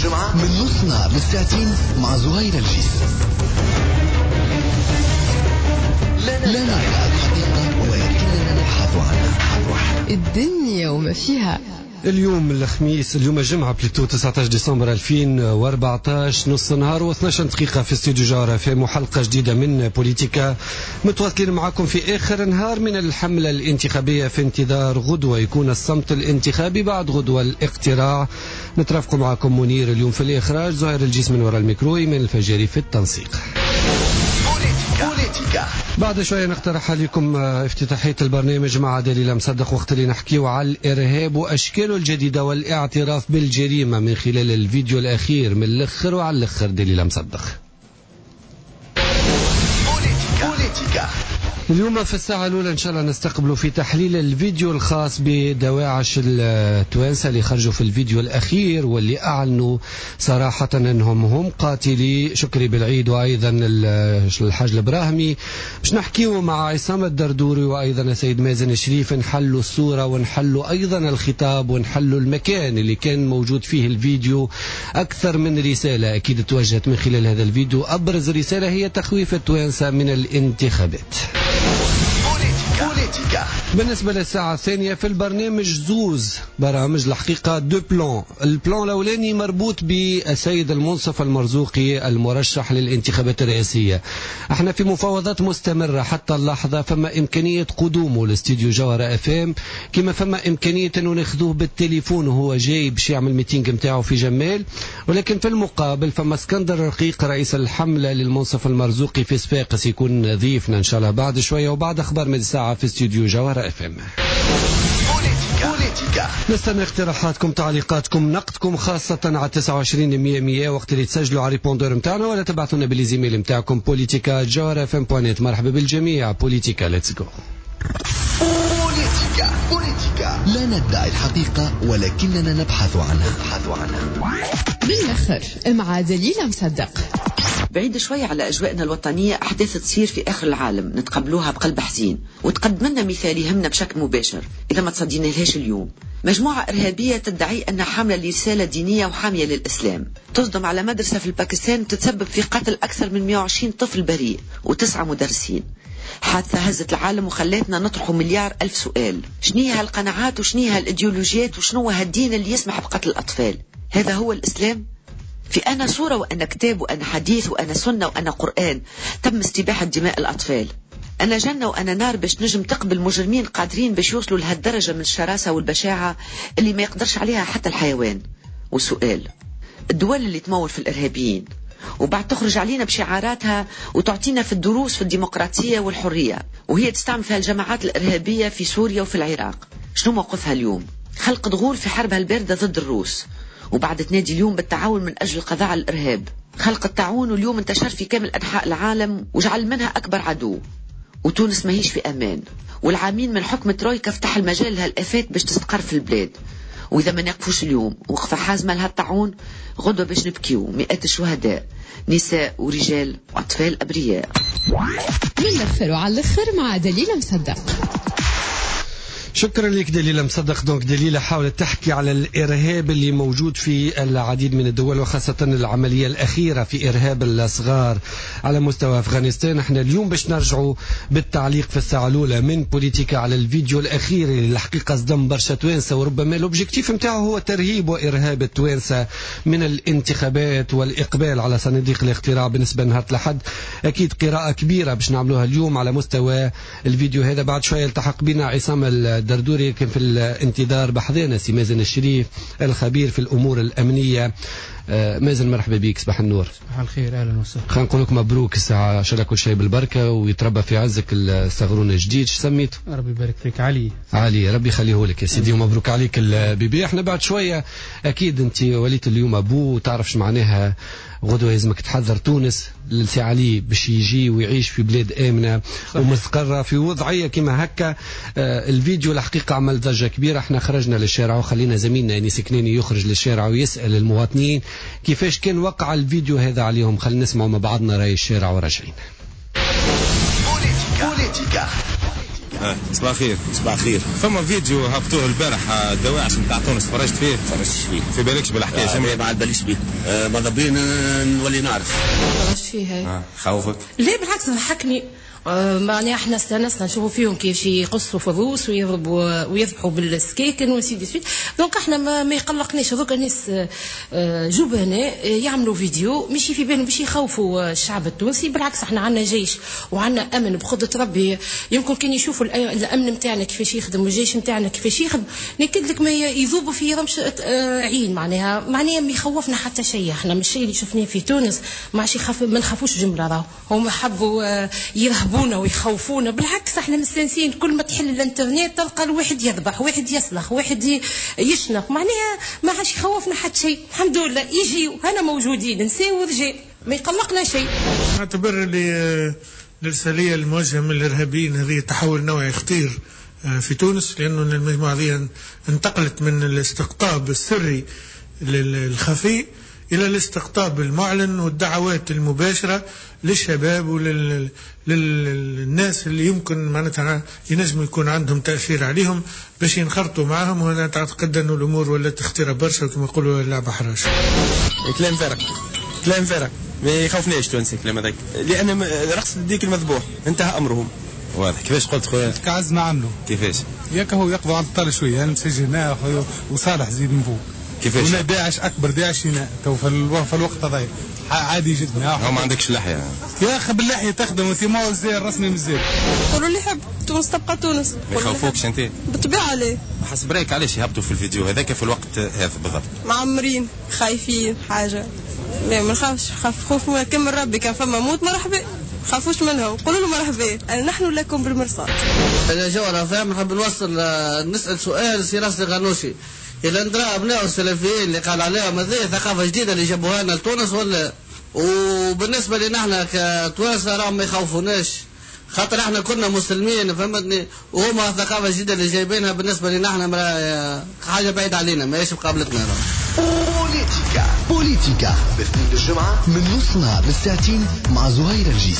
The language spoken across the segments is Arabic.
الجمعة من نص نهار للساعتين مع زهير الجيس. لا نعرف الحقيقة ولكننا نبحث عنها. الدنيا وما فيها. اليوم الخميس، اليوم الجمعة بليتو 19 ديسمبر 2014، نص نهار و12 دقيقة في استوديو جارة في حلقة جديدة من بوليتيكا، متواصلين معكم في آخر نهار من الحملة الانتخابية في انتظار غدوة يكون الصمت الانتخابي بعد غدوة الاقتراع. نترافق معكم منير اليوم في الإخراج، زهير الجيس من وراء الميكرو، من الفجري في التنسيق. بعد شوية نقترح عليكم افتتاحية البرنامج مع دليل مصدق، وقت اللي نحكيه على الإرهاب وأشكاله الجديدة والاعتراف بالجريمة من خلال الفيديو الأخير من الأخر وعلى الأخر. دليل مصدق اليوم في الساعة الأولى إن شاء الله نستقبلوا في تحليل الفيديو الخاص بدواعش التوانسة اللي خرجوا في الفيديو الأخير واللي أعلنوا صراحة أنهم هم قاتلي شكري بالعيد وأيضا الحاج البراهمي. باش نحكيه مع عصام الدردوري وأيضا السيد مازن الشريف، نحلوا الصورة ونحلوا أيضا الخطاب ونحلوا المكان اللي كان موجود فيه الفيديو. أكثر من رسالة أكيد توجهت من خلال هذا الفيديو، أبرز رسالة هي تخويف التوانسة من الانتخابات. بالنسبة للساعة الثانية في البرنامج زوز برامج الحقيقة دو بلان. البلان الأولاني مربوط بالسيد المنصف المرزوقي المرشح للانتخابات الرئاسية. احنا في مفاوضات مستمرة حتى اللحظة، فما إمكانية قدومه لاستديو جوهرة FM، كما فما إمكانية أنه ناخذوه بالتليفون وهو جاي باش يعمل ميتينج متاعه في جمال. ولكن في المقابل فما اسكندر رقيق رئيس الحملة للمنصف المرزوقي في صفاقس يكون ضيفنا إن شاء الله بعد شوية، وبعد أخبار من الساعة في استديو جوهرة FM. نستنى اقتراحاتكم، تعليقاتكم، نقدكم، خاصة على 29 وقت اللي تسجلوا على ريبوندور متاعنا ولا تبعثونا بالإيميل متاعكم politica@jawhara.fm.net. مرحبا بالجميع. بوليتيكا ليتس جو. بوليتيكا لا ندعي الحقيقة ولكننا نبحث عنها. بالآخر مع دليل مصدق. بعيد شوية على أجواءنا الوطنية، أحداث تصير في آخر العالم نتقبلوها بقلب حزين، وتقدم لنا مثال يهمنا بشكل مباشر إذا ما تصدينا لهاش اليوم. مجموعة إرهابية تدعي أنها حاملة لرسالة دينية وحامية للإسلام، تصدم على مدرسة في الباكستان وتتسبب في قتل أكثر من 120 طفل بريء و9 مدرسين. حادثة هزت العالم وخلتنا نطرح مليار ألف سؤال. شنيها القناعات وشنيها الإيديولوجيات وشنو هالدين اللي يسمح بقتل الأطفال؟ هذا هو الإسلام؟ في أنا صورة وأنا كتاب وأنا حديث وأنا سنة وأنا قرآن تم استباحة دماء الأطفال. أنا جنة وأنا نار باش نجم تقبل مجرمين قادرين باش يوصلوا لهالدرجة من الشراسة والبشاعة اللي ما يقدرش عليها حتى الحيوان. والسؤال، الدول اللي تمول في الإرهابيين وبعد تخرج علينا بشعاراتها وتعطينا في الدروس في الديمقراطية والحرية، وهي تستعمل فيها الجماعات الإرهابية في سوريا وفي العراق، شنو موقفها اليوم؟ خلق ضغول في حربها الباردة ضد الروس، وبعد تنادي اليوم بالتعاون من أجل القضاء على الإرهاب. خلق التعاون واليوم انتشر في كامل أنحاء العالم وجعل منها أكبر عدو، وتونس ماهيش في أمان، والعامين من حكم ترويكا فتح المجال لهالآفات باش تستقر في البلاد. وإذا ما نقفوش اليوم وقفة حازمة لهالطاعون، غدوة باش نبكيو مئات الشهداء، نساء ورجال وأطفال أبرياء. من الأخر وعلى الأخر مع دليل مصدق. شكرا لك دليل مصدق. دونك دليل حاولت تحكي على الإرهاب اللي موجود في العديد من الدول، وخاصة العملية الأخيرة في إرهاب الصغار على مستوى أفغانستان. احنا اليوم باش نرجعوا بالتعليق في الساعة الأولى من بوليتيكا على الفيديو الأخير اللي الحقيقة صدم برشا توانسة، وربما الأوبجيكتيف متاعه هو ترهيب وإرهاب التوانسة من الانتخابات والإقبال على صناديق الاقتراع بالنسبة لنهار الأحد. أكيد قراءة كبيرة باش نعملوها اليوم على مستوى الفيديو هذا. بعد شوية التحق بنا عصام الدردوري كان في الانتظار بحضينا سي مازن الشريف الخبير في الأمور الأمنية. مازن مرحبا بك، صباح النور. صباح الخير، أهلا وسهلا. خلينا نقول لك مبروك الساعة، إن شاء الله كل شيء بالبركة ويتربى في عزك الصغرون الجديد. شو سميته؟ ربي يبارك فيك. علي ربي يخليه لك يا سيدي، ومبروك عليك البيبي. احنا بعد شوية أكيد أنت وليت اليوم أبوه وتعرفش معناها غدوة لازمك تحذر تونس للسي علي باش يجي ويعيش في بلاد آمنة ومستقرة في وضعية كما هكا. الفيديو الحقيقة عمل ضجة كبيرة. احنا خرجنا للشارع وخلينا زميلنا أنيس كناني يخرج للشارع ويسأل المواطنين كيفاش كان وقع الفيديو هذا عليهم. خلينا نسمعوا مع بعضنا رأي الشارع وراجعين. صباح الخير. صباح الخير. فما فيديو هبطوه البارح الدواعش نتاع تونس، فرجت فيه؟ فرجت فيه. في بالكش بالحكايه؟ ما باليش بيه. ماذا بينا نولي نعرف. فرجت فيه. خوفك؟ لا بالعكس ضحكني. معناها احنا استانسنا نشوفوا فيهم كيف يقصوا في الروس ويذبحوا بالسكيكن وسيدي سويت. دونك احنا ما يقلقناش هذوك الناس جبناء يعملوا فيديو ماشي في بالهم باش يخوفوا الشعب التونسي. بالعكس احنا عندنا جيش وعندنا امن بقدره ربي. يمكن كان يشوفوا الامن نتاعنا كيفاش يخدم والجيش نتاعنا كيفاش يخدم نكد لك ما يذوبوا في رمش عين. معناها ما يخوفنا حتى شيء. احنا من الشيء اللي شفناه في تونس ما نخافوش جمله. راهو هم حبوا يرهبوا ويخوفونا. بالعكس احنا مستانسين. كل ما تحل الانترنت تلقى الواحد يذبح، واحد يصلخ، واحد يشنق. معناها ما عادش يخوفنا حتى شيء. الحمد لله يجيو هنا موجودين نساو رجال ما يقلقنا شيء. اعتبر لي الرساليه الموجهه من الارهابيين هذه تحول نوعي خطير في تونس، لانه المجموعه هذه انتقلت من الاستقطاب السري الخفي إلى الاستقطاب المعلن والدعوات المباشرة للشباب وللناس اللي يمكن معناتها ينجم يكون عندهم تأثير عليهم باش ينخرطوا معهم. وأنا أعتقد أن الأمور ولات تختيرها برشا وكما يقولوا لعبة حراش. كلام فارغ ما يخوفناش تونسي كلام هذاك، لأن رقص ديك المذبوح انتهى أمرهم. واضح. كيفاش قلت خويا؟ كعز ما عملوا كيفاش؟ ياك هو يقضوا على الطال شوية. أنا مسجل هنا وصالح زيد من فوق. كيفاش؟ هنا داعش أكبر داعش هنا تو في الوقت هذا عادي جدا. هو ما عندكش لحية يا أخي باللحية تخدم وثي ما هو الزي الرسمي من الزي. قولوا لي حب تونس تبقى تونس. ما يخوفوكش أنت؟ بالطبيعة ليه؟ حسب رأيك علاش يهبطوا في الفيديو هذاك في الوقت هذا بالضبط؟ معمرين خايفين حاجة. لا ما نخافش. خوف كم ربي كان فما موت مرحبا. خافوش منهم. قولوا له مرحبا نحن لكم بالمرصاد. أنا جوهر فاهم. نحب نوصل نسأل سؤال سي راسي غنوشي. إذا ندرى أبناء السلفيين اللي قال عليهم هذه ثقافة جديدة اللي جابوها لنا لتونس ولا؟ وبالنسبة لنا احنا كتوانسة راهم ما يخوفوناش خاطر احنا كنا مسلمين فهمتني، وهما ثقافة جديدة اللي جايبينها بالنسبة لنا احنا حاجة بعيدة علينا ما يش مقابلتنا. بوليتيكا باثنين الجمعة من نص نهار للساعتين مع زهير الجيس.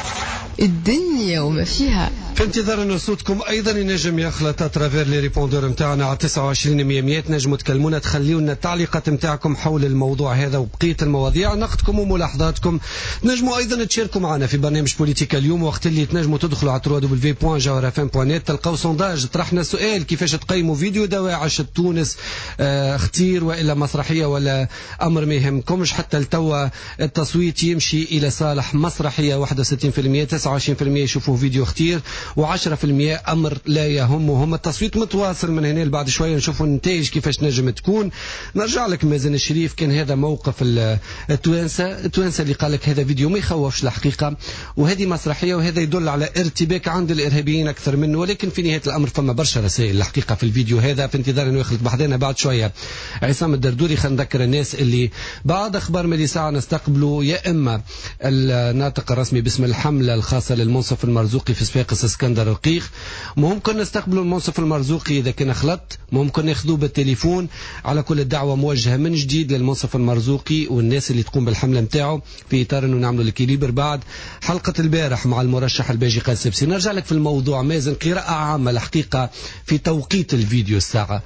الدنيا وما فيها. في انتظار ان صوتكم ايضا ينجم يخلط اترافير لي ريبوندور نتاعنا على 29 100 نجموا تكلمونا تخليوا لنا التعليقات نتاعكم حول الموضوع هذا وبقيه المواضيع نقدكم وملاحظاتكم. نجموا ايضا تشاركوا معنا في برنامج بوليتيكا اليوم وقت اللي تنجموا تدخلوا على www.jawrfm.net تلقاو سونداج طرحنا سؤال كيفاش تقيموا فيديو دواعش تونس اختير والا مسرحيه ولا امر ما يهمكمش. حتى لتوا التصويت يمشي الى صالح مسرحيه 61%، 29% يشوفوا فيديو اختير و10% أمر لا يهمهم. التصويت متواصل من هنا لبعد شوية نشوفوا النتائج كيفاش نجم تكون. نرجع لك مازن الشريف. كان هذا موقف التوانسة اللي قال لك هذا فيديو ما يخوفش الحقيقة وهذه مسرحية وهذا يدل على ارتباك عند الإرهابيين أكثر منه. ولكن في نهاية الأمر فما برشا رسائل الحقيقة في الفيديو هذا. في انتظار أنه يخلط بحضنا بعد شوية عصام الدردوري. خلينا نذكر الناس اللي بعد أخبار ملي ساعة نستقبلوا يا إما الناطق الرسمي باسم الحملة الخاصة للمنصف المرزوقي في صفاقس اسكندر رقيق. ممكن نستقبلوا المنصف المرزوقي إذا كان خلط ممكن ناخذوه بالتليفون. على كل الدعوة موجهة من جديد للمنصف المرزوقي والناس اللي تقوم بالحملة نتاعو في إطار أنه نعملوا الكيليبر بعد حلقة البارح مع المرشح الباجي قال سبسي. نرجع لك في الموضوع مازن. قراءة عامة الحقيقة في توقيت الفيديو الساعة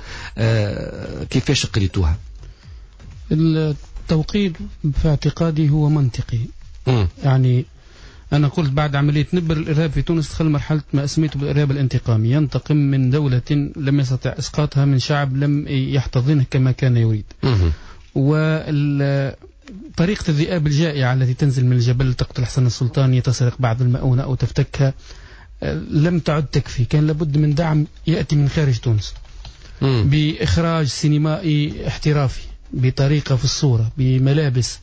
كيفاش قريتوها؟ التوقيت في اعتقادي هو منطقي. يعني أنا قلت بعد عملية نبر الإرهاب في تونس دخل مرحلة ما أسميته بالإرهاب الانتقامي. ينتقم من دولة لم يستطع إسقاطها من شعب لم يحتضنه كما كان يريد. وطريقة الذئاب الجائعة التي تنزل من الجبل تقتل حسن السلطان تسرق بعض المؤونة أو تفتكها لم تعد تكفي. كان لابد من دعم يأتي من خارج تونس بإخراج سينمائي احترافي بطريقة في الصورة بملابس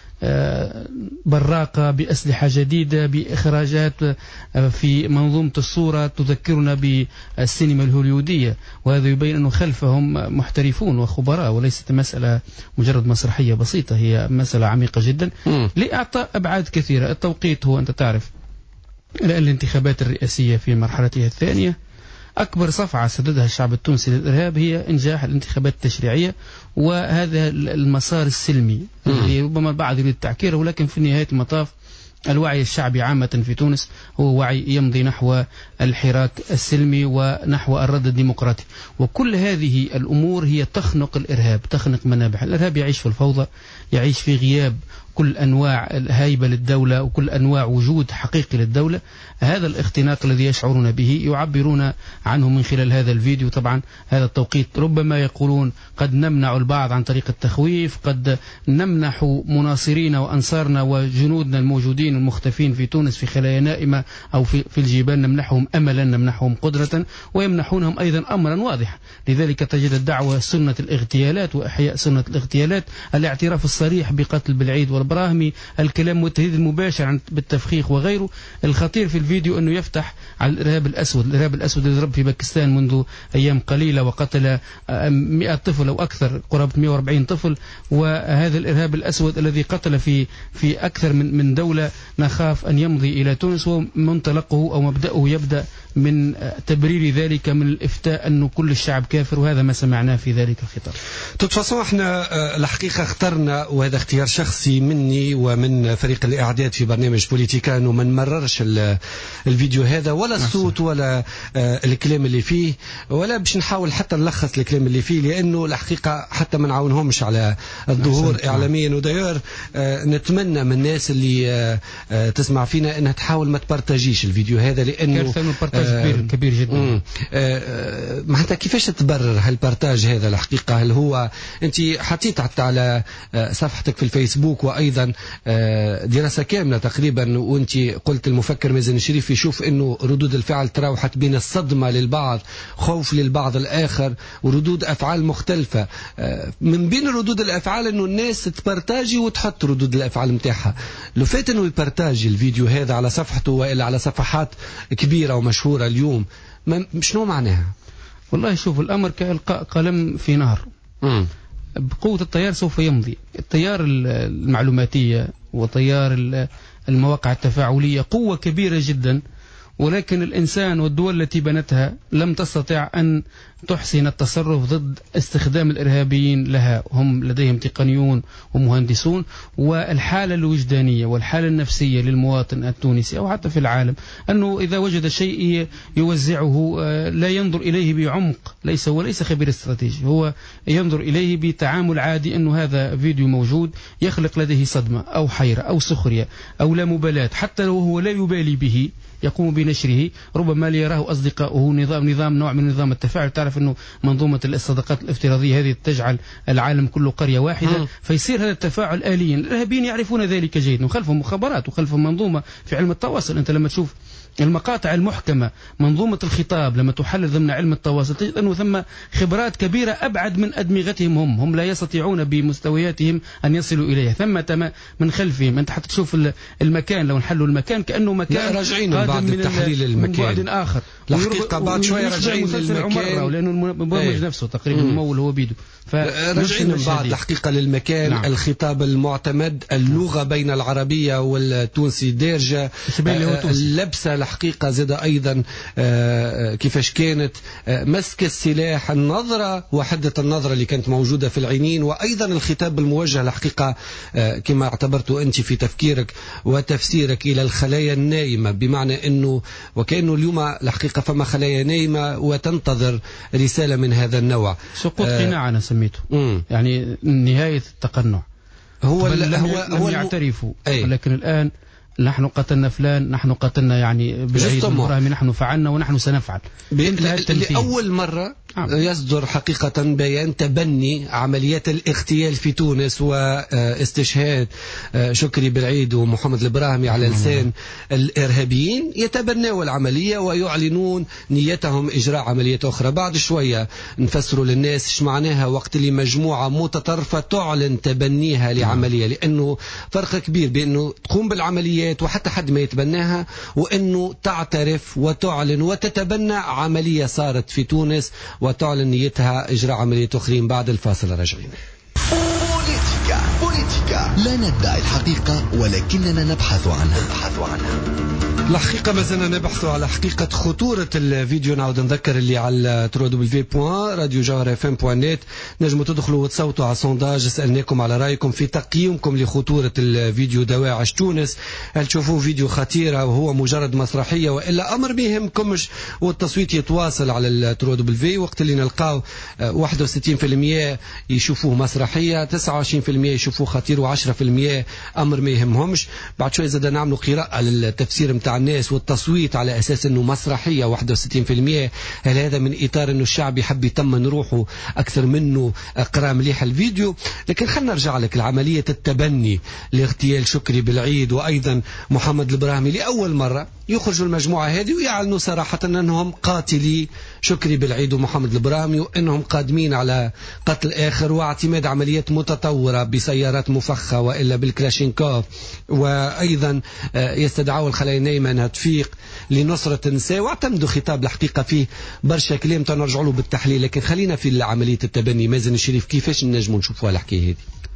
براقة بأسلحة جديدة بإخراجات في منظومة الصورة تذكرنا بالسينما الهوليودية. وهذا يبين أنه خلفهم محترفون وخبراء وليست مسألة مجرد مسرحية بسيطة. هي مسألة عميقة جدا لإعطاء أبعاد كثيرة. التوقيت هو أنت تعرف الانتخابات الرئاسية في مرحلتها الثانية. أكبر صفعة سددها الشعب التونسي للإرهاب هي إنجاح الانتخابات التشريعية وهذا المسار السلمي اللي ربما البعض يريد تعكيره ولكن في نهاية المطاف الوعي الشعبي عامة في تونس هو وعي يمضي نحو الحراك السلمي ونحو الرد الديمقراطي، وكل هذه الأمور هي تخنق الإرهاب، تخنق منابع الإرهاب. يعيش في الفوضى، يعيش في غياب كل أنواع الهيبة للدولة وكل أنواع وجود حقيقي للدولة. هذا الاختناق الذي يشعرون به يعبرون عنه من خلال هذا الفيديو. طبعا هذا التوقيت ربما يقولون قد نمنع البعض عن طريق التخويف، قد نمنح مناصرين وأنصارنا وجنودنا الموجودين المختفين في تونس في خلايا نائمة أو في الجبال، نمنحهم أملا، نمنحهم قدرة، ويمنحونهم أيضا أمرا واضحا. لذلك تجد الدعوة سنة الاغتيالات وإحياء سنة الاغتيالات، الاعتراف الصريح بقتل بالعيد والبراهمي، الكلام والتهديد المباشر بالتفخيخ وغيره. الخطير في الفيديو أنه يفتح على الإرهاب الأسود. الإرهاب الأسود اللي ضرب في باكستان منذ أيام قليلة وقتل 100 طفل أو أكثر، قرابة 140 طفل. وهذا الإرهاب الأسود الذي قتل في أكثر من دولة نخاف أن يمضي إلى تونس، ومنطلقه أو مبدأه يبدأ من تبرير ذلك من الإفتاء أنه كل الشعب كافر، وهذا ما سمعناه في ذلك الخطاب. تفصل احنا الحقيقة اخترنا، وهذا اختيار شخصي مني ومن فريق الإعداد في برنامج بوليتيكا، أنه ما نمررش الفيديو هذا ولا الصوت ولا الكلام اللي فيه، ولا باش نحاول حتى نلخص الكلام اللي فيه، لأنه الحقيقة حتى ما نعاونهمش على الظهور إعلاميا. وداير نتمنى من الناس اللي تسمع فينا أنها تحاول ما تبارتاجيش الفيديو هذا، لأنه كبير جدا. معناتها كيفاش تبرر هالبارتاج هذا؟ الحقيقة هل هو أنت حطيت حتى على صفحتك في الفيسبوك وأيضا دراسة كاملة تقريبا، وأنت قلت المفكر مازن الشريف يشوف أنه ردود الفعل تراوحت بين الصدمة للبعض، خوف للبعض الآخر، وردود أفعال مختلفة. من بين ردود الأفعال أنه الناس تبارتاجي وتحط ردود الأفعال متاعها. لو فات أنه يبارتاجي الفيديو هذا على صفحته وإلا على صفحات كبيرة ومشهورة اليوم، شنو معناها؟ والله شوف، الأمر كإلقاء قلم في نهر. بقوة التيار سوف يمضي. التيار المعلوماتية وتيار المواقع التفاعلية قوة كبيرة جدا، ولكن الإنسان والدول التي بنتها لم تستطع أن تحسن التصرف ضد استخدام الإرهابيين لها. هم لديهم تقنيون ومهندسون، والحالة الوجدانية والحالة النفسية للمواطن التونسي أو حتى في العالم أنه إذا وجد شيء يوزعه لا ينظر إليه بعمق، وليس خبير استراتيجي، هو ينظر إليه بتعامل عادي، أنه هذا فيديو موجود يخلق لديه صدمة أو حيرة أو سخرية أو لا مبالاة، حتى لو هو لا يبالي به يقوم بنشره، ربما ليراه أصدقائه نظام نوع من نظام التفاعل. تعرف أنه منظومة الصداقات الافتراضية هذه تجعل العالم كله قرية واحدة، فيصير هذا التفاعل آليا. الإرهابيين يعرفون ذلك جيدا، وخلفهم مخابرات وخلفهم منظومة في علم التواصل. أنت لما تشوف المقاطع المحكمة، منظومة الخطاب لما تحلل ضمن علم التواصل، تجد أنه ثم خبرات كبيرة أبعد من أدمغتهم. هم لا يستطيعون بمستوياتهم أن يصلوا إليها. ثم من خلفهم أنت حتى تشوف المكان، لو نحلوا المكان كأنه مكان راجعين بعد التحليل المكان من بعد آخر. الحقيقة بعد شوية راجعين للمكان، لأنه المبرمج نفسه تقريبا الممول هو بيده. راجعين من بعد الحقيقة للمكان. نعم. الخطاب المعتمد، اللغة بين العربية والتونسي دارجة، اللبسة الحقيقة زاد أيضا كيفاش كانت، مسك السلاح، النظرة وحدة النظرة اللي كانت موجودة في العينين، وأيضا الخطاب الموجه الحقيقة كما اعتبرته أنت في تفكيرك وتفسيرك إلى الخلايا النائمة، بمعنى أنه وكأنه اليوم الحقيقة فما خلايا نائمة وتنتظر رسالة من هذا النوع. سقوط قناع أنا سميته، يعني نهاية التقنع. هو لم يعترفوا، ولكن الآن نحن قتلنا فلان، نحن قتلنا يعني بالعيد والبراهمي، نحن فعلنا ونحن سنفعل. لأول مرة يصدر حقيقة بيان تبني عمليات الاغتيال في تونس واستشهاد شكري بالعيد ومحمد البراهمي على لسان الإرهابيين، يتبنوا العملية ويعلنون نيتهم إجراء عمليات أخرى. بعد شوية نفسروا للناس ايش معناها وقت اللي مجموعة متطرفة تعلن تبنيها لعملية، لأنه فرق كبير بأنه تقوم بالعمليات وحتى حد ما يتبناها، وأنه تعترف وتعلن وتتبنى عملية صارت في تونس وتعلن نيتها إجراء عملية أخرين. بعد الفاصل راجعين. بوليتيكا لا ندعي الحقيقة ولكننا نبحث عنها. الحقيقة ما زلنا نبحث على حقيقة خطورة الفيديو. نعود نذكر اللي على www.radiojawrfm.net نجموا تدخلوا وتصوتوا على صنداج. سألناكم على رأيكم في تقييمكم لخطورة الفيديو دواعش تونس. هل تشوفوه فيديو خطيرة وهو مجرد مسرحية وإلا أمر ما يهمكمش؟ والتصويت يتواصل على www. وقت اللي نلقاو 61% يشوفوه مسرحية، 29% يشوفوه خطير، و10% أمر ما يهمهمش. بعد شوي زاد نعملوا قراءة على التفسير متاع الناس والتصويت على أساس أنه مسرحية 61%. هل هذا من إطار أنه الشعب يحب يطمن روحه أكثر منه قرأ مليح الفيديو؟ لكن خلنا نرجع لك العملية التبني لاغتيال شكري بالعيد وأيضا محمد البراهمي. لأول مرة يخرجوا المجموعة هذه ويعلنوا صراحة أنهم قاتلي شكري بالعيد ومحمد البراهمي، وأنهم قادمين على قتل آخر واعتماد عمليات متطورة بسيارات مفخة وإلا بالكلاشينكوف، وأيضا يستدعوا الخلايا النايمة أنها تفيق لنصرة النساء، واعتمدوا خطاب الحقيقة فيه برشا كلام تنرجعوا له بالتحليل. لكن خلينا في عملية التبني. مازن الشريف، كيفاش نجموا نشوفوا الحكاية هذه؟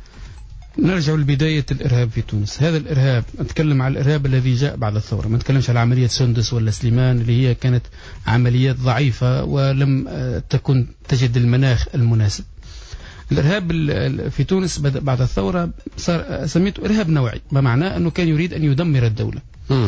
نرجع لبداية الإرهاب في تونس. هذا الإرهاب، نتكلم على الإرهاب الذي جاء بعد الثورة، ما نتكلمش على عملية سندس ولا سليمان اللي هي كانت عمليات ضعيفة ولم تكن تجد المناخ المناسب. الإرهاب في تونس بعد الثورة صار سميته إرهاب نوعي، بمعنى أنه كان يريد أن يدمر الدولة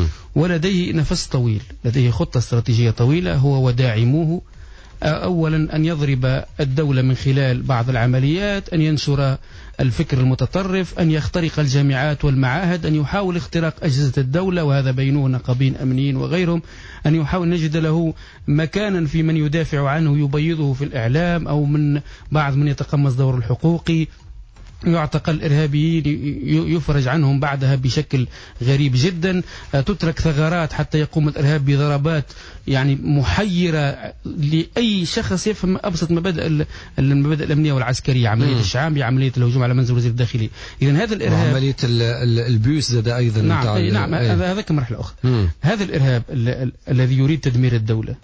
ولديه نفس طويل، لديه خطة استراتيجية طويلة هو وداعموه. أولا أن يضرب الدولة من خلال بعض العمليات، أن ينشر الفكر المتطرف، أن يخترق الجامعات والمعاهد، أن يحاول اختراق أجهزة الدولة وهذا بينه نقابين أمنيين وغيرهم، أن يحاول نجد له مكانا في من يدافع عنه يبيضه في الإعلام أو من بعض من يتقمص دور الحقوقي، يعتقل الإرهابيين يفرج عنهم بعدها بشكل غريب جدا، تترك ثغرات حتى يقوم الإرهاب بضربات يعني محيرة لأي شخص يفهم أبسط المبادئ الأمنية والعسكرية، عملية الشعاب، عملية الهجوم على منزل وزير الداخلية. إذن هذا الإرهاب عملية البيوس زاد أيضا. نعم هذا كمرحلة أخرى. هذا الإرهاب الذي يريد تدمير الدولة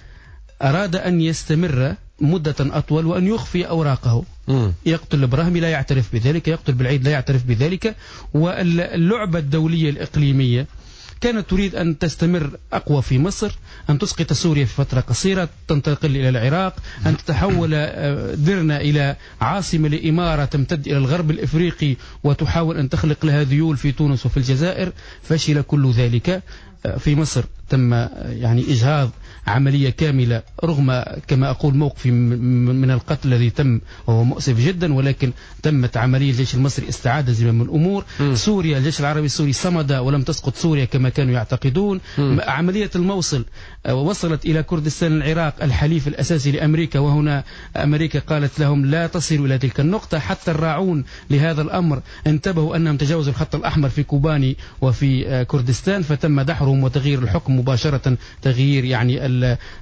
أراد أن يستمر مدة أطول وأن يخفي أوراقه. يقتل البراهمي لا يعترف بذلك، يقتل بالعيد لا يعترف بذلك. واللعبة الدولية الإقليمية كانت تريد أن تستمر أقوى في مصر، أن تسقط سوريا في فترة قصيرة، تنتقل إلى العراق، أن تتحول درنا إلى عاصمة لإمارة تمتد إلى الغرب الإفريقي وتحاول أن تخلق لها ذيول في تونس وفي الجزائر. فشل كل ذلك. في مصر تم يعني إجهاض عملية كاملة رغم كما أقول موقفي من القتل الذي تم وهو مؤسف جدا، ولكن تمت عملية الجيش المصري استعاد زمام الأمور. سوريا الجيش العربي السوري صمد ولم تسقط سوريا كما كانوا يعتقدون. عملية الموصل وصلت إلى كردستان العراق الحليف الأساسي لأمريكا، وهنا أمريكا قالت لهم لا تصلوا إلى تلك النقطة. حتى الراعون لهذا الأمر انتبهوا أنهم تجاوزوا الخط الأحمر في كوباني وفي كردستان، فتم دحرهم وتغيير الحكم مباشرة، تغيير يعني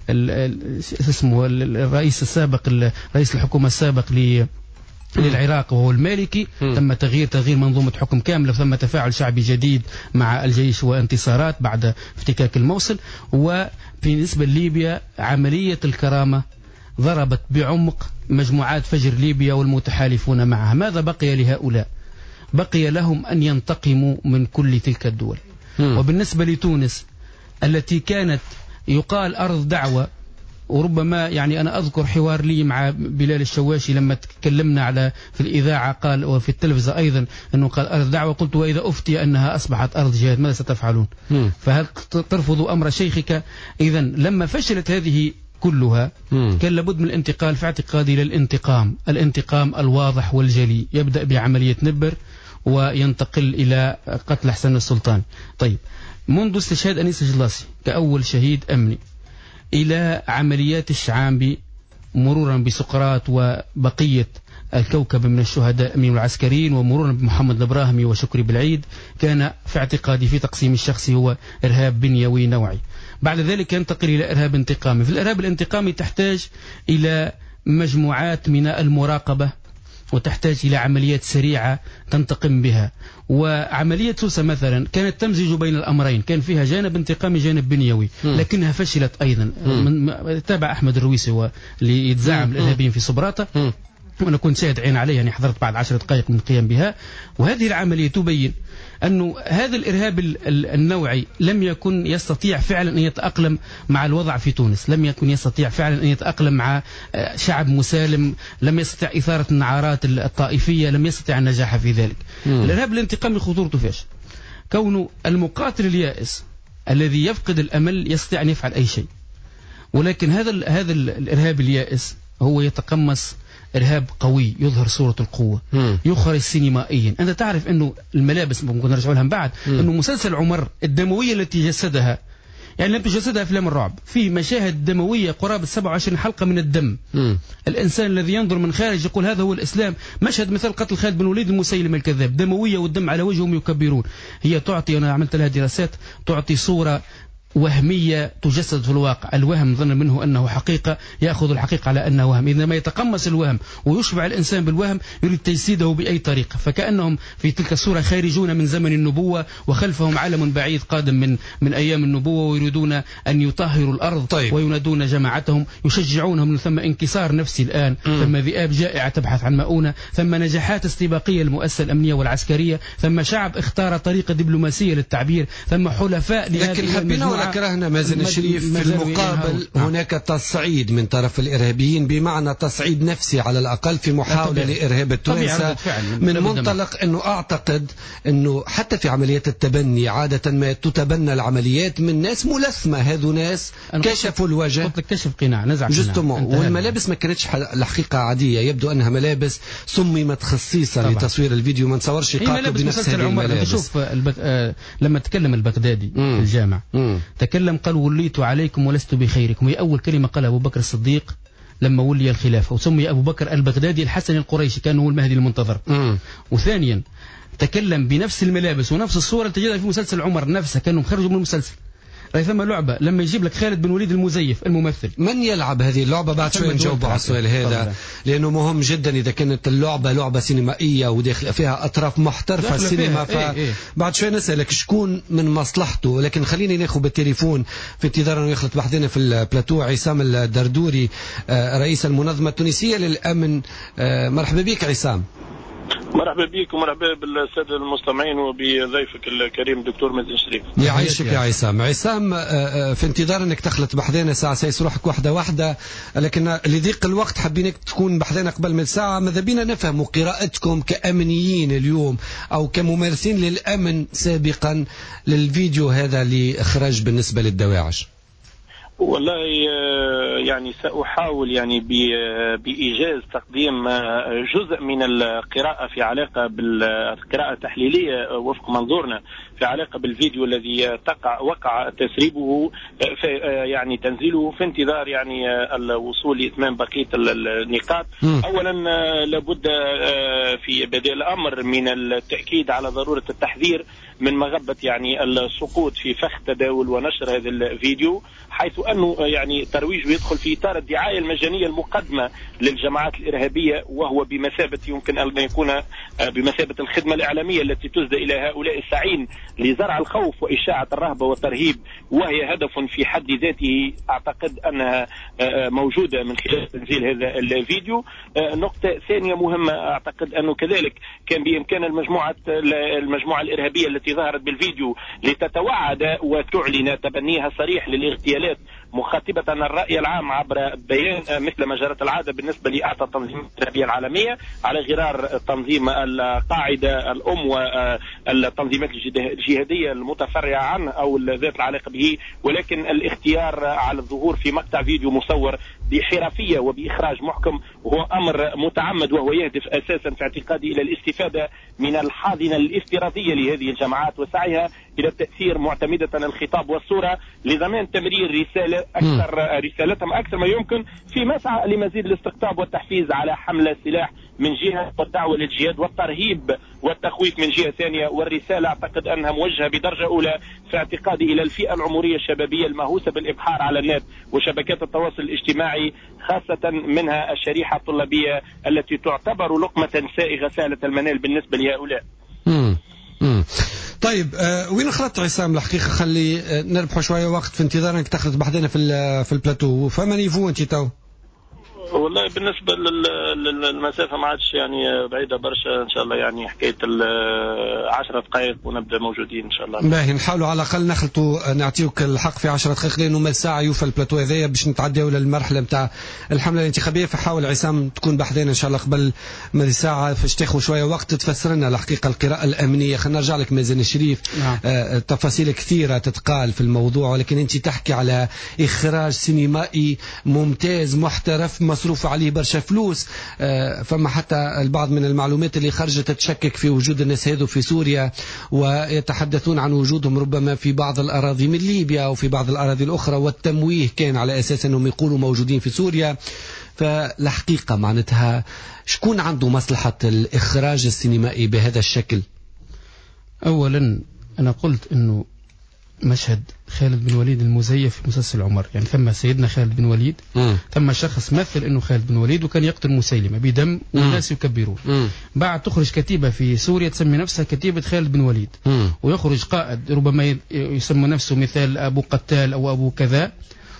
اسمه الرئيس السابق، رئيس الحكومة السابق للعراق وهو المالكي، تم تغيير منظومة حكم كاملة، ثم تفاعل شعبي جديد مع الجيش وانتصارات بعد افتكاك الموصل. وبالنسبة لليبيا عملية الكرامة ضربت بعمق مجموعات فجر ليبيا والمتحالفون معها. ماذا بقي لهؤلاء؟ بقي لهم أن ينتقموا من كل تلك الدول. وبالنسبة لتونس التي كانت يقال أرض دعوة، وربما يعني أنا أذكر حوار لي مع بلال الشواشي لما تكلمنا على في الإذاعة قال وفي التلفزة أيضا أنه قال أرض دعوة، قلت وإذا أفتي أنها أصبحت أرض جهاد ماذا ستفعلون؟ فهل ترفض أمر شيخك؟ إذا لما فشلت هذه كلها كان لابد من الانتقال في اعتقادي للانتقام، الانتقام الواضح والجلي، يبدأ بعملية نبر وينتقل إلى قتل حسن السلطان. طيب، منذ استشهاد أنيس جلاسي كأول شهيد أمني إلى عمليات الشعامبي مرورا بسقراط وبقية الكوكب من الشهداء من العسكريين ومرورا بمحمد البراهمي وشكري بالعيد، كان في اعتقادي في تقسيم الشخصي هو إرهاب بنيوي نوعي. بعد ذلك ينتقل إلى إرهاب انتقامي. في الإرهاب الانتقامي تحتاج إلى مجموعات من المراقبة وتحتاج إلى عمليات سريعة تنتقم بها. وعملية سوسة مثلا كانت تمزج بين الأمرين، كان فيها جانب انتقامي جانب بنيوي، لكنها فشلت أيضا. تابع أحمد الرويسي اللي يتزعم الإرهابيين في صبراته، وأنا كنت شاهد عين عليها، يعني حضرت بعد 10 دقائق من القيام بها. وهذه العملية تبين أنه هذا الإرهاب النوعي لم يكن يستطيع فعلا أن يتأقلم مع الوضع في تونس، لم يكن يستطيع فعلا أن يتأقلم مع شعب مسالم، لم يستطيع إثارة النعرات الطائفية، لم يستطيع النجاح في ذلك. الإرهاب الانتقامي خطورته فيش؟ كونه المقاتل اليائس الذي يفقد الأمل يستطيع أن يفعل أي شيء، ولكن هذا الإرهاب اليائس هو يتقمص إرهاب قوي يظهر صورة القوة، يخرج سينمائيا. أنت تعرف أنه الملابس ممكن نرجع لها بعد، أنه مسلسل عمر الدموية التي جسدها، يعني لم تجسدها أفلام الرعب، في مشاهد دموية قرابة 27 حلقة من الدم. الإنسان الذي ينظر من خارج يقول هذا هو الإسلام. مشهد مثل قتل خالد بن وليد المسيلم الكذاب، دموية والدم على وجههم يكبرون. هي تعطي، أنا عملت لها دراسات، تعطي صورة وهمية تجسد في الواقع. الوهم ظن منه أنه حقيقة، يأخذ الحقيقة على أنه وهم. إذا ما يتقمص الوهم ويشبع الإنسان بالوهم يريد تجسيده بأي طريقة، فكأنهم في تلك الصورة خارجون من زمن النبوة وخلفهم عالم بعيد قادم من أيام النبوة، ويريدون أن يطهروا الأرض. طيب. وينادون جماعتهم يشجعونهم. من ثم انكسار نفسي الآن، ثم ذئاب جائعة تبحث عن مؤونة، ثم نجاحات استباقية للمؤسسة الأمنية والعسكرية، ثم شعب اختار طريقة دبلوماسية للتعبير، ثم حلفاء لهذه كرهنا مازن الشريف. في المقابل هناك تصعيد من طرف الإرهابيين، بمعنى تصعيد نفسي على الأقل في محاولة لإرهاب التونسة، من منطلق أنه أعتقد أنه حتى في عمليات التبني عادة ما تتبنى العمليات من ناس ملثمة. هذو ناس كشفوا الوجه، قلت لك كشف قناع، نزع قناع، والملابس ما كانتش الحقيقة عادية، يبدو أنها ملابس صممت خصيصا لتصوير الفيديو، ما نصورش قاتلوا بنفس هذه الملابس. شوف لما تكلم البغدادي في الجامع تكلم قال وليت عليكم ولست بخيركم. هي أول كلمة قالها أبو بكر الصديق لما ولي الخلافة، وسمي أبو بكر البغدادي الحسن القريشي، كان هو المهدي المنتظر. وثانيا تكلم بنفس الملابس ونفس الصورة تجدها في مسلسل عمر نفسه، كانوا خرجوا من المسلسل. رأي ثم لعبة لما يجيب لك خالد بن وليد المزيف الممثل، من يلعب هذه اللعبة؟ بعد شوي نجاوب على السؤال هذا، لأنه مهم جدا. إذا كانت اللعبة لعبة سينمائية وداخل فيها أطراف محترفة السينما، فبعد شوي نسألك شكون من مصلحته. لكن خليني ناخذ بالتليفون في انتظار أنه يخلط بحثنا في البلاتو عصام الدردوري، رئيس المنظمة التونسية للأمن. مرحبا بك عصام. مرحبا بك ومرحبا بالسادة المستمعين وبضيفك الكريم دكتور مازن الشريف. يعيشك يا عصام. عصام، في انتظار انك تخلط بحذانا ساعة سيس روحك واحدة، لكن لضيق الوقت حابينك تكون بحذانا قبل من ساعة. ماذا بينا نفهم قراءتكم كأمنيين اليوم أو كممارسين للأمن سابقا للفيديو هذا اللي إخراج بالنسبة للدواعش؟ والله يعني سأحاول يعني بإيجاز تقديم جزء من القراءة في علاقة بالقراءة التحليلية وفق منظورنا في علاقة بالفيديو الذي وقع تسريبه يعني تنزيله في انتظار يعني الوصول لإتمام بقية النقاط. أولا لابد في بدء الأمر من التأكيد على ضرورة التحذير من مغبة يعني السقوط في فخ تداول ونشر هذا الفيديو، حيث أنه يعني ترويجه يدخل في إطار الدعاية المجانية المقدمة للجماعات الإرهابية، وهو بمثابة يمكن أن يكون بمثابة الخدمة الإعلامية التي تسدى إلى هؤلاء الساعين لزرع الخوف وإشاعة الرهبة والترهيب، وهي هدف في حد ذاته أعتقد أنها موجودة من خلال تنزيل هذا الفيديو. نقطة ثانية مهمة أعتقد أنه كذلك كان بإمكان المجموعة الإرهابية التي ظهرت بالفيديو لتتوعد وتعلن تبنيها صريح للاغتيالات، مخاطبة الرأي العام عبر بيان مثل ما جرت العادة بالنسبة لأعتى التنظيمات الإرهابية العالمية، على غرار تنظيم القاعدة الأم والتنظيمات الجهادية المتفرعة عنه أو ذات العلاقة به، ولكن الاختيار على الظهور في مقطع فيديو مصور بحرفية وبإخراج محكم وهو أمر متعمد، وهو يهدف أساسا في اعتقادي إلى الاستفادة من الحاضنة الافتراضية لهذه الجماعات وسعيها إلى التأثير معتمدة الخطاب والصورة لضمان تمرير رسالتهم أكثر ما يمكن، في مسعى لمزيد الاستقطاب والتحفيز على حمل السلاح من جهة والدعوة للجهاد والترهيب والتخويف من جهة ثانية. والرسالة أعتقد أنها موجهة بدرجة أولى في اعتقادي إلى الفئة العمرية الشبابية المهووسة بالإبحار على النت وشبكات التواصل الاجتماعي، خاصة منها الشريحة الطلابية التي تعتبر لقمة سائغة سهلة المنال بالنسبة لهؤلاء. طيب وين خلطت عصام الحقيقة؟ خلي نربحوا شوية وقت في انتظار انك تخلط بحدنا في البلاتو. فما نيفو انت تو؟ والله بالنسبة للمسافة ما عادش يعني بعيدة برشا، إن شاء الله يعني حكاية 10 دقائق ونبدأ موجودين إن شاء الله. باهي نحاولوا على الأقل نخلطوا نعطيوك الحق في 10 دقائق لأنه ما ساعة يوفى البلاتو هذايا باش نتعداو للمرحلة نتاع الحملة الانتخابية. فحاول عصام تكون بحذنا إن شاء الله قبل ما ساعة فاش تاخذ شوية وقت تفسر لنا الحقيقة القراءة الأمنية. خلينا نرجع لك مازن الشريف. تفاصيل كثيرة تتقال في الموضوع، ولكن أنت تحكي على إخراج سينمائي ممتاز محترف مصروف عليه برشا فلوس. فما حتى البعض من المعلومات اللي خرجت تشكك في وجود الناس هذو في سوريا، ويتحدثون عن وجودهم ربما في بعض الأراضي من ليبيا وفي بعض الأراضي الأخرى، والتمويه كان على أساس أنهم يقولوا موجودين في سوريا. فالحقيقة معناتها شكون عنده مصلحة الإخراج السينمائي بهذا الشكل؟ أولا أنا قلت أنه مشهد خالد بن وليد المزيف في مسلسل عمر، يعني ثم سيدنا خالد بن وليد ثم شخص مثل انه خالد بن وليد وكان يقتل مسيلمة بدم والناس يكبرون. بعد تخرج كتيبة في سوريا تسمي نفسها كتيبة خالد بن وليد، ويخرج قائد ربما يسمى نفسه مثال ابو قتال او ابو كذا،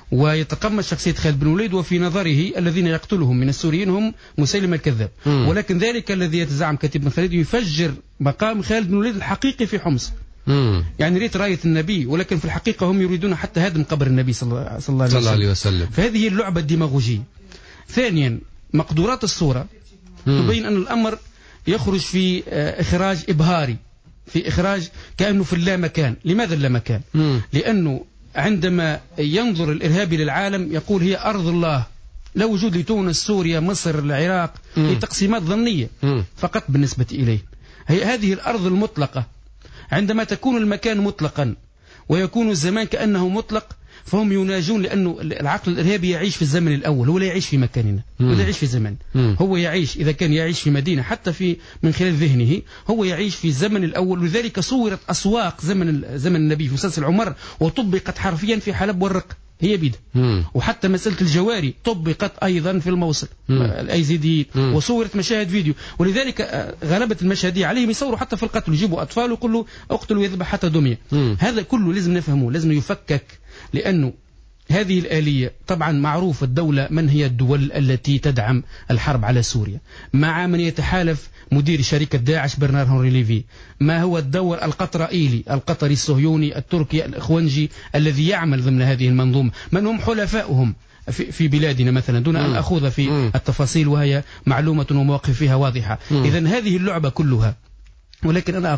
ويتقمص شخصية خالد بن وليد، وفي نظره الذين يقتلهم من السوريين هم مسيلمة الكذاب. ولكن ذلك الذي يتزعم كتيبة خالد يفجر مقام خالد بن وليد الحقيقي في حمص. يعني ريت راية النبي، ولكن في الحقيقة هم يريدون حتى هدم قبر النبي صلى الله عليه وسلم. فهذه اللعبة الديماغوجية. ثانيا مقدورات الصورة تبين أن الأمر يخرج في إخراج إبهاري، في إخراج كأنه في اللامكان. لماذا اللامكان؟ لأنه عندما ينظر الإرهابي للعالم يقول هي أرض الله، لا وجود لتونس سوريا مصر العراق، هي تقسيمات ظنية فقط بالنسبة إليه. هي هذه الأرض المطلقة. عندما تكون المكان مطلقا ويكون الزمان كأنه مطلق فهم يناجون، لأنه العقل الإرهابي يعيش في الزمن الأول، هو لا يعيش في مكاننا ولا يعيش في زمن. هو يعيش إذا كان يعيش في مدينة حتى في من خلال ذهنه هو يعيش في الزمن الأول. لذلك صورت أسواق زمن النبي في مسلسل عمر وطبقت حرفيا في حلب والرق هي بيد. وحتى مسألة الجواري طبقت أيضا في الموصل الأيزيدي، وصورت مشاهد فيديو. ولذلك غلبة المشاهدية عليهم يصوروا حتى في القتل، يجيبوا أطفال ويقولوا اقتلوا يذبح حتى دمية. هذا كله لازم نفهمه، لازم يفكك، لأنه هذه الآلية طبعا معروف الدولة من هي الدول التي تدعم الحرب على سوريا، مع من يتحالف مدير شركة داعش برنار هنري ليفي، ما هو الدور القطرائيلي القطري الصهيوني التركي الإخوانجي الذي يعمل ضمن هذه المنظومة، من هم حلفائهم في بلادنا مثلا، دون أن أخوض في التفاصيل وهي معلومة ومواقف فيها واضحة. إذن هذه اللعبة كلها. ولكن أنا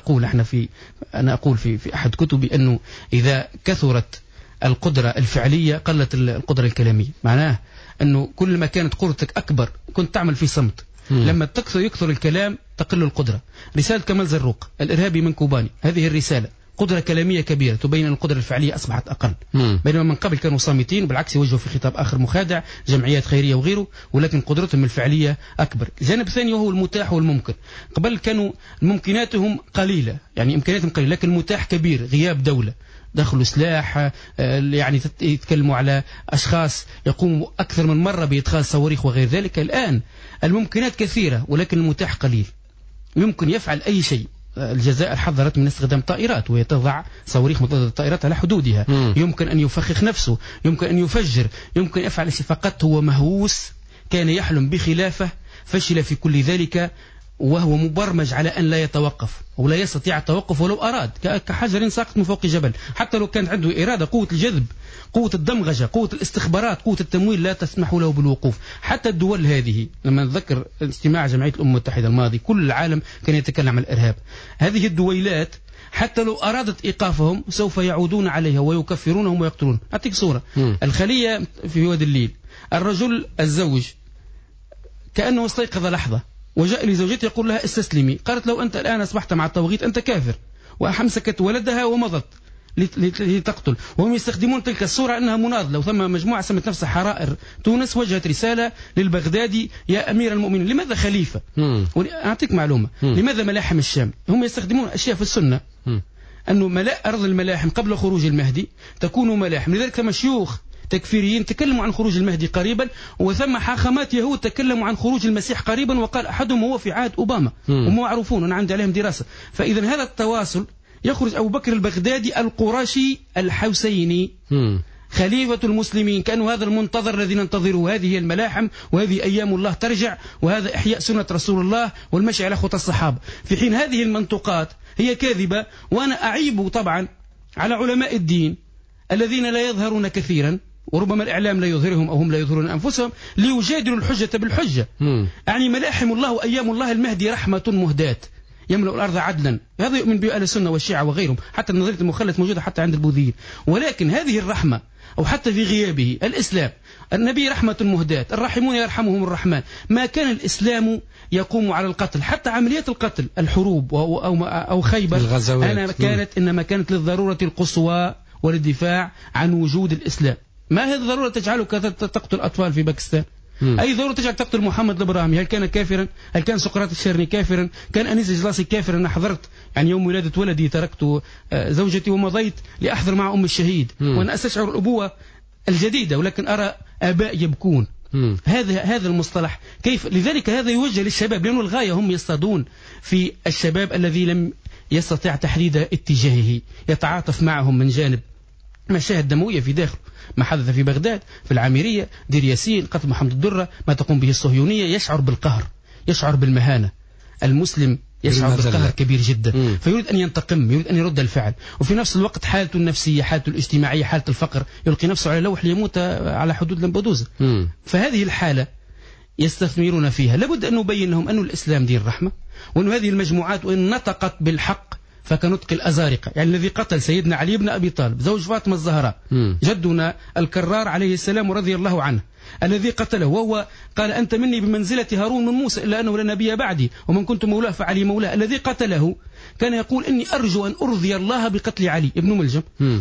أقول في أحد كتبي أنه إذا كثرت القدرة الفعلية قلت القدرة الكلامية. معناه أنه كل ما كانت قدرتك أكبر كنت تعمل في صمت. لما يكثر الكلام تقل القدرة. رسالة كمال زروق الإرهابي من كوباني، هذه الرسالة قدرة كلامية كبيرة تبين أن القدرة الفعلية أصبحت أقل. بينما من قبل كانوا صامتين، بالعكس يوجهوا في خطاب آخر مخادع، جمعيات خيرية وغيره، ولكن قدرتهم الفعلية أكبر. جانب ثاني وهو المتاح والممكن. قبل كانوا ممكناتهم قليلة، يعني إمكانياتهم قليلة، لكن المتاح كبير. غياب دولة، دخلوا سلاح، يعني يتكلموا على أشخاص يقوموا أكثر من مرة بإدخال صواريخ وغير ذلك. الآن الممكنات كثيرة ولكن المتاح قليل. يمكن يفعل أي شيء. الجزائر حذرت من استخدام طائرات وهي تضع صواريخ مضادة الطائرات على حدودها. يمكن أن يفخخ نفسه، يمكن أن يفجر، يمكن يفعل شيء. فقط هو مهووس، كان يحلم بخلافة، فشل في كل ذلك، وهو مبرمج على أن لا يتوقف ولا يستطيع التوقف ولو أراد، كحجر ساقط من فوق جبل. حتى لو كانت عنده إرادة، قوة الجذب، قوة الدمغجة، قوة الاستخبارات، قوة التمويل لا تسمح له بالوقوف. حتى الدول هذه، لما نذكر اجتماع جمعية الأمم المتحدة الماضي كل العالم كان يتكلم عن الإرهاب. هذه الدويلات حتى لو أرادت إيقافهم سوف يعودون عليها ويكفرونهم ويقتلون. أعطيك صورة. الخلية في وادي الليل، الرجل الزوج كأنه استيقظ لحظة وجاء لزوجته يقول لها استسلمي، قالت لو أنت الآن أصبحت مع الطواغيت أنت كافر، وأمسكت ولدها ومضت لتقتل. وهم يستخدمون تلك الصورة أنها مناضلة. وثم مجموعة سمت نفسها حرائر تونس وجهت رسالة للبغدادي يا أمير المؤمنين. لماذا خليفة؟ أعطيك معلومة. لماذا ملاحم الشام؟ هم يستخدمون أشياء في السنة أنه أرض الملاحم قبل خروج المهدي تكون ملاحم. لذلك ثم شيوخ تكفيريين تكلموا عن خروج المهدي قريبا، وثم حاخامات يهود تكلموا عن خروج المسيح قريبا، وقال أحدهم هو في عهد أوباما، ومعروفون أنا عندي عليهم دراسة. فإذا هذا التواصل يخرج أبو بكر البغدادي القرشي الحسيني خليفة المسلمين، كأن هذا المنتظر الذي ننتظره، هذه الملاحم وهذه أيام الله ترجع، وهذا إحياء سنة رسول الله والمشي على خطى الصحابة. في حين هذه المنطقات هي كاذبة. وأنا أعيب طبعا على علماء الدين الذين لا يظهرون كثيرا، وربما الإعلام لا يظهرهم أو هم لا يظهرون أنفسهم، ليجادلوا الحجة بالحجة. يعني ملاحم الله وأيام الله المهدي رحمة مهداة يملأ الأرض عدلا، هذا يؤمن به أهل السنة والشيعة وغيرهم، حتى نظرية المخلة موجودة حتى عند البوذيين. ولكن هذه الرحمة أو حتى في غيابه الإسلام، النبي رحمة مهداة، الراحمون يرحمهم الرحمن. ما كان الإسلام يقوم على القتل، حتى عمليات القتل، الحروب أو خيبر، إنما كانت للضرورة القصوى وللدفاع عن وجود الإسلام. ما هي الضرورة تجعلك تقتل أطفال في باكستان؟ أي ضرورة تجعل تقتل محمد الإبراهيمي؟ هل كان كافرا؟ هل كان سقراط الشرني كافرا؟ كان أنيس الجلاسي كافرا؟ أنا حضرت يعني يوم ولادة ولدي تركت زوجتي ومضيت لأحضر مع أم الشهيد، وأنا أستشعر الأبوة الجديدة، ولكن أرى آباء يبكون. هذا المصطلح كيف؟ لذلك هذا يوجه للشباب، لأنه الغاية هم يصطادون في الشباب الذي لم يستطيع تحديد اتجاهه، يتعاطف معهم من جانب مشاهد دموية في داخل ما حدث في بغداد، في العامرية، دير ياسين، قتل محمد الدرة، ما تقوم به الصهيونية. يشعر بالقهر، يشعر بالمهانة. المسلم يشعر بالقهر كبير جدا، فيريد أن ينتقم، يريد أن يرد الفعل، وفي نفس الوقت حالته النفسية، حالته الاجتماعية، حالة الفقر، يلقي نفسه على لوح ليموت على حدود لمبدوزة. فهذه الحالة يستثمرون فيها. لابد أن نبين لهم أن الإسلام دين الرحمة، وأن هذه المجموعات وإن نطقت بالحق فكنطق الأزارقة. يعني الذي قتل سيدنا علي بن أبي طالب زوج فاطمة الزهراء، جدنا الكرار عليه السلام رضي الله عنه، الذي قتله وهو قال أنت مني بمنزلة هارون من موسى إلا أنه لا نبي بعدي ومن كنت مولاه فعلي مولاه. الذي قتله كان يقول إني أرجو أن أرضي الله بقتل علي ابن ملجم.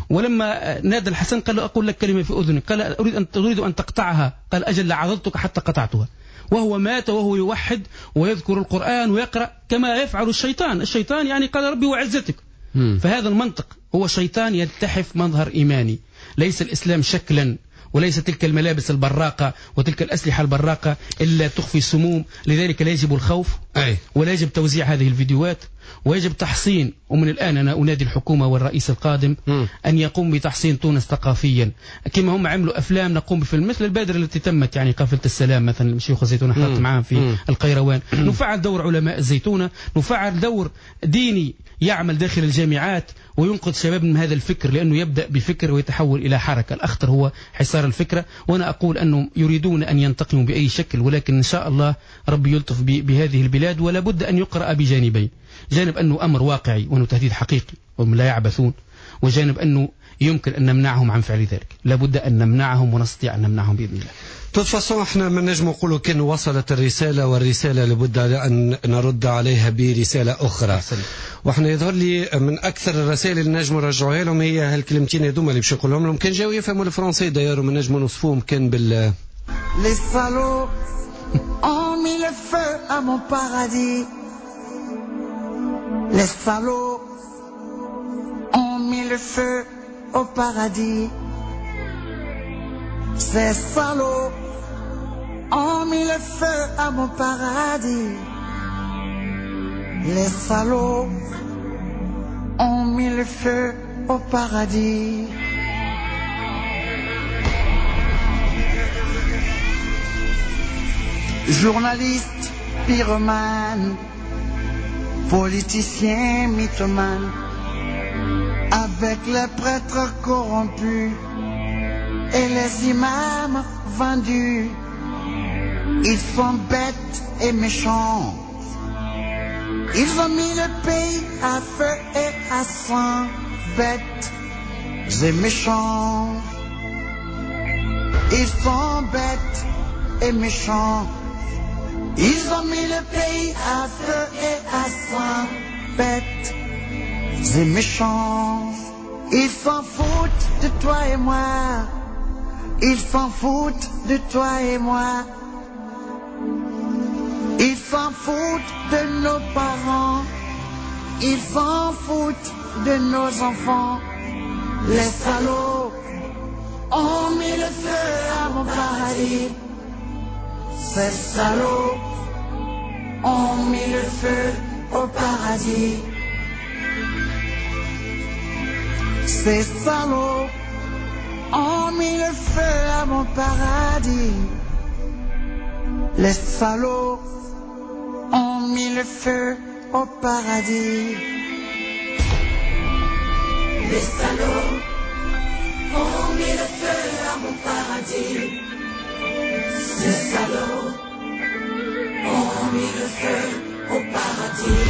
ولما نادى الحسن قال له أقول لك كلمة في أذنك، قال أريد أن تقطعها، قال أجل لعضدتك حتى قطعتها. وهو مات وهو يوحد ويذكر القرآن ويقرأ كما يفعل الشيطان يعني قال ربي وعزتك. فهذا المنطق هو شيطان يلتحف مظهر إيماني، ليس الإسلام شكلا، وليس تلك الملابس البراقة وتلك الأسلحة البراقة إلا تخفي السموم. لذلك لا يجب الخوف، ولا يجب توزيع هذه الفيديوهات، ويجب تحصين. ومن الآن أنا أنادي الحكومة والرئيس القادم أن يقوم بتحصين تونس ثقافيا، كما هم عملوا أفلام نقوم بفيلم مثل البادرة التي تمت، يعني قافلة السلام مثلا شيوخ الزيتونة حضرت معهم في القيروان. نفعل دور علماء الزيتونة، نفعل دور ديني يعمل داخل الجامعات وينقذ شباب من هذا الفكر، لأنه يبدأ بفكر ويتحول إلى حركة. الأخطر هو حصار الفكرة. وأنا أقول أنهم يريدون أن ينتقموا بأي شكل، ولكن إن شاء الله ربي يلطف بهذه البلاد. ولا بد أن يقرأ بجانبين، جانب أنه أمر واقعي وأنه تهديد حقيقي وهم لا يعبثون، وجانب أنه يمكن أن نمنعهم عن فعل ذلك. لا بد أن نمنعهم ونستطيع أن نمنعهم بإذن الله. تفصل احنا من نجم نقولوا كان وصلت الرسالة، والرسالة لابد أن نرد عليها برسالة أخرى. واحنا يظهر لي من أكثر الرسائل اللي نجم نرجعوها لهم هي هالكلمتين هذوما اللي باش نقولهم لهم. كان جاو يفهموا الفرنسي داير، ومن نجم نوصفوهم كان بال Les salauds ont mis le feu à mon paradis. Les salauds ont mis le feu au paradis. Ces salauds ont mis le feu à mon paradis. Les salauds ont mis le feu au paradis. Journalistes, pyromanes, politiciens, mythomanes, avec les prêtres corrompus et les imams vendus, ils sont bêtes et méchants. Ils ont mis le pays à feu et à sang, bêtes et méchants. Ils sont bêtes et méchants. Ils ont mis le pays à feu et à sang, bêtes et méchants. Ils s'en foutent de toi et moi. Ils s'en foutent de toi et moi. Ils s'en foutent de nos parents. Ils s'en foutent de nos enfants. Les salauds ont mis le feu à mon paradis. Ces salauds ont mis le feu au paradis. Ces salauds ont mis le feu à mon paradis. Les salauds ont mis le feu au paradis. Les salauds ont mis le feu à mon paradis. Les salauds ont mis le feu au paradis.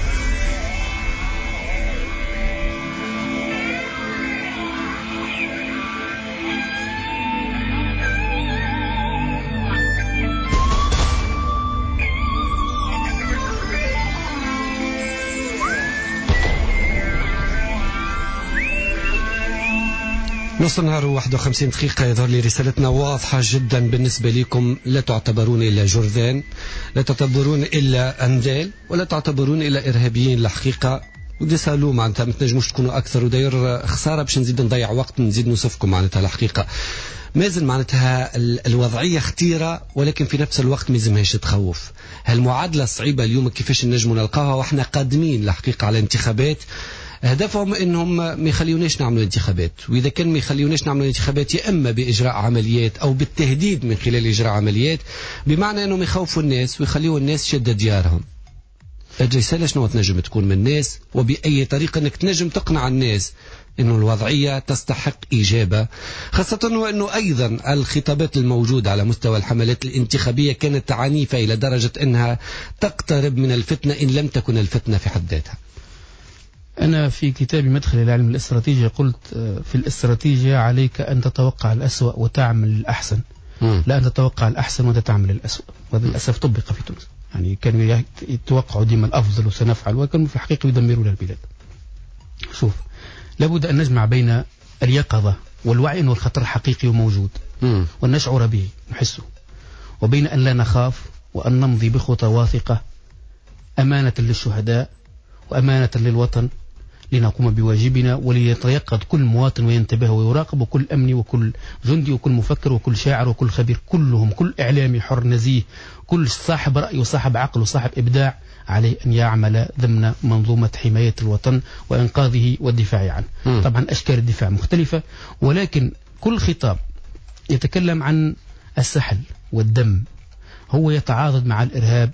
نص النهار 51 دقيقة. يظهر لي رسالتنا واضحة جدا بالنسبة لكم. لا تعتبرون إلا جرذان، لا تعتبرون إلا أندال، ولا تعتبرون إلا إرهابيين. الحقيقة ودي سالو معناتها ما تنجموش تكونوا أكثر، وداير خسارة باش نزيد نضيع وقت نزيد نوصفكم معناتها. الحقيقة مازال معناتها الوضعية خطيرة، ولكن في نفس الوقت مازمهاش تخوف. هالمعادلة صعيبة اليوم كيفاش نجموا نلقاها واحنا قادمين الحقيقة على انتخابات. هدفهم انهم ما يخليوناش نعملوا انتخابات، واذا كان ما يخليوناش نعملوا انتخابات يا اما باجراء عمليات او بالتهديد من خلال اجراء عمليات، بمعنى انهم يخوفوا الناس ويخليوا الناس شد ديارهم. الرسالة شنو تنجم تكون من الناس، وبأي طريقة انك تنجم تقنع الناس انه الوضعية تستحق إجابة، خاصة وانه ايضا الخطابات الموجودة على مستوى الحملات الانتخابية كانت عنيفة الى درجة انها تقترب من الفتنة ان لم تكن الفتنة في حد ذاتها. أنا في كتابي مدخل إلى علم الاستراتيجية قلت في الاستراتيجية عليك أن تتوقع الأسوأ وتعمل الأحسن، لا أن تتوقع الأحسن وتتعمل الأسوأ. وهذا للأسف طبق في تونس، يعني كانوا يتوقعوا ديما الأفضل وسنفعل، وكانوا في الحقيقة يدمروا البلاد. شوف، لابد أن نجمع بين اليقظة والوعي أنه الخطر حقيقي وموجود ونشعر به نحسه، وبين أن لا نخاف وأن نمضي بخطى واثقة أمانة للشهداء وأمانة للوطن لنقوم بواجبنا، وليتيقظ كل مواطن وينتبه ويراقب، وكل أمني وكل جندي وكل مفكر وكل شاعر وكل خبير، كلهم، كل إعلامي حر نزيه، كل صاحب رأي وصاحب عقل وصاحب إبداع عليه أن يعمل ضمن منظومة حماية الوطن وإنقاذه والدفاع عنه. طبعا أشكال الدفاع مختلفة، ولكن كل خطاب يتكلم عن السحل والدم هو يتعاضد مع الإرهاب،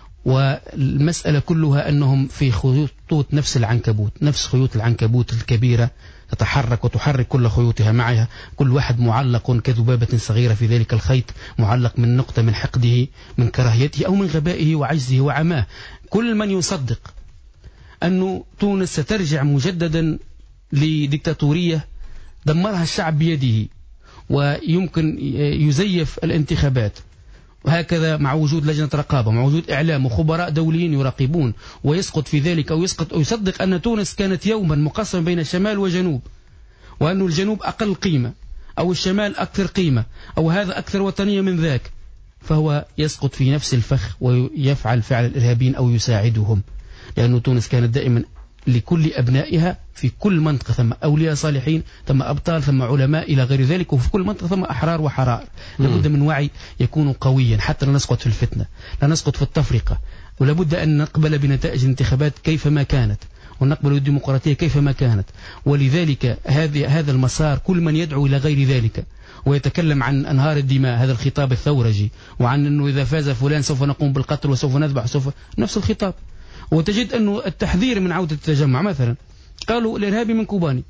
والمسألة كلها أنهم في خيوط نفس العنكبوت، نفس خيوط العنكبوت الكبيرة تتحرك وتحرك كل خيوطها معها، كل واحد معلق كذبابة صغيرة في ذلك الخيط، معلق من نقطة من حقده من كراهيته أو من غبائه وعجزه وعماه. كل من يصدق أن تونس سترجع مجددا لديكتاتورية دمرها الشعب بيده ويمكن يزيف الانتخابات، وهكذا مع وجود لجنة رقابة، مع وجود إعلام وخبراء دوليين يراقبون، ويسقط في ذلك أو يصدق أن تونس كانت يوما مقسمة بين الشمال وجنوب، وأن الجنوب أقل قيمة أو الشمال أكثر قيمة أو هذا أكثر وطنية من ذاك، فهو يسقط في نفس الفخ ويفعل فعل الإرهابيين أو يساعدهم. لأن تونس كانت دائما لكل أبنائها في كل منطقة ثم أولياء صالحين، ثم أبطال، ثم علماء إلى غير ذلك، وفي كل منطقة ثم أحرار وحرائر. لابد من وعي يكون قويا حتى لا نسقط في الفتنة، لا نسقط في التفرقة، ولابد أن نقبل بنتائج الانتخابات كيفما كانت، ونقبل الديمقراطية كيفما كانت. ولذلك هذا المسار كل من يدعو إلى غير ذلك ويتكلم عن أنهار الدماء، هذا الخطاب الثورجي، وعن أنه إذا فاز فلان سوف نقوم بالقتل وسوف نذبح سوف، نفس الخطاب. وتجد أنه التحذير من عودة التجمع مثلا، قالوا الإرهابي من كوباني،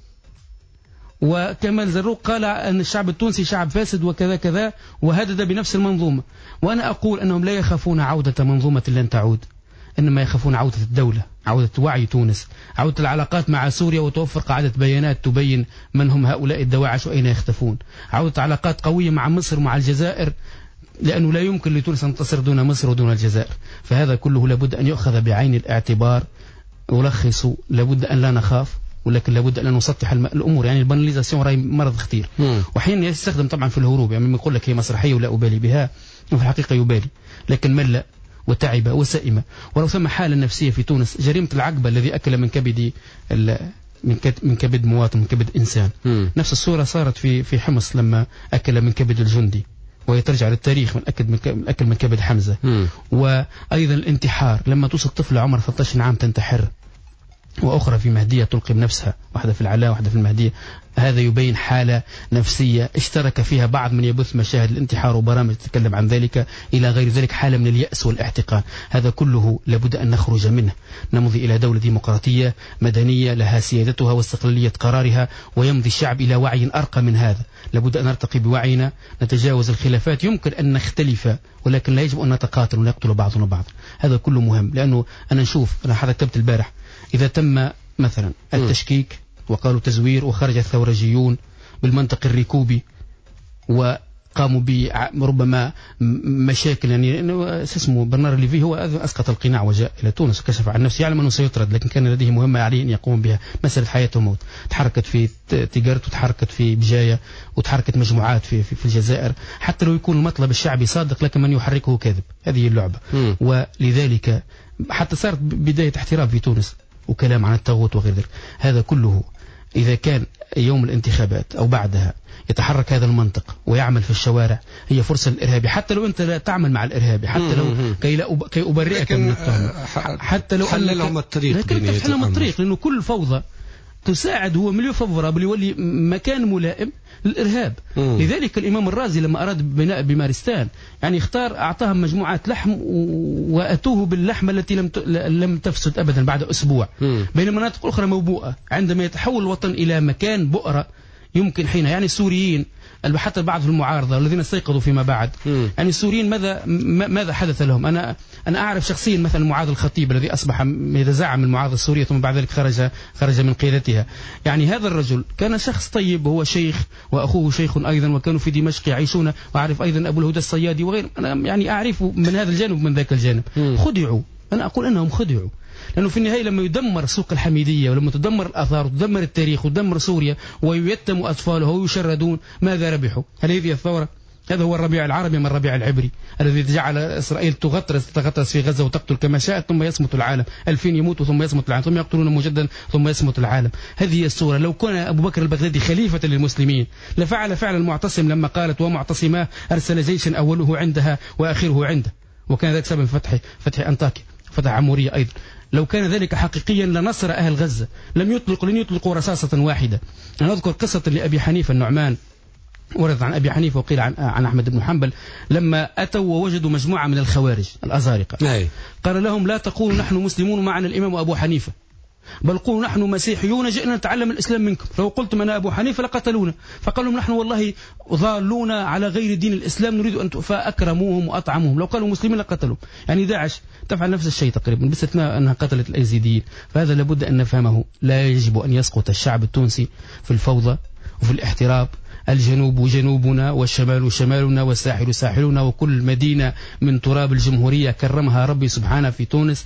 وكمال زروق قال أن الشعب التونسي شعب فاسد وكذا كذا، وهدد بنفس المنظومة. وأنا أقول أنهم لا يخافون عودة منظومة لن تعود، إنما يخافون عودة الدولة، عودة وعي تونس، عودة العلاقات مع سوريا وتوفر قاعدة بيانات تبين من هم هؤلاء الدواعش وأين يختفون، عودة علاقات قوية مع مصر ومع الجزائر، لأنه لا يمكن لتونس أن تصير دون مصر ودون الجزائر. فهذا كله لابد أن يؤخذ بعين الاعتبار. ألخص، لابد أن لا نخاف، ولكن لابد أن نسطح الأمور. يعني الباناليزاسيون راهي مرض خطير، وحين يستخدم طبعا في الهروب، يعني يقول لك هي مسرحية ولا أبالي بها، وفي الحقيقة يبالي، لكن مل وتعب وسائم. ولو ثم حالة نفسية في تونس، جريمة العقبة الذي أكل من كبد من كبد مواطن، من كبد إنسان. نفس الصورة صارت في حمص لما أكل من كبد الجندي، وهي ترجع للتاريخ من أكل من كبد حمزة. وأيضا الانتحار، لما توصل طفل عمر 13 عام تنتحر، وأخرى في مهدية تلقي بنفسها، واحدة في العلاء واحدة في المهدية. هذا يبين حالة نفسية اشترك فيها بعض من يبث مشاهد الانتحار وبرامج تتكلم عن ذلك إلى غير ذلك، حالة من اليأس والاحتقان. هذا كله لابد أن نخرج منه، نمضي إلى دولة ديمقراطية مدنية لها سيادتها واستقلالية قرارها، ويمضي الشعب إلى وعي أرقى من هذا. لابد أن نرتقي بوعينا، نتجاوز الخلافات، يمكن أن نختلف ولكن لا يجب أن نتقاتل ونقتل بعضنا بعضا. هذا كله مهم، لأنه أنا نشوف، أنا كتبت البارح، إذا تم مثلا التشكيك وقالوا تزوير وخرج الثورجيون بالمنطق الركوبي وقاموا بربما مشاكل، يعني اسمه برنار ليفي هو أسقط القناع وجاء إلى تونس وكشف عن نفسه، يعلم أنه سيطرد لكن كان لديه مهمة عليه أن يقوم بها، مسألة حياة وموت. تحركت في تجارت وتحركت في بجاية وتحركت مجموعات في الجزائر، حتى لو يكون المطلب الشعبي صادق لكن من يحركه كاذب. هذه اللعبة. ولذلك حتى صارت بداية احتراب في تونس وكلام عن الطاغوت وغير ذلك. هذا كله إذا كان يوم الانتخابات أو بعدها يتحرك هذا المنطق ويعمل في الشوارع، هي فرصة للإرهابي، حتى لو أنت لا تعمل مع الإرهابي، حتى لو كي أبرئك من التهمة، حتى لو حل لهم الطريق، لكن تفتح لهم الطريق، لأنه كل فوضى تساعد هو مليون فافورابل يولي مكان ملائم للإرهاب. لذلك الإمام الرازي لما أراد بناء بمارستان يعني اختار، أعطاهم مجموعات لحم وأتوه باللحم التي لم تفسد أبدا بعد أسبوع، بينما مناطق أخرى موبوءة. عندما يتحول الوطن إلى مكان بؤرة يمكن حينها، يعني السوريين حتى البعض في المعارضة الذين استيقظوا فيما بعد، يعني السوريين ماذا حدث لهم؟ أنا أعرف شخصيا مثلا معاذ الخطيب الذي أصبح يتزعم المعارضة السورية ثم بعد ذلك خرج من قيادتها. يعني هذا الرجل كان شخص طيب وهو شيخ وأخوه شيخ أيضا، وكانوا في دمشق يعيشون، وأعرف أيضا أبو الهدى الصيادي وغير، أنا يعني أعرف من هذا الجانب ومن ذاك الجانب. خدعوا، أنا أقول أنهم خدعوا، لأنه في النهاية لما يدمر سوق الحميدية ولما تدمر الآثار وتدمر التاريخ وتدمر سوريا ويتم أطفاله ويشردون، ماذا ربحوا؟ هل هذه الثورة؟ هذا هو الربيع العربي من الربيع العبري الذي جعل إسرائيل تغطرس في غزة وتقتل كما شاءت ثم يصمت العالم، 2000 يموتوا ثم يصمت العالم، ثم يقتلون مجددا ثم يصمت العالم. هذه الصورة. لو كان أبو بكر البغدادي خليفة للمسلمين لفعل فعل المعتصم لما قالت ومعتصماه أرسل جيشا أوله عندها وآخره عنده، وكان ذلك سبب فتح أنطاكيا، فتح عمورية أيضا. لو كان ذلك حقيقيا لنصر أهل غزة، لن يطلقوا رصاصة واحدة. أنا أذكر قصة لأبي حنيفة النعمان، ورد عن أبي حنيفة وقيل عن أحمد بن حنبل، لما أتوا ووجدوا مجموعة من الخوارج الأزارقة، قال لهم لا تقولوا نحن مسلمون معنا الإمام أبو حنيفة، بل قولوا نحن مسيحيون جئنا نتعلم الإسلام منكم، لو قلتم أنا أبو حنيفة لقتلونا. فقالوا نحن والله ضالون على غير دين الإسلام نريد أن فأكرموهم وأطعموهم، لو قالوا مسلمين لقتلوا. يعني داعش تفعل نفس الشيء تقريبا، باستثناء أنها قتلت الأيزيديين. فهذا لابد أن نفهمه، لا يجب أن يسقط الشعب التونسي في الفوضى وفي الاحتراب. الجنوب جنوبنا والشمال شمالنا والساحل ساحلنا، وكل مدينة من تراب الجمهورية كرمها ربي سبحانه في تونس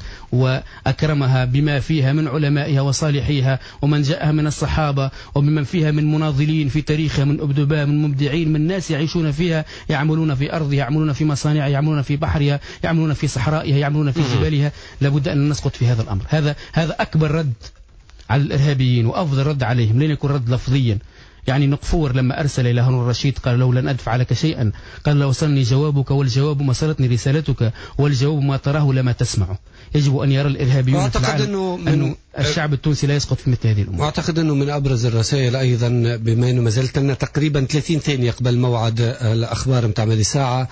وأكرمها بما فيها من علمائها وصالحيها ومن جاءها من الصحابة ومن فيها من مناضلين في تاريخها، من أبدباء، من مبدعين، من ناس يعيشون فيها، يعملون في أرضها، يعملون في مصانعها، يعملون في بحرها، يعملون في صحرائها، يعملون في جبالها. لابد أن نسقط في هذا الأمر. هذا أكبر رد على الإرهابيين وأفضل رد عليهم، لن يكون رد لفظيا. يعني نقفور لما أرسل إلى هارون الرشيد قال له لن أدفع لك شيئا، قال له وصلني جوابك والجواب ما صلتني رسالتك والجواب ما تراه لما تسمعه. يجب أن يرى الإرهابيون في العالم أنه الشعب التونسي لا يسقط في مثل هذه الأمور. وأعتقد أنه من أبرز الرسائل أيضا، بما أنه ما زلت لنا تقريبا 30 ثانية قبل موعد الأخبار متاع مدي ساعة،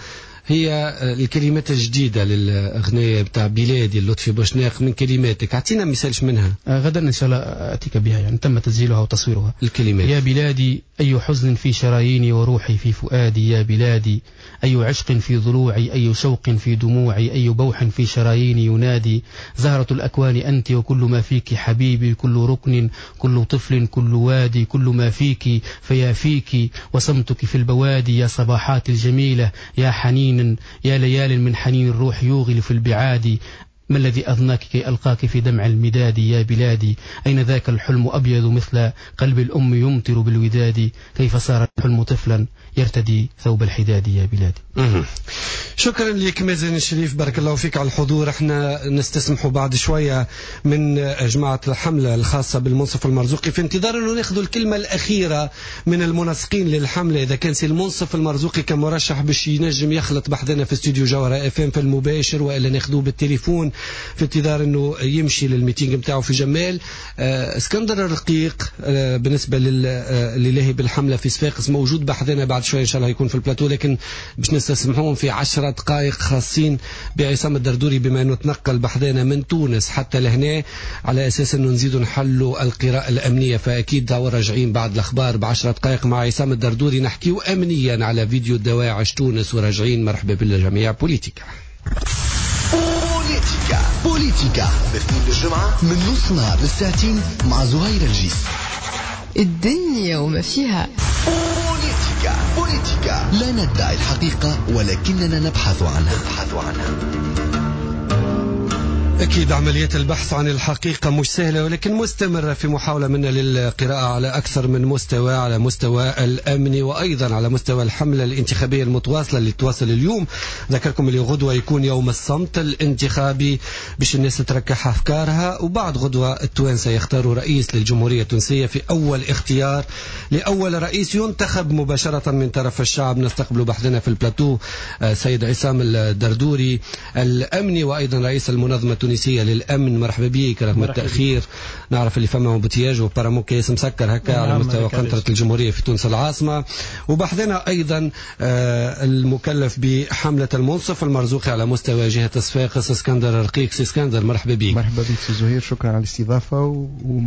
هي الكلمات الجديدة للأغنية بتاع بلادي لطفي بوشناق، من كلماتك أعطينا مثالش منها. غدا إن شاء الله أتيك بها، يعني تم تسجيلها وتصويرها. الكلمات: يا بلادي أي حزن في شراييني وروحي في فؤادي، يا بلادي أي عشق في ضلوعي، أي شوق في دموعي، أي بوح في شراييني ينادي. زهرة الأكوان أنت وكل ما فيك حبيبي، كل ركن كل طفل كل وادي، كل ما فيك فيا فيك وصمتك في البوادي. يا صباحات الجميلة يا حنين، يا ليال من حنين الروح يوغل في البعاد. ما الذي أظناك كي ألقاك في دمع المداد، يا بلادي أين ذاك الحلم أبيض مثل قلب الأم يمطر بالوداد. كيف صار الحلم طفلا يرتدي ثوب الحداد، يا بلادي. شكرا لك مازن الشريف، بارك الله فيك على الحضور. احنا نستسمحوا بعد شوية من جماعة الحملة الخاصة بالمنصف المرزوقي في انتظار انه ناخذ الكلمة الأخيرة من المنسقين للحملة، إذا كان سي المنصف المرزوقي كمرشح باش ينجم يخلط بحذنا في استوديو جوهرة FM في المباشر، وإلا ناخذوه بالتليفون في انتظار انه يمشي للميتينج نتاعو في جمال. اسكندر الرقيق بالنسبة اللي لاهي بالحملة في صفاقس موجود بحذنا بعد شوية إن شاء الله يكون في البلاتو، لكن باش نستسمحوهم في 10 دقائق خاصين بعصام الدردوري بما انه تنقل بحذانا من تونس حتى لهنا على اساس انه نزيدوا نحلوا القراءة الامنية. فاكيد توا راجعين بعد الاخبار ب10 دقائق مع عصام الدردوري نحكيو امنيا على فيديو الدواعش تونس، وراجعين. مرحبا بالجميع. بوليتيكا بوليتيكا باثنين الجمعة من نص نهار للساعتين مع زهير الجيس. الدنيا وما فيها. بوليتيكا لا ندعي الحقيقة ولكننا نبحث عنها. أكيد عمليات البحث عن الحقيقة مش سهلة، ولكن مستمرة في محاولة منا للقراءة على أكثر من مستوى، على مستوى الأمني وأيضا على مستوى الحملة الانتخابية المتواصلة اللي تواصل اليوم. ذكركم اللي غدوة يكون يوم الصمت الانتخابي باش الناس تركح أفكارها، وبعد غدوة التوانسة يختاروا رئيس للجمهورية التونسية في أول اختيار لأول رئيس ينتخب مباشرة من طرف الشعب. نستقبل بحثنا في البلاتو سيد عصام الدردوري الأمني وأيضا رئيس المنظمة التونسية للأمن. مرحبا بك، رغم التأخير نعرف اللي فما امبوتياج وبارامو كيس مسكر هكا على مستوى قنطرة الجمهورية في تونس العاصمة. وبحثنا أيضا المكلف بحملة المنصف المرزوقي على مستوى جهة صفاقس اسكندر الرقيق. سي اسكندر مرحبا بك. مرحبا بك سي زهير، شكرا على الاستضافة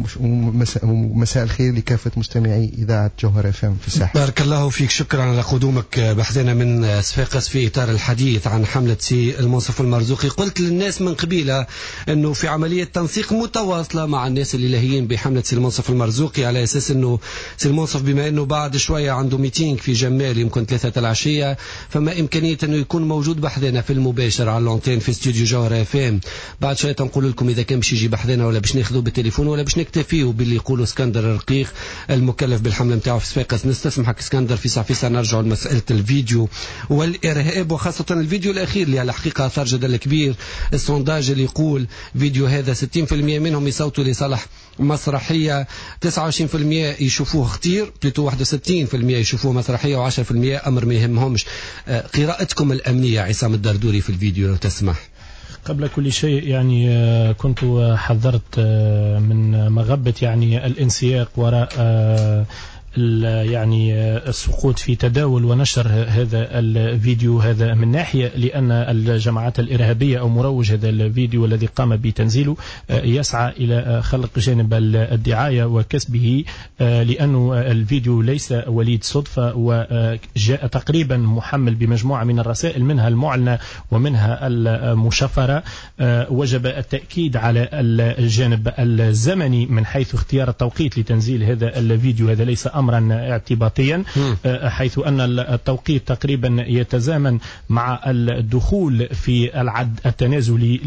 ومساء الخير لكافة مستمعي إذاعة جوهرة FM في الساحل. بارك الله فيك، شكرا على قدومك بحثنا من صفاقس في إطار الحديث عن حملة سي المنصف المرزوقي. قلت للناس من قبيلة انه في عملية تنسيق متواصلة مع الناس اللي لاهيين بحملة سي المنصف المرزوقي، على اساس انه سي المنصف بما انه بعد شوية عنده ميتينج في جمال يمكن 3 العشية، فما امكانية انه يكون موجود بحذنا في المباشر على اللونتين في استوديو جوهرة FM. بعد شوية نقول لكم اذا كان باش يجي بحذنا ولا باش ناخذوه بالتليفون ولا باش نكتفيوا باللي يقولوا اسكندر الرقيق المكلف بالحملة نتاعو في صفاقس. نستسمحك اسكندر في ساعة نرجعوا لمسألة الفيديو والارهاب، وخاصة الفيديو الاخير اللي على الحقيقة اثار جدل كبير. السونداج اللي يقول فيديو هذا 60% منهم يصوتوا لصالح مسرحية، 29% يشوفوه خطير، بلوتو 61% يشوفوه مسرحية، و10% أمر ما يهمهمش. قراءتكم الأمنية عصام الدردوري في الفيديو لو تسمح. قبل كل شيء يعني كنت حذرت من مغبة يعني الانسياق وراء يعني السقوط في تداول ونشر هذا الفيديو هذا من ناحية، لأن الجماعات الإرهابية أو مروج هذا الفيديو الذي قام بتنزيله يسعى إلى خلق جانب الدعاية وكسبه، لأنه الفيديو ليس وليد صدفة، وجاء تقريبا محمل بمجموعة من الرسائل منها المعلنة ومنها المشفرة. وجب التأكيد على الجانب الزمني من حيث اختيار التوقيت لتنزيل هذا الفيديو. هذا ليس أمرا اعتباطيا، حيث أن التوقيت تقريبا يتزامن مع الدخول في العد التنازلي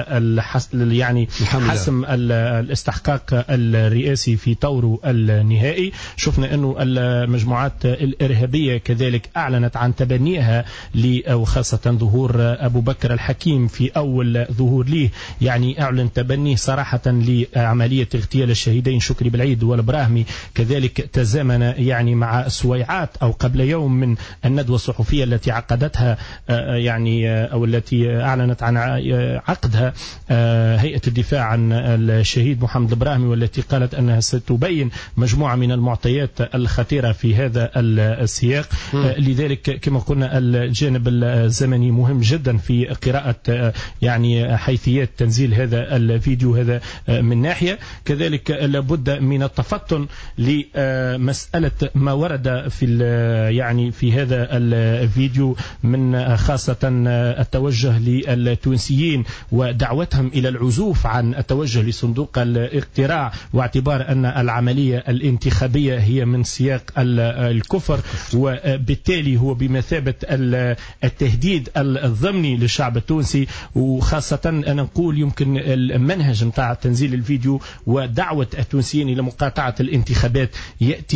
يعني حسم الاستحقاق الرئاسي في طوره النهائي. شفنا أنه المجموعات الإرهابية كذلك أعلنت عن تبنيها وخاصة ظهور أبو بكر الحكيم في أول ظهور له، يعني أعلن تبنيه صراحة لعملية اغتيال الشهيدين شكري بالعيد والبراهمي. كذلك تزامن يعني مع سويعات أو قبل يوم من الندوة الصحفية التي عقدتها يعني أو التي أعلنت عن عقدها هيئة الدفاع عن الشهيد محمد البراهمي، والتي قالت أنها ستبين مجموعة من المعطيات الخطيرة في هذا السياق. لذلك كما قلنا الجانب الزمني مهم جدا في قراءة يعني حيثيات تنزيل هذا الفيديو هذا من ناحية. كذلك لابد من التفطن مسألة ما ورد في يعني في هذا الفيديو من خاصة التوجه للتونسيين ودعوتهم إلى العزوف عن التوجه لصندوق الاقتراع، واعتبار أن العملية الانتخابية هي من سياق الكفر، وبالتالي هو بمثابة التهديد الضمني للشعب التونسي. وخاصة أنا نقول يمكن المنهج متاع تنزيل الفيديو ودعوة التونسيين إلى مقاطعة الانتخابات يأتي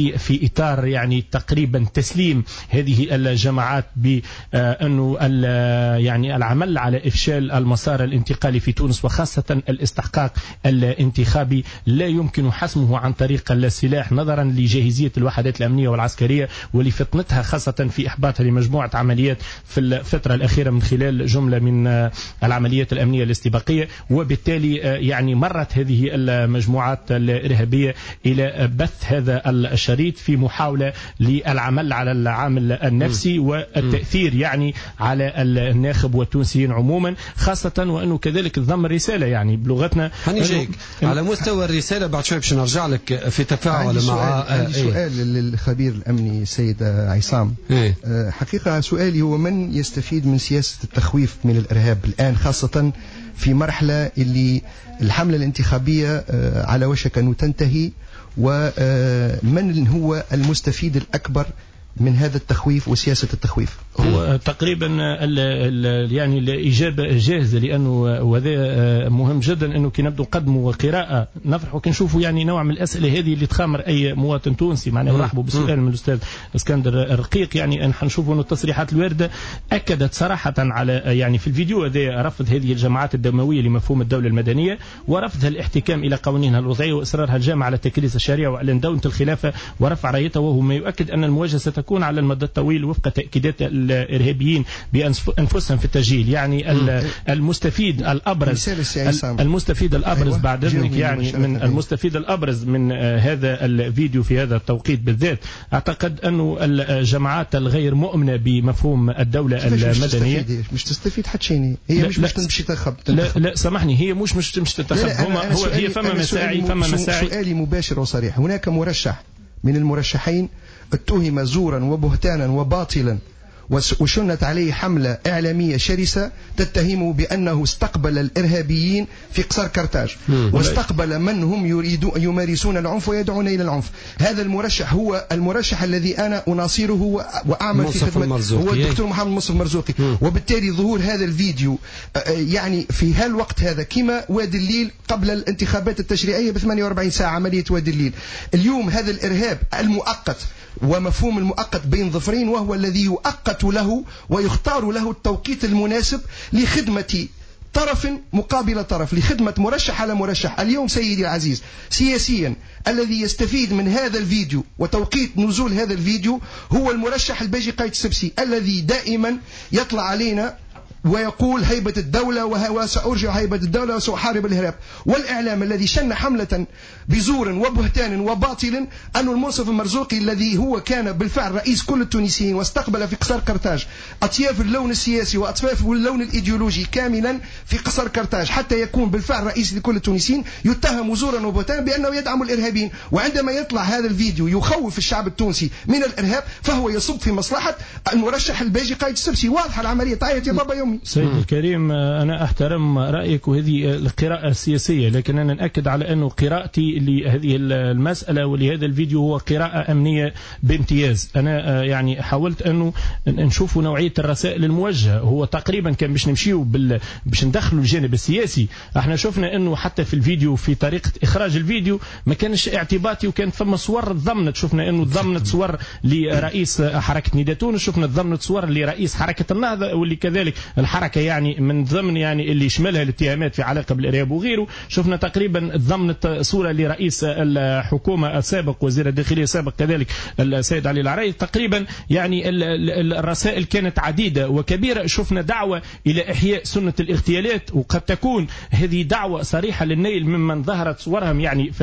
في إطار يعني تقريبا تسليم هذه الجماعات بأنه يعني العمل على إفشال المسار الانتقالي في تونس، وخاصة الاستحقاق الانتخابي لا يمكن حسمه عن طريق السلاح، نظرا لجاهزية الوحدات الأمنية والعسكرية ولفطنتها خاصة في إحباطها لمجموعة عمليات في الفترة الأخيرة من خلال جملة من العمليات الأمنية الاستباقية. وبالتالي يعني مرت هذه المجموعات الإرهابية إلى بث هذا الشريط في محاولة للعمل على العامل النفسي والتأثير يعني على الناخب والتونسيين عموما، خاصة وأنه كذلك ضم الرسالة يعني بلغتنا هنجيك على مستوى الرسالة بعد شوي باش نرجع لك في تفاعل مع عندي سؤال للخبير الأمني السيد عصام. حقيقة سؤالي هو من يستفيد من سياسة التخويف من الإرهاب الآن، خاصة في مرحلة اللي الحملة الانتخابية على وشك أن تنتهي، ومن هو المستفيد الأكبر من هذا التخويف وسياسة التخويف؟ هو تقريبا يعني الإجابة جاهزة، لأنه وذا مهم جدا أنه كي نبدو نقدموا قراءة نفرح وكنشوفوا يعني نوع من الأسئلة هذه اللي تخامر أي مواطن تونسي. معناه نرحبوا بالسؤال من الأستاذ اسكندر الرقيق. يعني نشوفوا أنه التصريحات الواردة أكدت صراحة على يعني في الفيديو هذا رفض هذه الجماعات الدموية لمفهوم الدولة المدنية، ورفضها الاحتكام إلى قوانينها الوضعية، وإصرارها الجامع على تكريس الشريعة وإعلان دولة الخلافة ورفع رايتها، وهو ما يؤكد أن المواجهة ستكون على المدى الطويل وفق تأكيدات الإرهابيين بأنفسهم في التسجيل. يعني المستفيد الأبرز بعد إذنك يعني من المستفيد الأبرز من هذا الفيديو في هذا التوقيت بالذات، أعتقد أنه الجماعات الغير مؤمنة بمفهوم الدولة المدنية مش تستفيد حتى شيء. هي مش تنتخب. لا سامحني، هي مش تنتخب. هي فما مساعي. سؤالي مباشر وصريح. هناك مرشح من المرشحين اتهم زورا وبهتانا وباطلا وشنت عليه حملة إعلامية شرسة تتهمه بأنه استقبل الإرهابيين في قصر كرتاج، واستقبل من هم يمارسون العنف ويدعون إلى العنف. هذا المرشح هو المرشح الذي أنا أناصره وأعمل في خدمة، هو الدكتور محمد مصطفى مرزوقي. وبالتالي ظهور هذا الفيديو يعني في هالوقت هذا كما وادي الليل قبل الانتخابات التشريعية ب48 ساعة عملية وادي الليل. اليوم هذا الإرهاب المؤقت، ومفهوم المؤقت بين ظفرين، وهو الذي يؤقت له ويختار له التوقيت المناسب لخدمة طرف مقابل طرف، لخدمة مرشح على مرشح. اليوم سيدي العزيز سياسيا الذي يستفيد من هذا الفيديو وتوقيت نزول هذا الفيديو هو المرشح الباجي قايد السبسي، الذي دائما يطلع علينا ويقول هيبة الدولة وسأرجع هيبة الدولة وسأحارب الإرهاب. والإعلام الذي شن حملة بزور وبهتان وباطل أن المنصف المرزوقي الذي هو كان بالفعل رئيس كل التونسيين واستقبل في قصر كرتاج أطياف اللون السياسي وأطياف اللون الإيديولوجي كاملا في قصر كرتاج حتى يكون بالفعل رئيس لكل التونسيين، يتهم زورا وبهتان بأنه يدعم الإرهابيين. وعندما يطلع هذا الفيديو يخوف الشعب التونسي من الإرهاب فهو يصب في مصلحة المرشح الباجي قايد السبسي. واضحة العملية. تعيط يا بابا يومي. سيد الكريم، أنا أحترم رأيك وهذه القراءة السياسية، لكن أنا نأكد على أنه قراءتي لهذه المسألة ولهذا الفيديو هو قراءة أمنية بامتياز. أنا يعني حاولت أنه نشوف نوعية الرسائل الموجهة. هو تقريبا كان باش نمشيو باش ندخلوا الجانب السياسي. احنا شفنا أنه حتى في الفيديو في طريقة إخراج الفيديو ما كانش اعتباطي، وكان ثم صور ضمنت. شفنا أنه ضمنت صور لرئيس حركة نداء تونس، شفنا ضمنت صور لرئيس حركة النهضة، واللي كذلك الحركة يعني من ضمن يعني اللي يشملها الاتهامات في علاقة بالإرهاب وغيره. شفنا تقريبا ضمنت صورة لرئيس الحكومة السابق وزير الداخلية السابق كذلك السيد علي العراي. تقريبا يعني الرسائل كانت عديدة وكبيرة. شفنا دعوة إلى إحياء سنة الاغتيالات، وقد تكون هذه دعوة صريحة للنيل ممن ظهرت صورهم يعني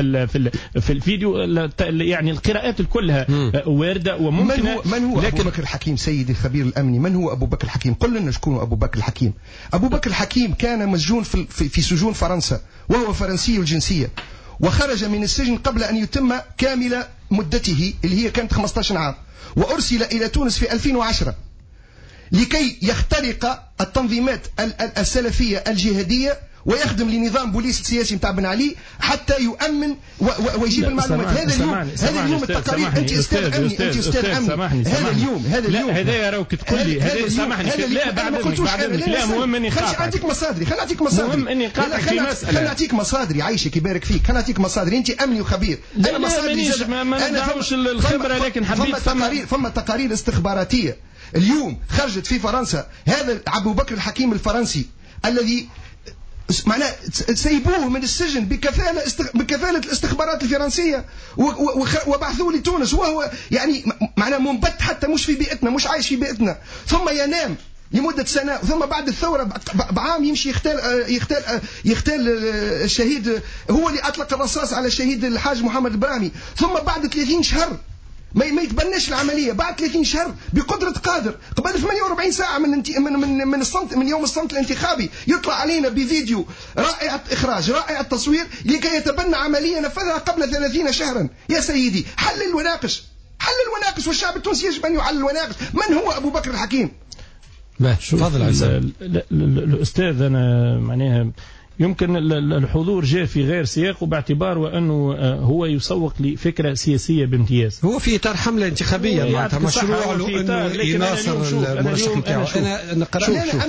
في الفيديو. يعني القراءات كلها واردة وممكنة. من هو أبو بكر الحكيم سيدي الخبير الأمني؟ من هو أبو بكر الحكيم؟ قل لنا شكون أبو بكر الحكيم. أبو بكر الحكيم كان مسجون في سجون فرنسا، وهو فرنسي الجنسية، وخرج من السجن قبل أن يتم كامل مدته اللي هي كانت 15 عام، وأرسل إلى تونس في 2010 لكي يخترق التنظيمات السلفية الجهادية ويخدم لنظام بوليس سياسي متاع بن علي حتى يؤمن ويجيب المعلومات. هذا اليوم التقارير، انت استاذ امني، انت استاذ امني، هذا اليوم هذا راك تقول لي هذا سامحني لا بعد لا مهم اني خليني نعطيك مصادري مهم اني قاطعك في مساله. خليني نعطيك مصادري يعيشك يبارك فيك، خليني نعطيك مصادري، انت امني وخبير. انا مصادري ما ندعوش الخبره لكن حبيت فما تقارير استخباراتيه اليوم خرجت في فرنسا. هذا أبو بكر الحكيم الفرنسي الذي معناه سيبوه من السجن بكفالة الاستخبارات الفرنسية وبعثوه لتونس، وهو يعني معناه منبت حتى مش في بيئتنا، مش عايش في بيئتنا، ثم ينام لمدة سنة، ثم بعد الثورة بعام يمشي يختال الشهيد، هو اللي أطلق الرصاص على الشهيد الحاج محمد البرامي، ثم بعد 30 شهر ما يتبناش العملية، بعد 30 شهر بقدرة قادر قبل 48 ساعة من يوم الصمت الانتخابي يطلع علينا بفيديو رائع إخراج رائع التصوير لكي يتبنى عملية نفذها قبل 30 شهرا. يا سيدي حلل وناقش والشعب التونسي يجب أن يحلل وناقش من هو أبو بكر الحكيم. تفضل عزام. الأستاذ أنا معناها يمكن الحضور جاء في غير سياق وباعتباره أنه هو يسوق لفكرة سياسية بامتياز. هو في إطار حملة انتخابية معناتها مشروع له أنه يناصر المرشح نتاعو. أنا نقرأ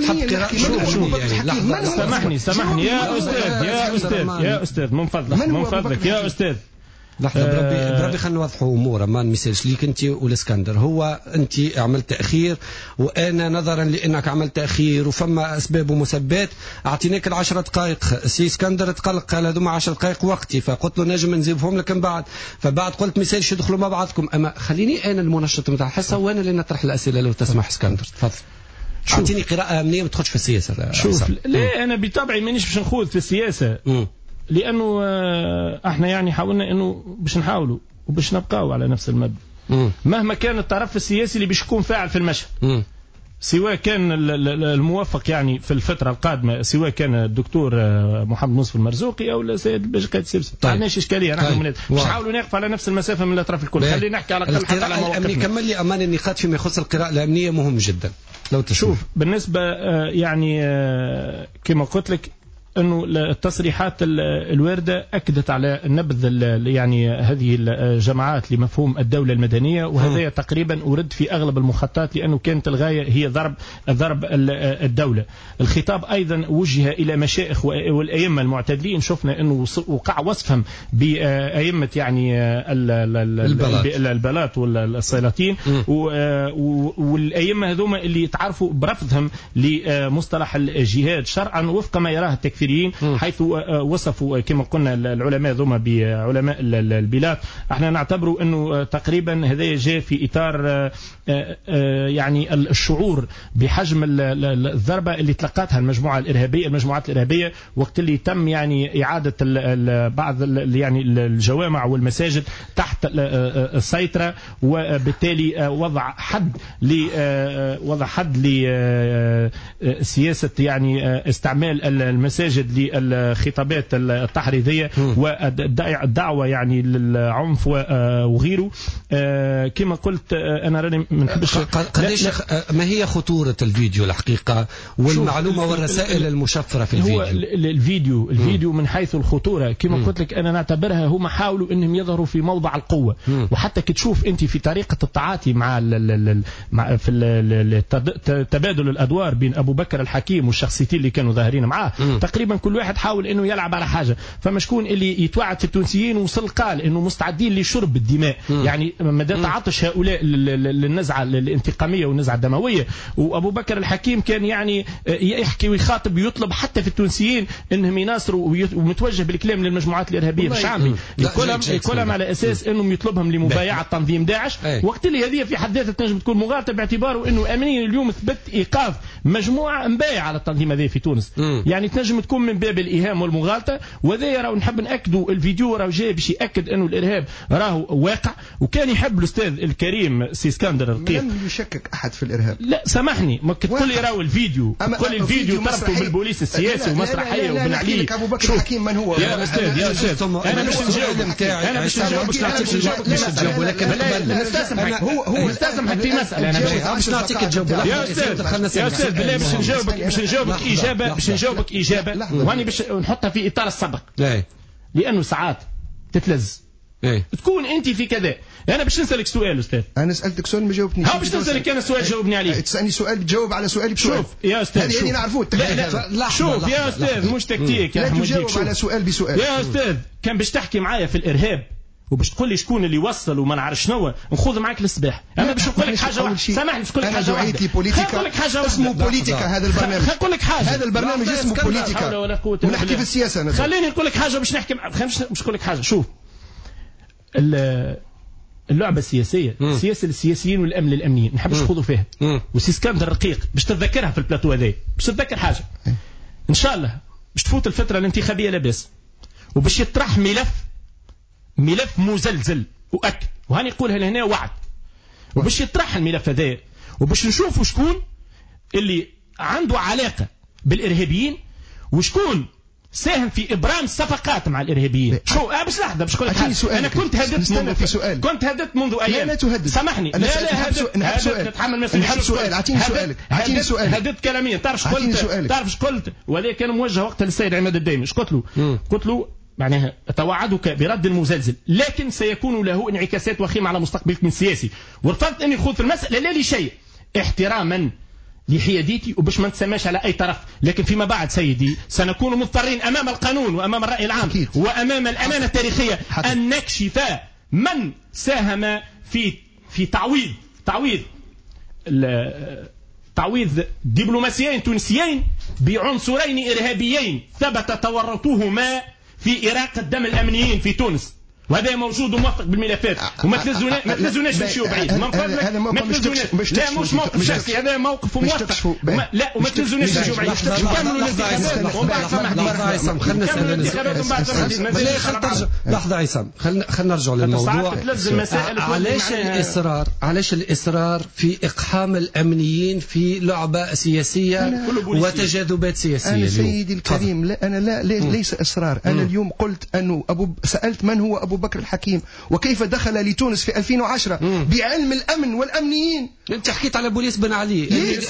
سامحني يا أستاذ من فضلك يا أستاذ لحظة بربي خلينا نوضحوا أمور ما نمثلش ليك أنت والإسكندر. هو أنت عملت تأخير وأنا نظرا لأنك عملت تأخير وفما أسباب ومسبات أعطيناك 10 دقائق. سي إسكندر تقلق قال هذوما 10 دقائق وقتي، فقلت له نجم نزيدهم لك من بعد، فبعد قلت مثالش يدخلوا مع بعضكم. أما خليني أنا المنشط نتاع الحصة وأنا اللي نطرح الأسئلة لو تسمح إسكندر. تفضل أعطيني قراءة أمنية ما تدخلش في السياسة. شوف لا أنا بطبعي مانيش باش نخوض في السياسة لأنه احنا يعني حاولنا انه باش نحاولوا وباش نبقاو على نفس المبدأ مهما كان الطرف السياسي اللي باش يكون فاعل في المشهد، سواء كان الموفق يعني في الفترة القادمة، سواء كان الدكتور محمد نصف المرزوقي أو السيد بشكات سبسي. ما عندناش إشكالية، نحن باش نحاولوا نقف على نفس المسافة من الأطراف الكل. خلينا نحكي على القراءة على مواقفنا. كمل لي أمان النقاط فيما يخص القراءة الأمنية مهم جدا لو تشوف. بالنسبة يعني كما قلت لك أنه التصريحات الواردة أكدت على نبذ يعني هذه الجماعات لمفهوم الدولة المدنية، وهذا تقريبا ورد في أغلب المخططات لأنه كانت الغاية هي ضرب الدولة. الخطاب أيضا وجه إلى مشايخ والأئمة المعتدلين، شفنا أنه وقع وصفهم بأئمة يعني البلاط والسلاطين، والأئمة هذوما اللي تعرفوا برفضهم لمصطلح الجهاد شرعا وفق ما يراه التكفيريين، حيث وصفوا كما قلنا العلماء ذوما بعلماء البلاد. احنا نعتبر انه تقريبا هذا جاء في اطار يعني الشعور بحجم الضربه اللي تلقتها المجموعات الارهابيه وقت اللي تم يعني اعاده بعض يعني الجوامع والمساجد تحت السيطره، وبالتالي وضع حد لسياسه يعني استعمال المساجد للخطابات التحريضية والدعوة يعني للعنف وغيره. كما قلت أنا راني من حبش قديش ما هي خطورة الفيديو الحقيقة والمعلومة والرسائل المشفرة في الفيديو؟ الفيديو من حيث الخطورة كما قلت لك أنا نعتبرها هم حاولوا أنهم يظهروا في موضع القوة، وحتى كتشوف أنت في طريقة التعاطي مع في تبادل الأدوار بين أبو بكر الحكيم والشخصيتين اللي كانوا ظاهرين معاه، تقريبا كل واحد حاول انه يلعب على حاجه. فما شكون اللي يتوعد في التونسيين وصل قال انه مستعدين لشرب الدماء، يعني مدى تعاطش هؤلاء للنزعه الانتقاميه والنزعه الدمويه. وابو بكر الحكيم كان يعني يحكي ويخاطب ويطلب حتى في التونسيين انهم يناصروا ومتوجه بالكلام للمجموعات الارهابيه في الشعبي كلهم على اساس انهم يطلبهم لمبايعه تنظيم داعش، وقت اللي هذه في حد ذاتها تنجم تكون مغالطه باعتباره انه امنيا اليوم ثبت ايقاف مجموعه مبايعه على التنظيم هذا في تونس. يعني تنجم تكون من باب الإيهام والمغالطة، وذا راهو نحب نأكدوا الفيديو راهو جاي باش يأكد أنه الإرهاب راهو واقع. وكان يحب الأستاذ الكريم سي اسكندر القيق لم يشكك أحد في الإرهاب. لا سامحني ما تقول لي راهو الفيديو تقول الفيديو تربطوا بالبوليس السياسي ومسرحية وبن علي. أبو بكر الحكيم من هو؟ يا أستاذ أنا باش نجاوب باش نجاوب ولكن نستسمحك في مسألة أنا باش نعطيك تجاوب. يا أستاذ بالله باش نجاوبك إجابة وهاني باش نحطها في اطار السبق لانه ساعات تتلز تكون انت في كذا. انا باش نسالك سؤال استاذ. انا سالتك سؤال ما جاوبتنيش. ها باش نسالك انا سؤال جاوبني عليه. تسالني سؤال بتجاوب على سؤالي بسؤال. شوف يا استاذ هذه اللي نعرفوه. لا شوف يا استاذ مش تكتيك لا تجاوب على سؤال بسؤال. يا استاذ كان باش تحكي معايا في الارهاب وباش تقول لي شكون اللي وصل وما نعرف شنو نخوض معاك للصباح. انا باش نقول لك حاجه واحده. سامحني باش نقول لك حاجه واحده. نقول لك حاجه اسمه بوليتيكا. هذا البرنامج نقول لك حاجه. هذا البرنامج اسمه بوليتيكا ونحكي في السياسه. خليني نقول لك حاجه باش نحكي باش نقول لك حاجه. شوف اللعبه السياسيه سياسه للسياسيين والامن للامنيين نحبش نخوضوا فيها. وسي اسكندر رقيق باش تتذكرها في البلاتو هذا باش تتذكر حاجه ان شاء الله باش تفوت الفتره الانتخابيه لاباس وباش يطرح ملف مزلزل وأكد وهاني يقولها لهنا وعد وباش يطرح الملف هذا وباش نشوفوا شكون اللي عنده علاقة بالإرهابيين وشكون ساهم في إبرام صفقات مع الإرهابيين. شو بس لحظة باش نقول لك حاجة. أنا كنت هددت منذ أيام. لا تهدد. سامحني. لا نتحمل مسؤولية. نحب سؤال. أعطيني سؤال. هددت كلاميا. تعرف قلت وهذا كان موجه وقت للسيد عماد الدايمي. قلت له معناها أتوعدك برد المزلزل لكن سيكون له انعكاسات وخيمة على مستقبلك من سياسي. ورفضت أني أخوض في المسألة لا لشيء احتراما لحياديتي وباش ما نتسماش على أي طرف. لكن فيما بعد سيدي سنكون مضطرين أمام القانون وأمام الرأي العام وأمام الأمانة التاريخية أن نكشف من ساهم في تعويض دبلوماسيين تونسيين بعنصرين إرهابيين ثبت تورطهما في إراقة دم الأمنيين في تونس وهذا موجود وموثق بالملفات وما تلزوناش نمشيو بعيد من فضلك ما تلزوناش. لا مش موقف شخصي هذا موقف موثق لا وما تلزوناش نمشيو بعيد. نكملوا الانتخابات ومن بعد لحظة عصام خلينا نرجع للموضوع. علاش الإصرار في إقحام الأمنيين في لعبة سياسية وتجاذبات سياسية؟ أنا سيدي الكريم لا أنا ليس إصرار. أنا اليوم قلت أنه سألت من هو أبو بكر الحكيم وكيف دخل لتونس في 2010 بعلم الأمن والأمنيين. أنت حكيت على بوليس بن علي.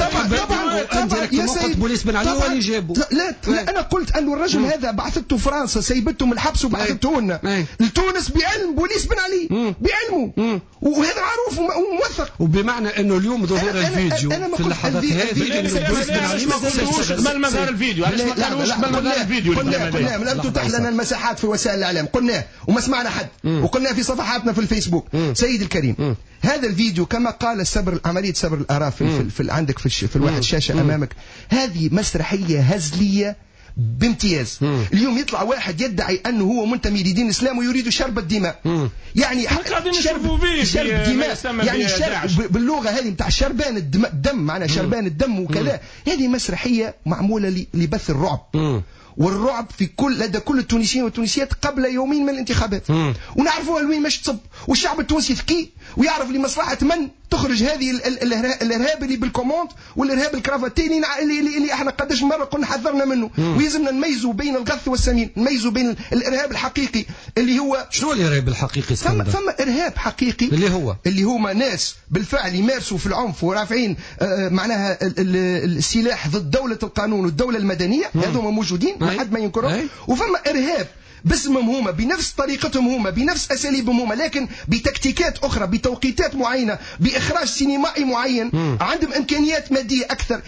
طبعا يا سيد بوليس بن علي هو اللي جابه. لا أنا قلت أن الرجل هذا بعثته فرنسا سيبته من الحبس وبعثته لنا لتونس بعلم بوليس بن علي بعلمه وهذا معروف وموثق. وبمعنى أنه اليوم ظهور الفيديو في اللحظات هذه أنه بوليس بن علي ما قلتوش قبل ما ظهر الفيديو. علاش ما قالوش قبل ما ظهر الفيديو؟ قلنا لم تتاح لنا المساحات في وسائل الإعلام قلنا وما سمعنا حد وقلنا في صفحاتنا في الفيسبوك. سيد الكريم هذا الفيديو كما قال عملية سبر الآراء عندك في الواحد الشاشة أمامك هذه مسرحية هزلية بامتياز. اليوم يطلع واحد يدعي أنه هو منتمي لدين الإسلام ويريد شرب الدماء. يعني شرب الدماء يعني شرب باللغة هذه متاع شربان الدم معناه شربان الدم وكذا. هذه مسرحية معمولة لبث الرعب والرعب لدى كل التونسيين والتونسيات قبل يومين من الانتخابات ونعرفوها لوين مش تصب والشعب التونسي ذكي ويعرف لمصلحة من تخرج هذه الارهاب اللي بالكوموند والارهاب الكرافتي اللي احنا قداش مره قلنا حذرنا منه. ويلزمنا نميزوا بين الغث والسمين نميزوا بين الارهاب الحقيقي اللي هو شنو الارهاب الحقيقي؟ فما ارهاب حقيقي اللي هما ناس بالفعل يمارسوا في العنف ورافعين معناها السلاح ضد دولة القانون والدولة المدنية. هذوما موجودين ما حد ما ينكرهم. وفما ارهاب باسمهم هما بنفس طريقتهم هما بنفس أساليبهم هما لكن بتكتيكات أخرى بتوقيتات معينة بإخراج سينمائي معين. عندهم إمكانيات مادية أكثر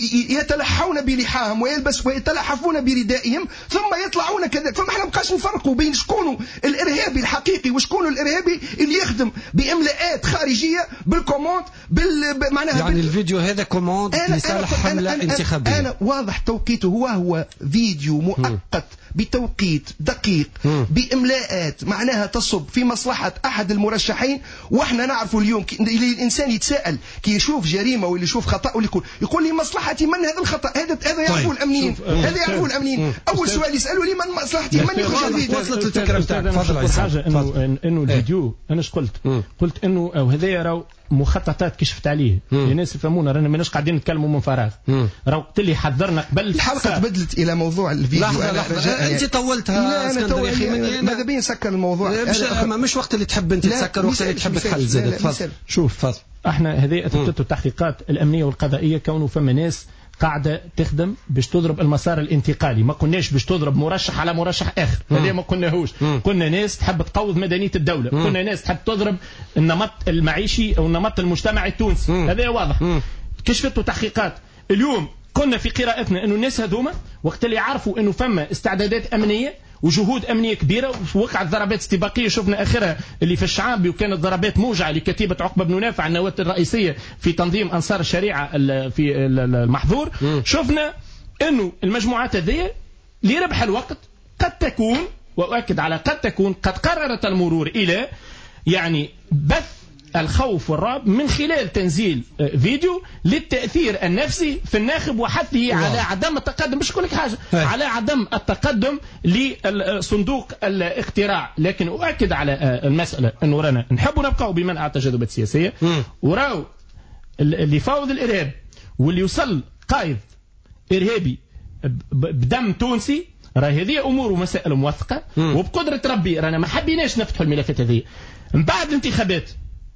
يتلحون بلحاهم ويتلحفون بردائهم ثم يطلعون كذا. فما احنا مبقاش نفرقوا بين شكون الإرهابي الحقيقي وشكون الإرهابي اللي يخدم بإملاءات خارجية بالكوموند معناها يعني الفيديو هذا كوموند لصالح حملة انتخابية. أنا واضح توقيته هو فيديو مؤقت بتوقيت دقيق بإملاءات معناها تصب في مصلحة أحد المرشحين. وإحنا نعرف اليوم الإنسان يتساءل كي يشوف جريمة واللي يشوف خطأ يقول لي مصلحتي من هذا الخطأ؟ هذا يعرفوا الأمنيين. هذا يعرفوا الأمنيين. أول سؤال يسألوا لي من مصلحتي من يخرج الفيديو. وصلت الفكرة بتاعك. تفضل حاجة إنه الفيديو أنا قلت إنه هذا يراو مخططات كشفت عليه الناس يفهمونا رانا ماناش قاعدين نتكلموا من فراغ. راهو قلت لي حذرنا قبل الحلقه تبدلت الى موضوع الفيديو. لحظة انت طولتها اسكندر يا اخي ماذا بيا نسكر الموضوع مش وقت اللي تحب انت تسكر وقت اللي تحب تحل زاد. تفضل. شوف احنا هذه اثبتته التحقيقات الامنيه والقضائيه كونه فما ناس قاعدة تخدم باش تضرب المسار الانتقالي، ما كناش باش تضرب مرشح على مرشح آخر، هذا ما كناهوش. كنا ناس تحب تقوض مدنية الدولة، كنا ناس تحب تضرب النمط المعيشي أو النمط المجتمعي التونسي، هذا واضح. كشفت تحقيقات اليوم كنا في قراءتنا أنه الناس هذوما وقت اللي عرفوا أنه فما استعدادات أمنية وجهود أمنية كبيرة ووقعت ضربات استباقية، شفنا آخرها اللي في الشعابي، وكانت ضربات موجعة لكتيبة عقبة بن نافع النواة الرئيسية في تنظيم أنصار الشريعة في المحظور. شفنا أنه المجموعات هذه لربح الوقت قد تكون، وأؤكد على قد تكون، قد قررت المرور إلى يعني بث الخوف والرعب من خلال تنزيل فيديو للتأثير النفسي في الناخب وحثه على عدم التقدم، مش كل حاجة، على عدم التقدم لصندوق الاقتراع. لكن أؤكد على المسألة أنه رانا نحب نبقى بمنع التجاذبات السياسية، وراو اللي فاوض الإرهاب واللي يوصل قائد إرهابي بدم تونسي، راه هذه أمور ومسائل موثقة، وبقدرة ربي رانا ما حبيناش نفتحوا الملفات هذه من بعد الانتخابات.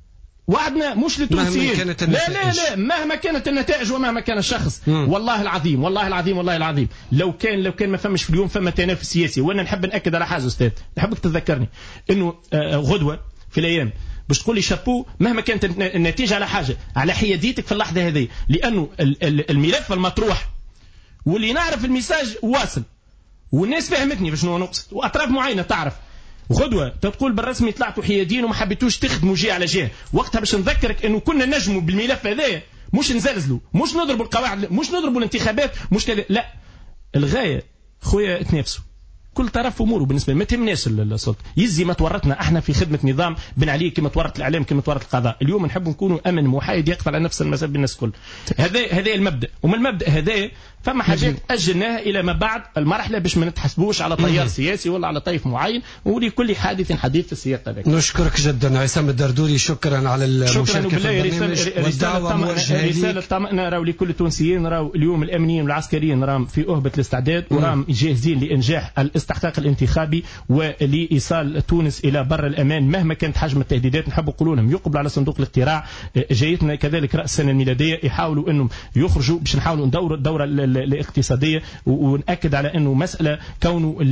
وعدنا مش للتونسيين، لا مهما كانت النتائج ومهما كان الشخص، والله العظيم والله العظيم والله العظيم لو كان ما فمش في اليوم فما تنافس سياسي. وانا نحب ناكد على حاجه استاذ، نحبك تتذكرني انه غدوه في الايام باش تقول لي شابو مهما كانت النتيجه على حاجه، على حياديتك في اللحظه هذه، لانه الملف المطروح واللي نعرف الميساج واصل والناس فهمتني باش نقصد، واطراف معينه تعرف. غدوة تقول بالرسمي طلعتوا حيادين وما حبيتوش تخدموا جهة على جهة، وقتها باش نذكرك انه كنا نجموا بالملف هذا مش نزلزلوا، مش نضربوا القواعد، مش نضربوا الانتخابات، مش كده، لا، الغاية خويا تنافسوا، كل طرف اموره بالنسبه ما تهمناش السلطه، يزي ما تورطنا احنا في خدمه نظام بن علي كما تورط الاعلام كما تورط القضاء. اليوم نحب نكونوا امن محايد يقف على نفس المسافه بالناس الكل. هذا المبدا، ومن المبدا هذا فما حاجات اجلناها الى ما بعد المرحله باش ما نتحسبوش على تيار سياسي ولا على طيف معين، ولكل حادث حديث في السياق هذاك. نشكرك جدا عصام الدردوري، شكرا على المشاركه في البرنامج والدعوه موجهه رساله طمأنة راهو لكل التونسيين. راهو اليوم الامنيين والعسكريين راهم في أهبة الاستعداد وراهم جاهزين لانجاح الاستحقاق الانتخابي ولإيصال تونس إلى بر الأمان مهما كانت حجم التهديدات. نحب نقول لهم يقبلوا على صندوق الاقتراع، جايتنا كذلك رأس السنة الميلادية، يحاولوا أنهم يخرجوا باش نحاولوا ندوروا الدورة الاقتصادية، ونأكد على أنه مسألة كونه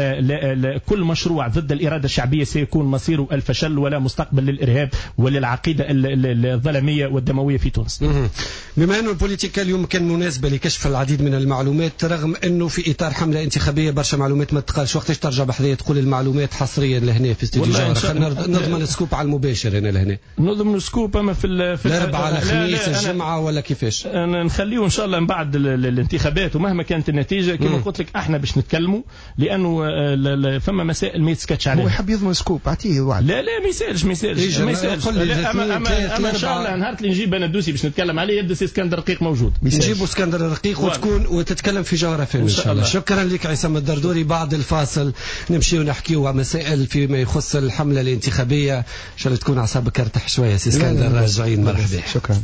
لا كل مشروع ضد الإرادة الشعبية سيكون مصيره الفشل ولا مستقبل للإرهاب وللعقيدة الظلمية والدموية في تونس. بما أنه البوليتيكا اليوم كان مناسبة لكشف العديد من المعلومات، رغم أنه في إطار حملة انتخابية برشا معلومات ما تقالش، وقتاش ترجع بحذية تقول المعلومات حصريا لهنا في استوديو جوهرة؟ خلينا نضمن سكوب على المباشر هنا لهنا، نضمن سكوب اما في الاربعاء الخميس الجمعة ولا كيفاش؟ أنا نخليه ان شاء الله من بعد الانتخابات، ومهما كانت النتيجة كما قلت لك احنا باش نتكلموا، لانه فما مسائل ما يتسكتش عليها. هو يحب يضمن سكوب، اعطيه وعد. لا ما يسالش اما ان شاء الله نهار اللي نجيب انا الدوسي باش نتكلم عليه يبدا سي اسكندر رقيق موجود، نجيبوا اسكندر رقيق وتتكلم في جوهرة فين ان شاء الله. شكرا لك عصام الدردوري. بعد الفاصل نمشي ونحكيوا مسائل فيما يخص الحملة الانتخابية، ان شاء الله تكون اعصابك ارتاح شوية سي اسكندر. راجعين مرحبا. شكرا.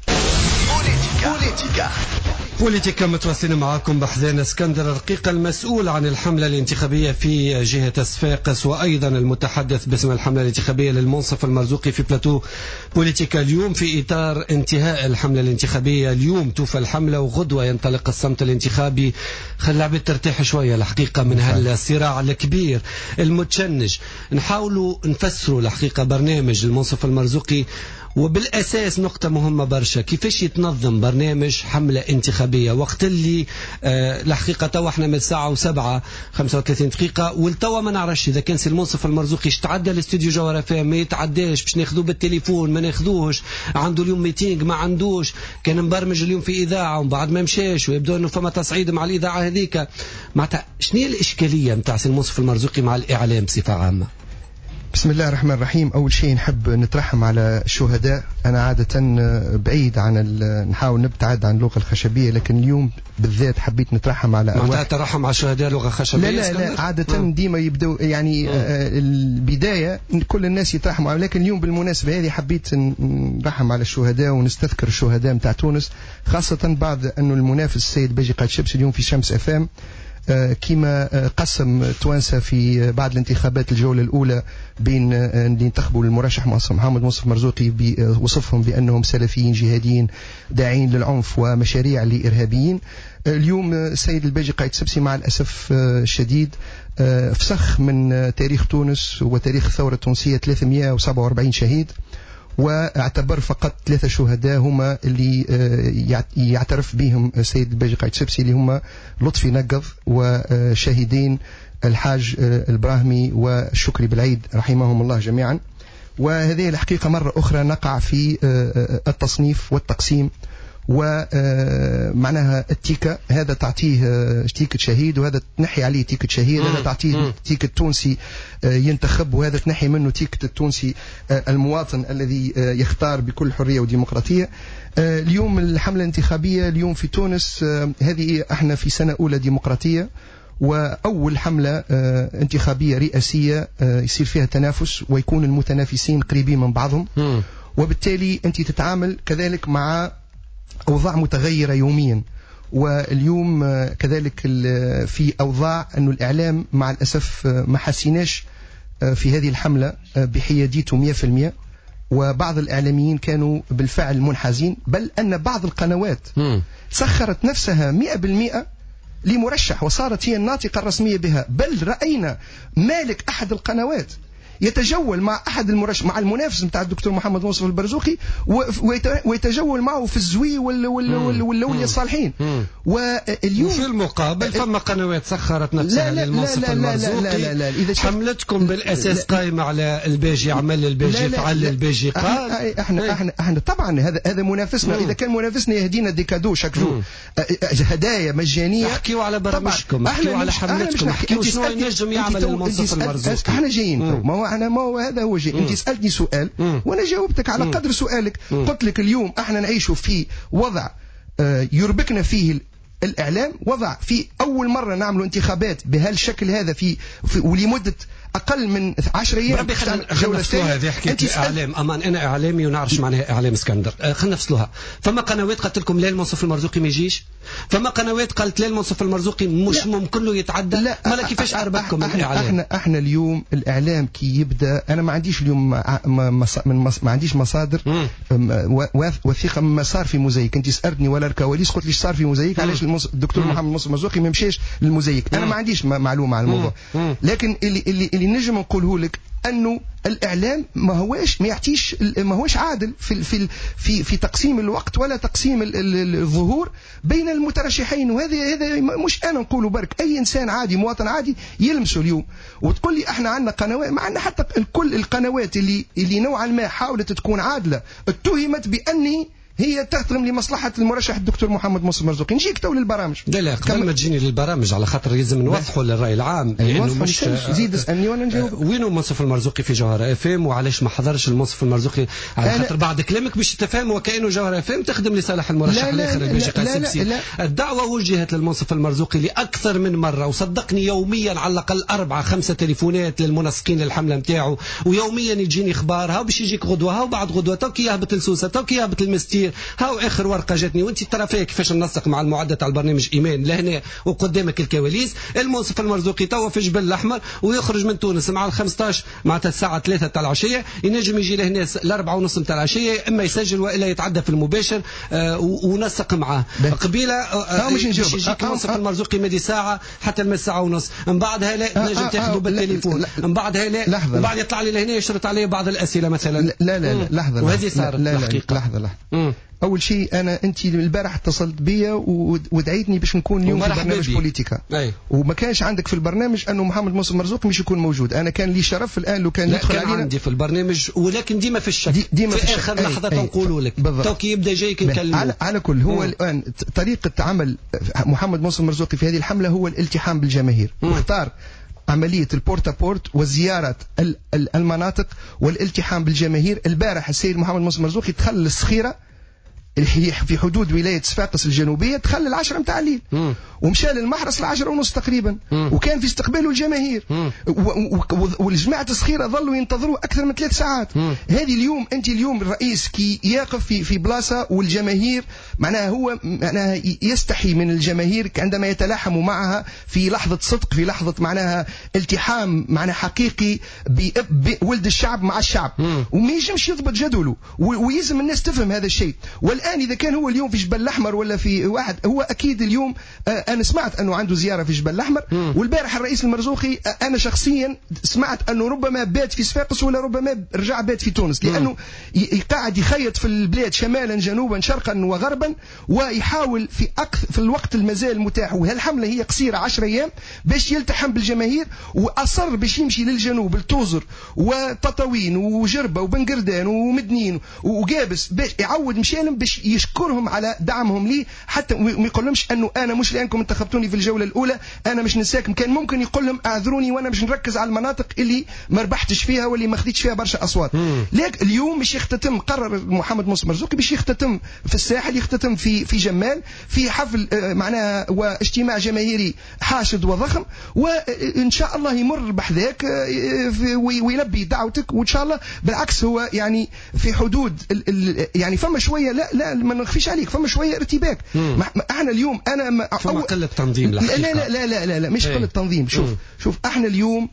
بوليتيكا متواصلين معكم بحذان اسكندر رقيق المسؤول عن الحملة الانتخابية في جهة صفاقس، وأيضا المتحدث باسم الحملة الانتخابية للمنصف المرزوقي في بلاتو بوليتيكا. اليوم في إطار انتهاء الحملة الانتخابية، اليوم توفى الحملة وغدوة ينطلق الصمت الانتخابي. خلي العباد ترتاح شوية الحقيقة من هالصراع الكبير المتشنج. نحاولوا نفسروا الحقيقة برنامج المنصف المرزوقي، وبالأساس نقطة مهمة برشا، كيفاش يتنظم برنامج حملة انتخابية وقت اللي الحقيقة توا احنا من الساعة 7:35 والتوا ما نعرفش إذا كان سي المنصف المرزوقي اشتعدى الاستوديو جوهرة فيه ما يتعداش، باش ناخذوه بالتليفون ما ناخذوهش، عنده اليوم ميتينج ما عندوش، كان مبرمج اليوم في إذاعة ومن بعد ما مشاش، ويبدو أنه فما تصعيد مع الإذاعة هذيك. معناتها شنو هي الإشكالية متاع سي المنصف المرزوقي مع الإعلام بصفة عامة؟ بسم الله الرحمن الرحيم. أول شيء نحب نترحم على الشهداء. أنا عادة بعيد عن نحاول نبتعد عن اللغة الخشبية، لكن اليوم بالذات حبيت نترحم على أرواح. ترحم على الشهداء لغة خشبية؟ لا عادة ديما يبدو يعني البداية كل الناس يترحموا، لكن اليوم بالمناسبة هذه حبيت نرحم على الشهداء ونستذكر الشهداء متاع تونس، خاصة بعد أنه المنافس السيد بيجي قاد شبس اليوم في شمس FM كما قسم التوانسة في بعد الانتخابات الجولة الأولى بين اللي انتخبوا المرشح محمد منصف مرزوقي وصفهم بأنهم سلفيين جهاديين داعين للعنف ومشاريع لإرهابيين. اليوم السيد الباجي قايد سبسي مع الأسف الشديد فسخ من تاريخ تونس وتاريخ الثورة التونسية 347 شهيد، واعتبر فقط 3 شهداء هما اللي يعترف بهم السيد الباجي قايد سبسي، اللي هما لطفي نقض وشهيدين الحاج البراهمي والشكري بالعيد رحمهم الله جميعا. وهذه الحقيقة مرة أخرى نقع في التصنيف والتقسيم، ومعناها التيكة هذا تعطيه تيكة شهيد، وهذا تنحي عليه تيكة شهيد، هذا تعطيه تيكة تونسي ينتخب، وهذا تنحي منه تيكة التونسي المواطن الذي يختار بكل حرية وديمقراطية. اليوم الحملة الانتخابية اليوم في تونس هذه احنا في سنة أولى ديمقراطية، وأول حملة انتخابية رئاسية يصير فيها تنافس ويكون المتنافسين قريبين من بعضهم، وبالتالي أنت تتعامل كذلك مع أوضاع متغيرة يوميا. واليوم كذلك في أوضاع أن الإعلام مع الأسف ما حسيناش في هذه الحملة بحياديته 100%، وبعض الإعلاميين كانوا بالفعل منحازين، بل أن بعض القنوات سخرت نفسها 100% لمرشح وصارت هي الناطقة الرسمية بها. بل رأينا مالك أحد القنوات يتجول مع أحد مع المنافس نتاع الدكتور محمد منصف البرزوقي ويتجول معه في الزوي واللولية الصالحين. واليوم وفي المقابل فما قنوات سخرت نفسها للمنصف المرزوقي. لا حملتكم بالأساس قائمة على الباجي عمل الباجي فعل الباجي قال. احنا طبعا هذا منافسنا. إذا كان منافسنا يهدينا ديكادو شاك جور هدايا مجانية. احكيوا على برامجكم، احكيوا على حملتكم، احكيوا شنو ينجم يعمل المنصف المرزوقي. احنا جايين ما هو هذا هو جاي. انت سألتني سؤال وانا جاوبتك على قدر سؤالك. قلت لك اليوم احنا نعيش في وضع يربكنا فيه الإعلام، وضع في أول مرة نعمل انتخابات بهالشكل هذا في ولمدة أقل من 10 أيام. خلينا نفصلوها هذه حكاية إعلام. أمان أنا إعلامي ونعرفش معناها إعلام اسكندر. خلينا نفصلوها. فما قنوات قالت لكم لا المنصف المرزوقي ما يجيش، فما قنوات قالت لا المنصف المرزوقي مش ممكن له يتعدى. مالا كيفاش عربتكم الإعلام؟ احنا اليوم الإعلام كي يبدأ، أنا ما عنديش اليوم ما عنديش مصادر وثيقة مما صار في موزايك. أنت سألتني ولا الكواليس قلت لي صار في موزايك علاش الدكتور محمد منصف المرزوقي ما مشاش للموزايك. أنا ما عنديش معلومة على الموضوع، لكن اللي نجم نقوله لك أنه الإعلام ما هوش عادل في تقسيم الوقت ولا تقسيم الظهور بين المترشحين. وهذا مش أنا نقوله برك، أي إنسان عادي مواطن عادي يلمسه اليوم. وتقول لي احنا عندنا قنوات، ما عندنا حتى كل القنوات اللي نوعا ما حاولت تكون عادلة اتهمت بأني هي تخدم لمصلحة المرشح الدكتور محمد منصف مرزوقي. نجيك تو للبرامج. لا قبل ما تجيني للبرامج على خاطر لازم نوضحوا للرأي العام، لأنه مش زيد اسألني وانا نجاوب. وينو منصف المرزوقي في جوهر اف ام، وعلاش ما حضرش المنصف المرزوقي؟ على خاطر بعد كلامك باش تفهم وكأنه جوهر اف ام تخدم لصالح المرشح الاخر الباجي قايد سبسي. الدعوة وجهت للمنصف المرزوقي لأكثر من مرة، وصدقني يوميا على الأقل 4-5 تليفونات للمنسقين للحملة نتاعو، ويوميا يجيني اخبار هاو باش يجيك غدوة، هاو بعد غدوة، توكي يهبط لسوسة، توكي يهبط المستير، هاو اخر ورقه جاتني. وانت ترى فيها كيفاش ننسق مع المعدة تاع البرنامج ايمان لهنا وقدامك الكواليس. المنصف المرزوقي توا في جبل الاحمر ويخرج من تونس مع 15 معناتها الساعه 3 تاع العشيه، ينجم يجي لهنا 4:30 تاع العشيه، اما يسجل والا يتعدى في المباشر ونسق معاه. قبيله باش يجيك المنصف المرزوقي مدي ساعه حتى المس ساعه ونص، من بعدها لا نجم تاخذه بالتليفون، من بعدها لا، من بعد يطلع لي لهنا يشرط عليه بعض الاسئله مثلا. لا لحظه، وهذه صارت الحقيقه. لحظه أول شيء أنت البارح اتصلت بيا ودعيتني باش نكون اليوم في برنامج بوليتيكا، وما كانش عندك في البرنامج أنه محمد منصف مرزوقي مش يكون موجود. أنا كان لي شرف الآن لو كان يدخل علينا. عندي في البرنامج، ولكن ديما في الشك، ديما في آخر لحظة نقولوا لك توكي يبدأ جايك نكلمه. على كل هو الآن طريقة عمل محمد منصف مرزوقي في هذه الحملة هو الالتحام بالجماهير، واختار عملية البورتا بورت وزيارة المناطق والالتحام بالجماهير. البارح السيد محمد منصف مرزوقي دخل للصخيرة اللي هي في حدود ولاية صفاقس الجنوبية دخل 10 متاع الليل ومشى للمحرس 10:30 تقريبا وكان في استقباله الجماهير والجماعة الصغيرة ظلوا ينتظروا أكثر من 3 ساعات. هذه اليوم أنت اليوم الرئيس كي يقف في بلاصة والجماهير معناها هو معناها يستحي من الجماهير عندما يتلاحموا معها في لحظة صدق، في لحظة معناها التحام معناها حقيقي بولد الشعب مع الشعب وما يجمش يضبط جدوله ويلزم الناس تفهم هذا الشيء. والآن إذا كان هو اليوم في جبل الأحمر ولا في واحد، هو أكيد اليوم أنا سمعت أنه عنده زيارة في جبل الأحمر، والبارح الرئيس المرزوقي أنا شخصيا سمعت أنه ربما بات في صفاقس ولا ربما رجع بات في تونس، لأنه قاعد يخيط في البلاد شمالا جنوبا شرقا وغربا ويحاول في الوقت المازال متاح، وهالحملة هي قصيرة 10 أيام باش يلتحم بالجماهير، وأصر باش يمشي للجنوب التوزر وتطاوين وجربة وبنقردان ومدنين وقابس باش يعود مشالم باش يشكرهم على دعمهم لي، حتى ما يقولهمش انه انا مش لانكم انتخبتوني في الجوله الاولى انا مش نساكم. كان ممكن يقول لهم اعذروني وانا مش نركز على المناطق اللي ما ربحتش فيها واللي ما خديتش فيها برشا اصوات. لكن اليوم باش يختتم، قرر محمد موسى مرزوقي باش يختتم في الساحل، يختتم في جمال في حفل معناها واجتماع جماهيري حاشد وضخم، وان شاء الله يمر بحذاك ويلبي دعوتك، وان شاء الله بالعكس هو يعني في حدود يعني فما شويه لا ما نخفيش عليك فما شويه ارتباك. احنا اليوم انا فما قله تنظيم لا لا لا لا لا مش قله تنظيم. شوف احنا اليوم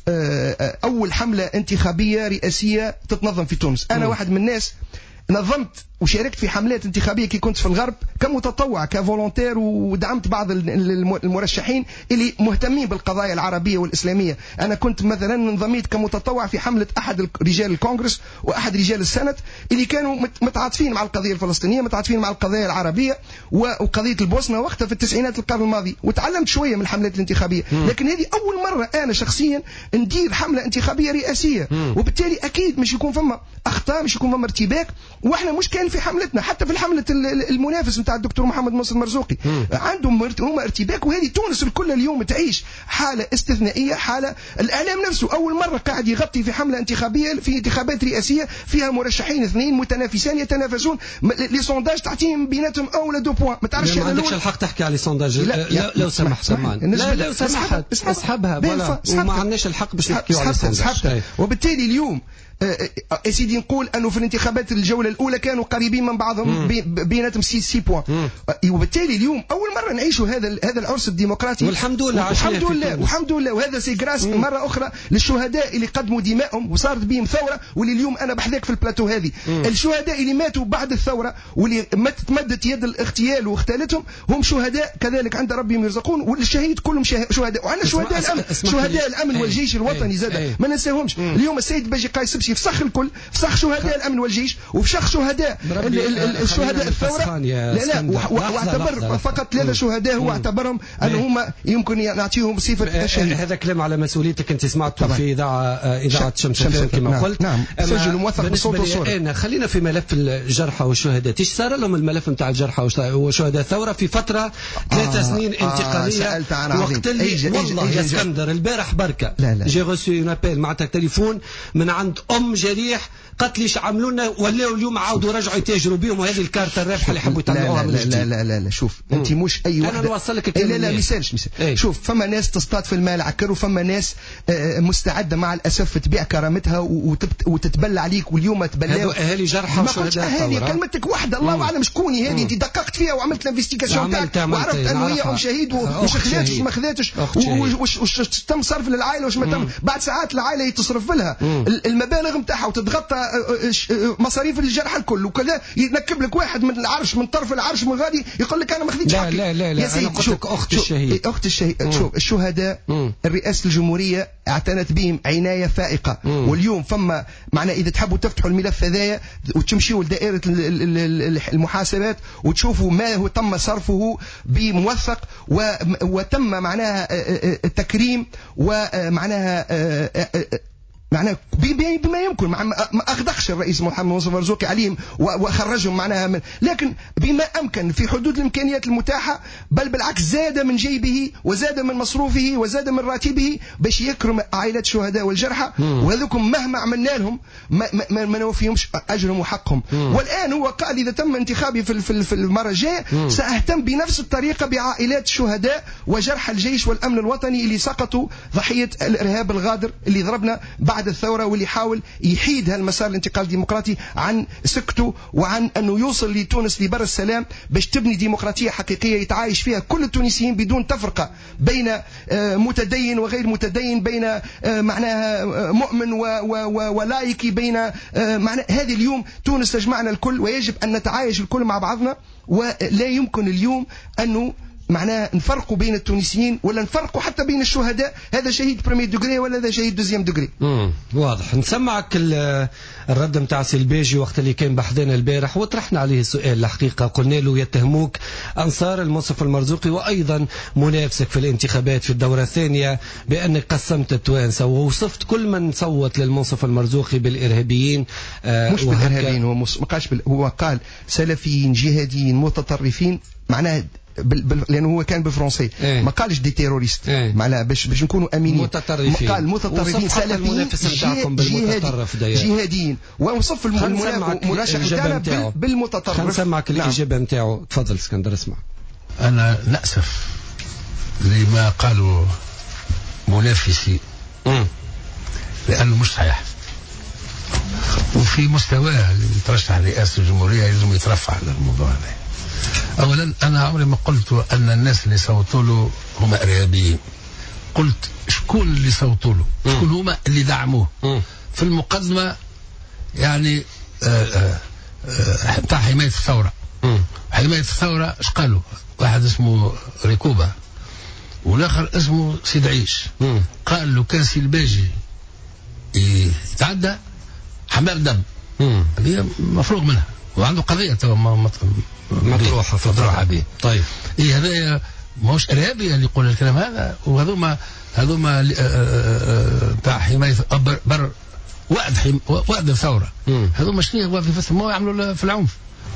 اول حمله انتخابيه رئاسيه تتنظم في تونس. انا واحد من الناس نظمت وشاركت في حملات انتخابية كي كنت في الغرب كمتطوع كفولونتير، ودعمت بعض المرشحين اللي مهتمين بالقضايا العربية والإسلامية. أنا كنت مثلا انضميت كمتطوع في حملة أحد رجال الكونغرس وأحد رجال السنت اللي كانوا متعاطفين مع القضية الفلسطينية، متعاطفين مع القضايا العربية وقضية البوسنة وقتها في التسعينات القرن الماضي، وتعلمت شوية من الحملات الانتخابية. لكن هذه أول مرة أنا شخصيا ندير حملة انتخابية رئاسية، وبالتالي أكيد مش يكون فما أخطاء، مش يكون فما ارتباك. وإحنا مش كان في حملتنا حتى في الحملة المنافس نتاع الدكتور محمد موسى المرزوقي عندهم هما ارتباك. وهذه تونس الكل اليوم تعيش حالة استثنائية، حالة الإعلام نفسه أول مرة قاعد يغطي في حملة انتخابية في انتخابات رئاسية فيها مرشحين 2 متنافسان يتنافسون، لي سونداج تعطيهم بيناتهم أو لا 2 بوان. ما تعرفش ما عندكش الحق تحكي على سونداج. لا لو سمحت سمان، لا لو سمحت اسحبها وما عندناش الحق باش نحكيو على سونداج. وبالتالي اليوم سيدي نقول انه في الانتخابات الجوله الاولى كانوا قريبين من بعضهم بيناتهم 6 بوان، وبالتالي اليوم اول مره نعيشوا هذا العرس الديمقراطي، والحمد لله والحمد لله. وهذا سي جراس مره اخرى للشهداء اللي قدموا دمائهم وصارت بهم ثوره، واللي اليوم انا بحذاك في البلاتو هذه الشهداء اللي ماتوا بعد الثوره واللي تمدت يد الاغتيال واغتالتهم هم شهداء كذلك عند ربهم يرزقون، والشهيد كلهم شهداء. وعندنا شهداء الامن، شهداء الامن والجيش الوطني زاد ما ننساهمش. اليوم السيد باجي قايس في فسخ الكل، فسخ شهداء الامن والجيش وفسخ شهداء الشهداء الثوره. لا واعتبر فقط 3 شهداء هو اعتبرهم انهم يمكن نعطيهم صفه الشهيد. هذا كلام على مسؤوليتك، انت سمعته في اذاعه شمس كما قلت. نعم سجل موثق بالصوت والصوره. خلينا في ملف الجرحى والشهداء. ايش صار لهم الملف نتاع الجرحى وشهداء الثوره في فتره 3 سنين انتقاليه؟ وقت اللي والله يا اسكندر البارح بركه جي ريسو اون ابيل معناتها تليفون من عند جريح قالت ليش عملوا لنا ولاو اليوم عاودوا رجعوا يتاجروا بهم، وهذه الكارته الرابحه اللي حبوا يطلعوها من جديد. لا شوف انت مش اي واحد. انا نوصل لك لا مثالش شوف فما ناس تصطاد في المال عكر، وفما ناس مستعده مع الاسف تبيع كرامتها وتتبلى عليك، واليوم تبلاو اهالي جرحى وشهداء. هذه كلمتك واحده الله اعلم شكوني هذه. انت دققت فيها وعملت انفستيغاسيون تاعك وعرفت انه هي ام شهيد وش خذاتش ما خذاتش وش تم صرف للعائله وش ما تم. بعد ساعات العائله تصرف لها المبالغ نتاعها وتتغطى مصاريف الجرحى الكل، وكذا ينكب لك واحد من العرش من طرف العرش من غادي يقول لك انا ما خذيتش حقي. لا انا قلت لك اخت الشهيد. شوف الشهداء الرئاسه الجمهوريه اعتنت بهم عنايه فائقه. واليوم فما معنى اذا تحبوا تفتحوا الملف هذايا وتمشيوا لدائره المحاسبات وتشوفوا ما هو تم صرفه بموثق وتم معناها التكريم ومعناها معناها بما يمكن ما أغدقش الرئيس محمد منصف المرزوقي عليهم وخرجهم معناها لكن بما أمكن في حدود الإمكانيات المتاحة، بل بالعكس زاد من جيبه وزاد من مصروفه وزاد من راتبه باش يكرم عائلات الشهداء والجرحى. وهذوكم مهما عملنا لهم ما نوفيهمش أجرهم وحقهم. والآن هو قال إذا تم انتخابي في المرة الجاية سأهتم بنفس الطريقة بعائلات الشهداء وجرحى الجيش والأمن الوطني اللي سقطوا ضحية الإرهاب الغادر اللي ضربنا بعد الثورة، واللي يحاول يحيد هالمسار الانتقال الديمقراطي عن سكته وعن أنه يوصل لتونس لبر السلام باش تبني ديمقراطية حقيقية يتعايش فيها كل التونسيين بدون تفرقة بين متدين وغير متدين، بين معناها مؤمن ولايكي، بين معنى هذه اليوم تونس تجمعنا الكل ويجب أن نتعايش الكل مع بعضنا. ولا يمكن اليوم أنه معناها نفرقوا بين التونسيين ولا نفرقوا حتى بين الشهداء، هذا شهيد بريمير دوغري ولا هذا شهيد دوزيام دوغري. واضح. نسمعك الرد نتاع سلباجي وقت اللي كان بحثنا البارح وطرحنا عليه سؤال الحقيقة، قلنا له يتهموك أنصار المنصف المرزوقي وأيضا منافسك في الانتخابات في الدورة الثانية بأنك قسمت التوانسة ووصفت كل من صوت للمنصف المرزوقي بالإرهابيين. مش بالإرهابيين، هو ما قالش هو قال سلفيين جهاديين متطرفين، معناها لانه هو كان بالفرنسي ما قالش دي تيروريست معناها باش نكونوا امينين، متطرفين. قال متطرفين سلفيين جهاديين ووصف المرشح تاعنا بالمتطرف. خلينا نسمعك الاجابه نتاعو. تفضل اسكندر اسمع. انا نأسف لما قالوا منافسي لانه مش صحيح، وفي مستواه اللي يترشح رئاسه الجمهوريه لازم يترفع على الموضوع هذا. اولا انا عمري ما قلت ان الناس اللي صوتوا له هم ارهابيين، قلت شكون اللي صوتوا له، شكون هما اللي دعموه. في المقدمه يعني بتاع حمايه الثوره. حمايه الثوره ايش قالوا؟ واحد اسمه ريكوبا والاخر اسمه سيد عيش. قال له كان سلباجي يتعدى حمار دم، هذه مفروغ منها وعنده قضيه توا مطروحه به. طيب ايه هذا ماهوش ارهابي اللي يقول الكلام هذا، وهذوما بتاع حمايه بر وقت الثوره، هذوما شنو وظيفتهم؟ ما يعملوا في العنف.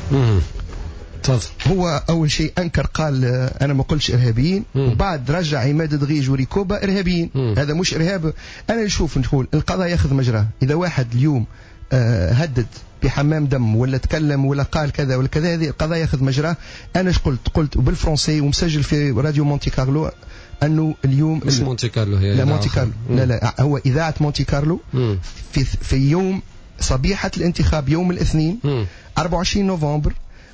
هو اول شيء انكر، قال انا ما قلتش ارهابيين، وبعد رجع عماد دغيج وريكوبا ارهابيين. هذا مش ارهاب. انا نشوف نقول القضاء ياخذ مجراه. اذا واحد اليوم هدد بحمام دم ولا تكلم ولا قال كذا ولا كذا، هذه القضاء ياخذ مجراه. انا قلت بالفرنسي ومسجل في راديو مونتي كارلو انه اليوم مش مونتي كارلو هي لا مونتي كارلو لا هو اذاعه مونتي كارلو في يوم صبيحه الانتخاب يوم الاثنين 24 نوفمبر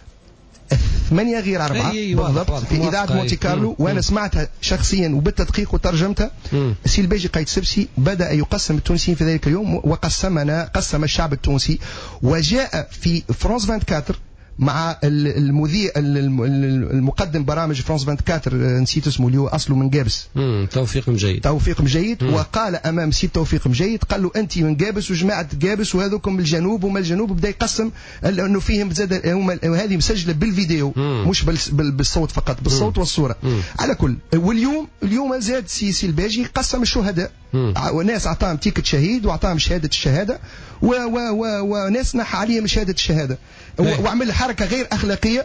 8 غير 4 بالضبط في إذاعة مونتي كارلو. وأنا سمعتها شخصيا وبالتدقيق وترجمتها. سيلباجي قايد سبسي بدأ يقسم التونسيين في ذلك اليوم قسم الشعب التونسي. وجاء في فرانس 24 مع المذيع المقدم برامج فرانس 24 نسيت اسمه اللي هو اصله من جابس، توفيق مجيد وقال امام سيد توفيق مجيد قال له انت من جابس وجماعه جابس وهذوكم من الجنوب وما الجنوب، بدا يقسم انه فيهم زاد هذه مسجله بالفيديو مش بالصوت فقط، بالصوت والصوره على كل. واليوم زاد سيلباجي قسم الشهداء وناس اعطاهم تيكت شهيد واعطاهم شهاده الشهاده وناس نحى عليهم شهاده الشهاده وعمل حركه غير اخلاقيه.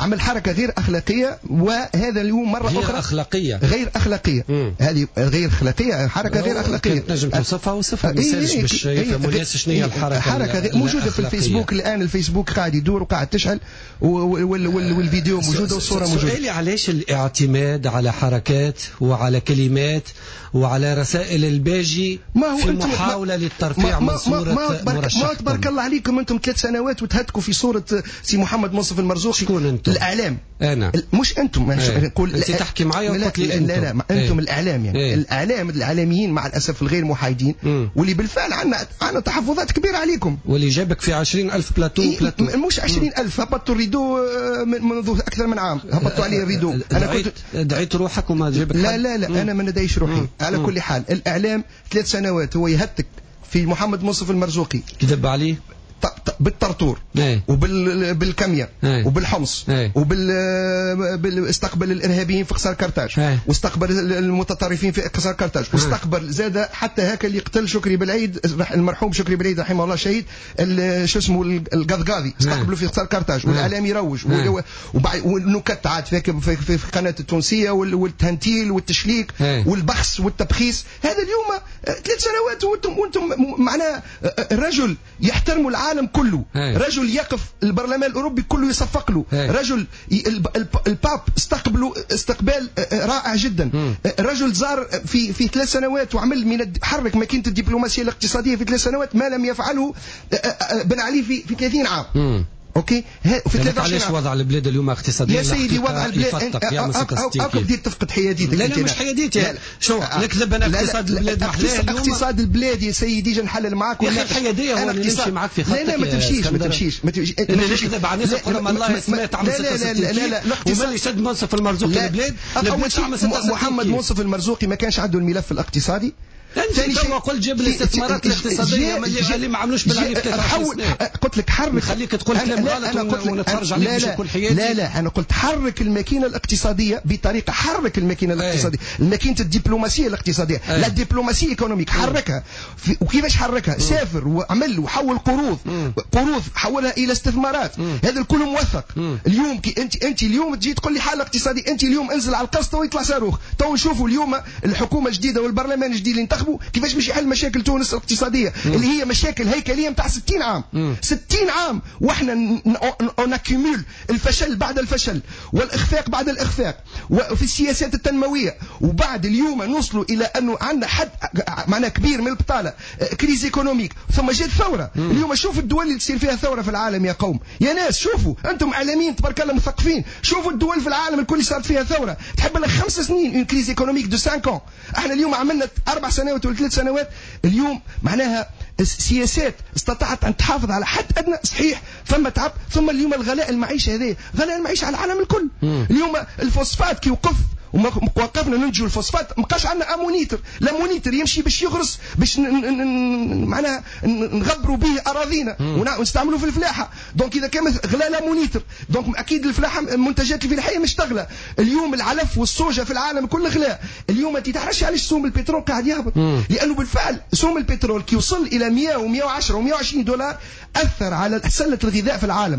وهذا اليوم مرة أخرى غير أخلاقية. هذه غير أخلاقية، حركة غير أخلاقية. تنجم توصفها مثال باش يفهموا الناس شنو هي الحركة موجودة في الفيسبوك الآن. الفيسبوك قاعد يدور وقاعد تشعل والفيديو موجودة والصورة موجودة. سؤالي علاش الاعتماد على حركات وعلى كلمات وعلى رسائل الباجي في محاولة للترفيع من صورة مرشح؟ ما تبارك الله عليكم أنتم 3 سنوات وتهتكوا في صورة سي محمد منصف المرزوقي. شكون أنتم؟ الإعلام. أنا مش أنتم نقول أنت تحكي معايا وقلت لي أنتم. لا أنتم الإعلام يعني الإعلاميين مع الأسف الغير محايدين واللي بالفعل عنا تحفظات كبيرة عليكم. واللي جابك في 20,000 بلاتو مش 20,000 هبطوا الريدو منذ أكثر من عام، هبطوا عليه الريدو. أنا كنت دعيت روحك وما جابك. لا أنا ما ندعيش روحي. على كل حال الإعلام 3 سنوات هو يهتك في محمد منصف المرزوقي، كذب عليه بالطرطور وبالكمية وبالحمص واستقبل الارهابيين في قصر كرتاج واستقبل المتطرفين في قصر كرتاج واستقبل زاد حتى هكا اللي قتل شكري بالعيد المرحوم شكري بالعيد رحمه الله شهيد شو اسمه القذقاذي استقبلوا في قصر كرتاج والاعلام يروج والنكت عاد في قناه التونسيه والتهنتيل والتشليك والبخس والتبخيس. هذا اليوم 3 سنوات وانتم معناه رجل يحترم العالم كله، رجل يقف البرلمان الاوروبي كله يصفق له، رجل الباب استقبله استقبال رائع جدا، رجل زار في 3 سنوات وعمل من حرك ماكينه الدبلوماسيه الاقتصاديه في 3 سنوات ما لم يفعله بن علي في 30 عام. اوكي في 23 علاش وضع البلاد اليوم اقتصاديا يا سيدي وضع البلاد اكو بديت تفقد حياديتك. لا مش حياديتي شو نكذب انا اقتصاد البلاد محلاه اليوم. اقتصاد البلاد يا سيدي جا نحلل معاك يا اخي الحياديه هو اللي نمشي معاك في خطك. لا ما تمشيش انا نكذب على الناس نقول لهم الله سمعت عام 66 لا الاقتصاد ومن يسد منصف المرزوقي البلاد محمد منصف المرزوقي ما كانش عنده الملف الاقتصادي. ثاني شيء قلت جاب الاستثمارات الاقتصاديه اللي ما عملوش بالعلي في 3 سنين. قلت لك حرك خليك تقول كلام غلط ونتفرج عليك باش يكون حيادي. لا انا قلت حرك الماكينه الاقتصاديه بطريقه حرك الماكينه الاقتصاديه الماكينه الدبلوماسيه الاقتصاديه لا الدبلوماسيه ايكونوميك حركها وكيفاش حركها سافر وعمل وحول قروض حولها الى استثمارات. هذا الكل موثق. اليوم كي انت اليوم تجي تقول لي حاله اقتصاديه انت اليوم انزل على القسط ويطلع صاروخ. تو نشوفوا اليوم الحكومه الجديده والبرلمان الجديد اللي كيفاش باش يحل مشاكل تونس الاقتصادية اللي هي مشاكل هيكلية متاع 60 عام 60 عام واحنا نكمل الفشل بعد الفشل والاخفاق بعد الاخفاق وفي السياسات التنموية وبعد اليوم نوصلوا الى انه عندنا حد معناه كبير من البطالة كريز ايكونوميك ثم جات ثورة. اليوم شوفوا الدول اللي تصير فيها ثورة في العالم يا قوم يا ناس شوفوا انتم اعلاميين تبارك الله مثقفين شوفوا الدول في العالم الكل صارت فيها ثورة تحب لك 5 سنين اون كريز ايكونوميك دو 5 ans. احنا اليوم عملنا 4 سنوات ولا 3 سنوات. اليوم معناها السياسات استطاعت أن تحافظ على حد أدنى صحيح ثم تعب ثم اليوم الغلاء المعيشة هذه غلاء المعيشة على العالم الكل. اليوم الفوسفات كي وقف وقفنا ننتجوا الفوسفات ما بقاش عندنا امونيتر. الامونيتر يمشي باش يغرس باش معناها نغبروا به اراضينا ونستعملوه في الفلاحه. دونك اذا كان غلاء الامونيتر دونك اكيد الفلاحه المنتجات الفلاحيه مش تغلى. اليوم العلف والصوجه في العالم كله غلاء. اليوم انت تعرفش علاش سوم البترول قاعد يهبط لانه بالفعل سوم البترول كي وصل الى 100 و110 و120 دولار اثر على سله الغذاء في العالم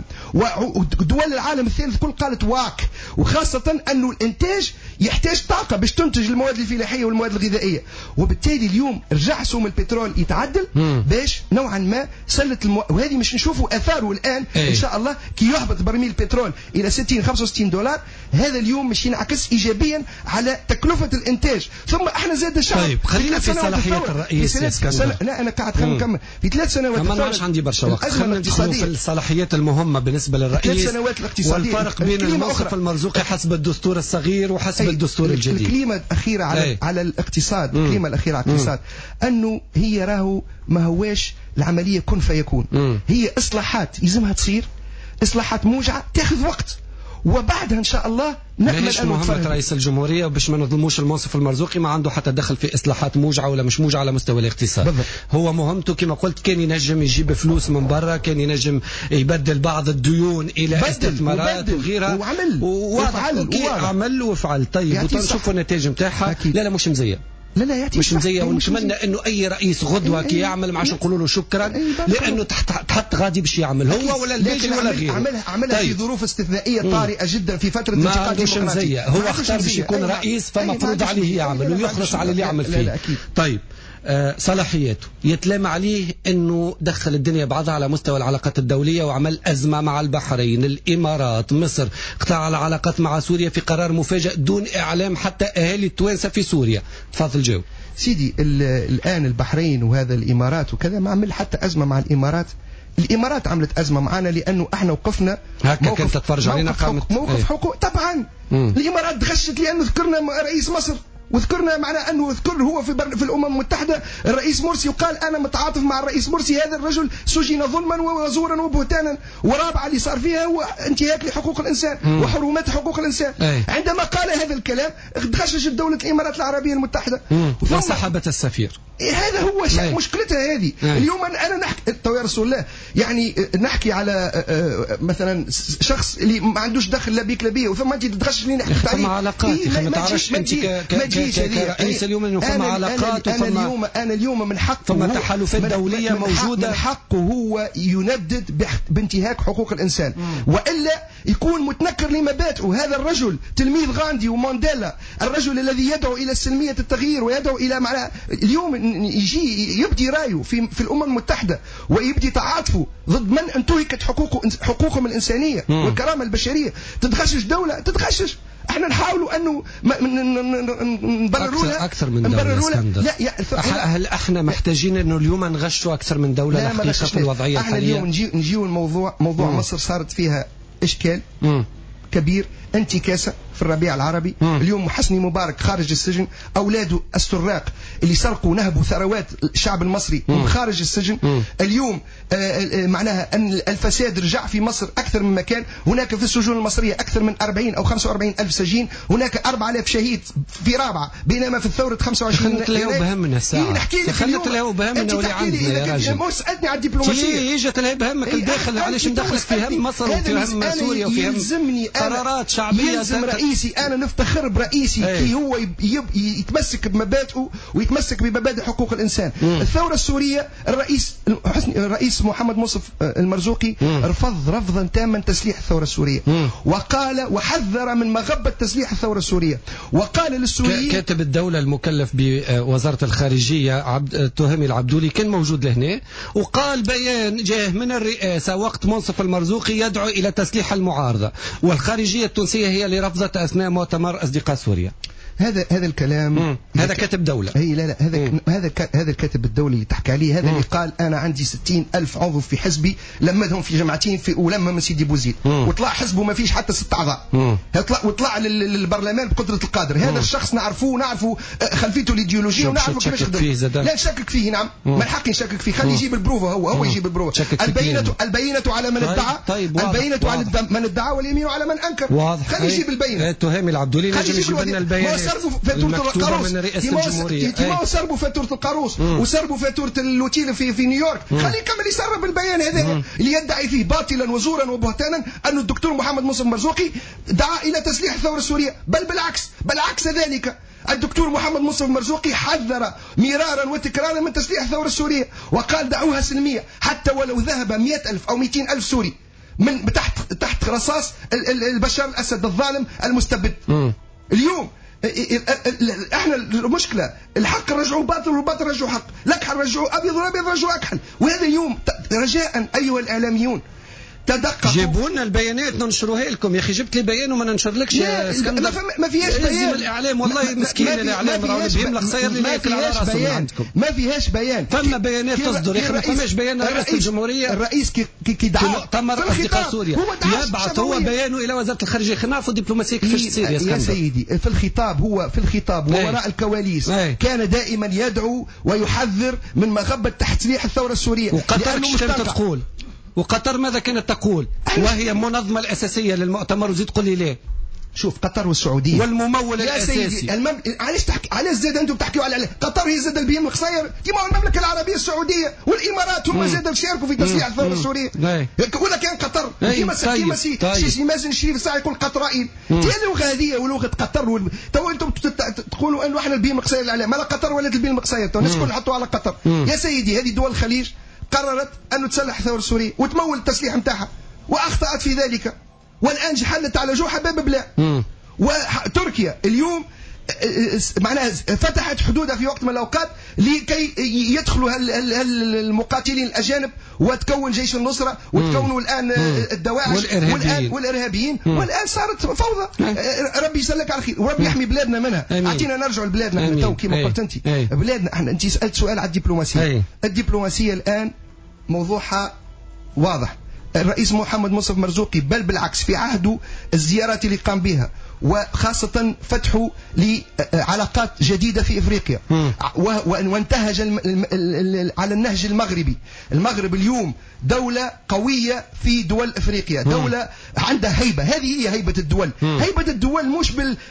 ودول العالم الثالث كل قالت واك وخاصه انه الانتاج يحتاج طاقة باش تنتج المواد الفلاحية والمواد الغذائية وبالتالي اليوم رجع سوم البترول يتعدل باش نوعا ما سلة وهذه مش نشوفوا أثاره الآن إن شاء الله كي يهبط برميل البترول إلى 60-65 دولار. هذا اليوم مش ينعكس إيجابيا على تكلفة الإنتاج. ثم احنا زاد الشعب. طيب خلينا في صلاحيات الرئيس. لا أنا قاعد نكمل في 3 سنوات. ما عادش عندي برشا وقت. خلينا ندخلوا في الصلاحيات المهمة بالنسبة للرئيس. 3 سنوات الاقتصادية. والفرق بين الموقف المرزوقي حسب الدستور الصغير وحسب الدستور الجديد. الكلمة الأخيرة على الاقتصاد الكلمة الأخيرة على الاقتصاد أنه هي راهو ما هواش العملية كن فيكون. هي إصلاحات يلزمها تصير إصلاحات موجعة تأخذ وقت وبعدها إن شاء الله ماهيش مهمة رئيس الجمهورية وباش ما نظلموش المنصف المرزوقي ما عنده حتى دخل في إصلاحات موجعة ولا مش موجعة على مستوى الاقتصاد بالضبط. هو مهمته كما قلت كان ينجم يجيب فلوس من برا كان ينجم يبدل بعض الديون إلى استثمارات وغيرها وعمل وفعل. طيب وتنشوفوا النتائج نتاعها لا مش مزية لا يعطي مش مزيه ونتمنى انه اي رئيس غدوه كي يعمل ما عادش نقولوا له شكرا لانه تحت غادي باش يعمل هو ولا البيجي ولا غيره. عملها في ظروف استثنائيه طارئه جدا في فتره ما عندوش مزيه هو اختار باش يكون رئيس فمفروض عليه يعمل ويخلص على اللي يعمل فيه. طيب صلاحياته يتلام عليه انه دخل الدنيا بعضها على مستوى العلاقات الدوليه وعمل ازمه مع البحرين الامارات مصر قطع العلاقات مع سوريا في قرار مفاجئ دون اعلام حتى اهالي التوانسه في سوريا. تفضل جاوب سيدي. الان البحرين وهذا الامارات وكذا ما عمل حتى ازمه مع الامارات. الامارات عملت ازمه معنا لانه احنا وقفنا هكا كنت تتفرج علينا موقف حقوق طبعا. الامارات غشت لانه ذكرنا رئيس مصر وذكرنا معنا أنه ذكر هو في الأمم المتحدة الرئيس مرسي وقال أنا متعاطف مع الرئيس مرسي، هذا الرجل سجن ظلما وزورا وبهتانا، ورابعة اللي صار فيها هو انتهاك لحقوق الإنسان وحرمات حقوق الإنسان. عندما قال هذا الكلام تغشش دولة الإمارات العربية المتحدة وسحبت السفير. هذا هو مشكلتها هذه. اليوم أنا نحكي يا رسول الله، يعني نحكي على مثلا شخص اللي ما عندوش دخل لا بيك لا بيه، وثم أنت تغشش لي نحكي فما علاقات ما تعرفش أنت كرئيس اليوم إنه فما علاقات. أنا اليوم من حقه فما تحالفات دولية موجودة، من حقه هو يندد بانتهاك حقوق الإنسان، وإلا يكون متنكر لمبادئه. هذا الرجل تلميذ غاندي ومانديلا، الرجل الذي يدعو إلى سلمية التغيير ويدعو إلى اليوم يجي يبدي رايه في الأمم المتحدة ويبدي تعاطفه ضد من انتهكت حقوقهم الإنسانية والكرامة البشرية. تتغشش دولة، تتغشش. احنا نحاولوا انه نبرروا لها اكثر من دولة. لا هل احنا محتاجين انه اليوم نغشوا اكثر من دولة لحقيقة الوضعية احنا اليوم نجيو الموضوع موضوع مصر صارت فيها اشكال كبير، انتكاسة في الربيع العربي. اليوم حسني مبارك خارج السجن، أولاده السراق اللي سرقوا نهبوا ثروات الشعب المصري هم خارج السجن. اليوم معناها أن الفساد رجع في مصر أكثر من مكان. هناك في السجون المصرية أكثر من 40 أو 45 ألف سجين، هناك 4000 شهيد في رابعة، بينما في الثورة 25 خلت له بهمنا الساعة، نحكي لك خلت له بهمنا ولي عندنا يا راجل. سألتني على الدبلوماسية، يجت له بهمك الداخل، علاش مدخلك في هم مصر وفي هم سوريا وفي هم قرارات شعبية. يلزم رئيسي، أنا نفتخر برئيسي كي هو يتمسك بمبادئه ويتمسك بمبادئ حقوق الإنسان. الثورة السورية الرئيس محمد مصطفى المرزوقي رفض رفضا تاما تسليح الثورة السورية، وقال وحذر من مغبة تسليح الثورة السورية، وقال للسوريين. كاتب الدولة المكلف بوزارة الخارجية تهامي العبدولي كان موجود لهنا، وقال بيان جاه من الرئاسة وقت منصف المرزوقي يدعو إلى تسليح المعارضة، والخارجية التونسية هي اللي رفضت أثناء مؤتمر أصدقاء سوريا. هذا الكلام هذا كاتب دولة. لا هذا الكاتب الدولي اللي تحكي عليه، هذا اللي قال أنا عندي 60,000 عضو في حزبي، لمدهم في جماعتين ولما من سيدي بوزيد، وطلع حزبه ما فيش حتى 6 أعضاء، وطلع للبرلمان بقدرة القادر. هذا الشخص نعرفه خلفيته الإيديولوجية ونعرفه كيفاش يخدم. لا نشكك فيه، نعم ما الحق نشكك فيه، خليه يجيب البروفة، هو يجيب البروفة. البينة على من ادعى، البينة على من ادعى واليمين على من أنكر. خليه يجيب البينة. تهامي العبدولي نجم يجيب لنا البيان. صرفوا فاتورة القاروس، ما صرفوا فاتورة القاروس وصرفوا فاتورة الوتيل في نيويورك. خليه يكمل يسرب البيان هذا اللي يدعي فيه باطلا وزورا وبهتانا أن الدكتور محمد مصطفى مرزوقي دعا إلى تسليح الثورة السورية، بل بالعكس ذلك. الدكتور محمد مصطفى مرزوقي حذر مرارا وتكرارا من تسليح الثورة السورية، وقال دعوها سلمية حتى ولو ذهب 100,000 أو 200,000 سوري من تحت رصاص البشار الأسد الظالم المستبد. اليوم احنا المشكلة الحق رجعوا باطل والباطل رجعوا حق، الأكحل رجعوا أبيض والأبيض رجعوا أكحل. وهذا اليوم رجاء أيها الإعلاميون تدققوا، جيبوا لنا البيانات ننشروها لكم. يا اخي جبت لي بيان وما ننشرلكش يا اسكندر. ما فيهاش بيان. الاعلام والله مسكين الاعلام راهو بهم لقصير لي ياكل على راسهم من عندكم. ما فيهاش بيان. فما بيانات تصدر يا اخي، ما فماش بيان. رئيس الجمهوريه الرئيس كي دعا مؤتمر اصدقاء سوريا يبعث هو بيانه الى وزاره الخارجيه. خلينا نعرفوا الدبلوماسيه كيفاش تصير يا اسكندر. يا سيدي في الخطاب ووراء الكواليس كان دائما يدعو ويحذر من مغبة تسليح الثورة السورية. وقطر كيف كانت تقول؟ وقطر ماذا كانت تقول؟ وهي المنظمة الأساسية للمؤتمر. وزيد قل لي ليه. شوف قطر والسعودية والممول الأساسي. علاش تحكي علاش زاد انتم تحكيوا على قطر؟ هي زاد البيم القصير كيما المملكة العربية السعودية والإمارات هم زاد يشاركوا في تسليح الثورة السورية. ولا كان قطر كيما سي مازن الشريف ساعة يقول قطرائيل. هي اللغة هذه ولغة قطر. تو انتم تقولوا انه احنا البيم القصير العالم، ما لا قطر ولا البيم القصير، تو الناس كل نحطوا على قطر. يا سيدي هذه دول الخليج قررت أن تسلح الثورة السورية وتمول التسليح متاعها، وأخطأت في ذلك، والآن حلت على جوحها باب بلا. وتركيا اليوم معناها فتحت حدودها في وقت من الأوقات لكي يدخلوا المقاتلين الأجانب وتكون جيش النصرة وتكونوا الآن الدواعش والإرهابيين. والآن صارت فوضى. ربي يسلك على خير وربي يحمي بلادنا منها. أعطينا نرجع لبلادنا احنا تو كما قلت أنت. بلادنا احنا، أنت سألت سؤال على الدبلوماسية. الدبلوماسية الآن موضوعها واضح. الرئيس محمد مصطفى مرزوقي، بل بالعكس في عهده الزيارات اللي قام بها وخاصة فتحه لعلاقات جديدة في إفريقيا وانتهج على النهج المغربي. المغرب اليوم دولة قوية في دول إفريقيا، دولة عندها هيبة. هذه هي هيبة الدول. هيبة الدول مش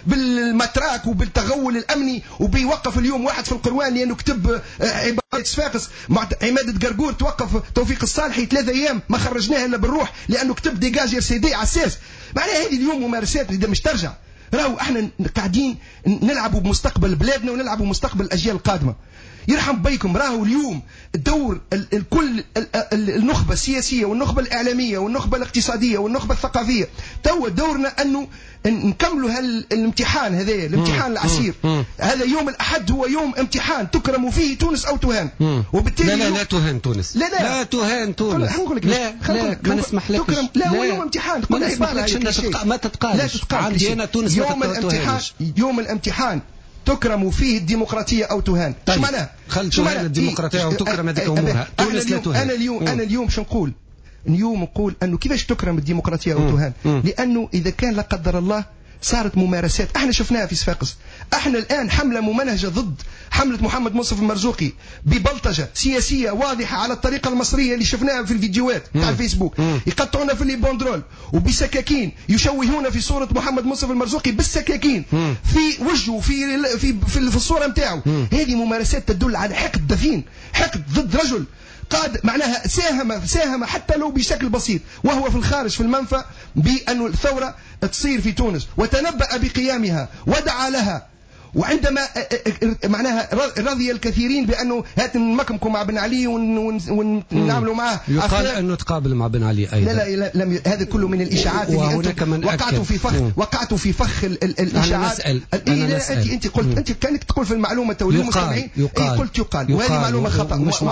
بالمتراك وبالتغول الأمني وبيوقف اليوم واحد في القروان لأنه كتب عبارة صفاقس عمادة قرقور توقف توفيق الصالحي 3 أيام ما خرجناها إلا بالروح لأنه كتب ديجاج سي على الساس. معناها هذه اليوم ممارسات إذا مش ترجع. راهو احنا قاعدين نلعبوا بمستقبل بلادنا ونلعبوا مستقبل الأجيال القادمة. يرحم بيكم. راهو اليوم الدور الكل النخبة السياسية والنخبة الإعلامية والنخبة الاقتصادية والنخبة الثقافية تو دورنا أنه نكملوا الامتحان هذا الامتحان العسير. هذا يوم الأحد هو يوم امتحان تكرم فيه تونس أو تهان. وبالتالي لا تهان تونس. لا تهان تونس. لا ما نسمح لك. لا هو يوم امتحان. ما نسمح لكش ما تتقالش. عندي أنا تونس يوم الامتحان. يوم الامتحان تكرم فيه الديمقراطية أو تهان. طيب. شو معناه؟ تهان الديمقراطية وتكرم هذيك أمورها. تونس لا تهان. أنا اليوم شو نقول؟ اليوم نقول أنه كيفاش تكرم الديمقراطية أو تهان؟ لأنه إذا كان لا قدر الله صارت ممارسات احنا شفناها في صفاقس. احنا الآن حملة ممنهجة ضد حملة محمد مصطفى المرزوقي ببلطجة سياسية واضحة على الطريقة المصرية اللي شفناها في الفيديوهات تاع الفيسبوك. يقطعونا في الليبوندرول وبسكاكين يشوهون في صورة محمد مصطفى المرزوقي بالسكاكين في وجهه في الصورة متاعه. هذه ممارسات تدل على حقد دفين، حقد ضد رجل قاد معناها ساهم حتى لو بشكل بسيط وهو في الخارج في المنفى بأن الثورة تصير في تونس وتنبأ بقيامها ودعا لها. وعندما معناها رضي الكثيرين بأنه هات نمكمكم مع بن علي ونعملوا معه. يقال أنه تقابل مع بن علي أيضا. لا لم هذا كله من الإشاعات اللي وقعتوا في فخ الإشاعات. أنا نسأل. أنت قلت أنت كانك تقول في المعلومة تولي المستمعين. قلت يقال وهذه معلومة خطأ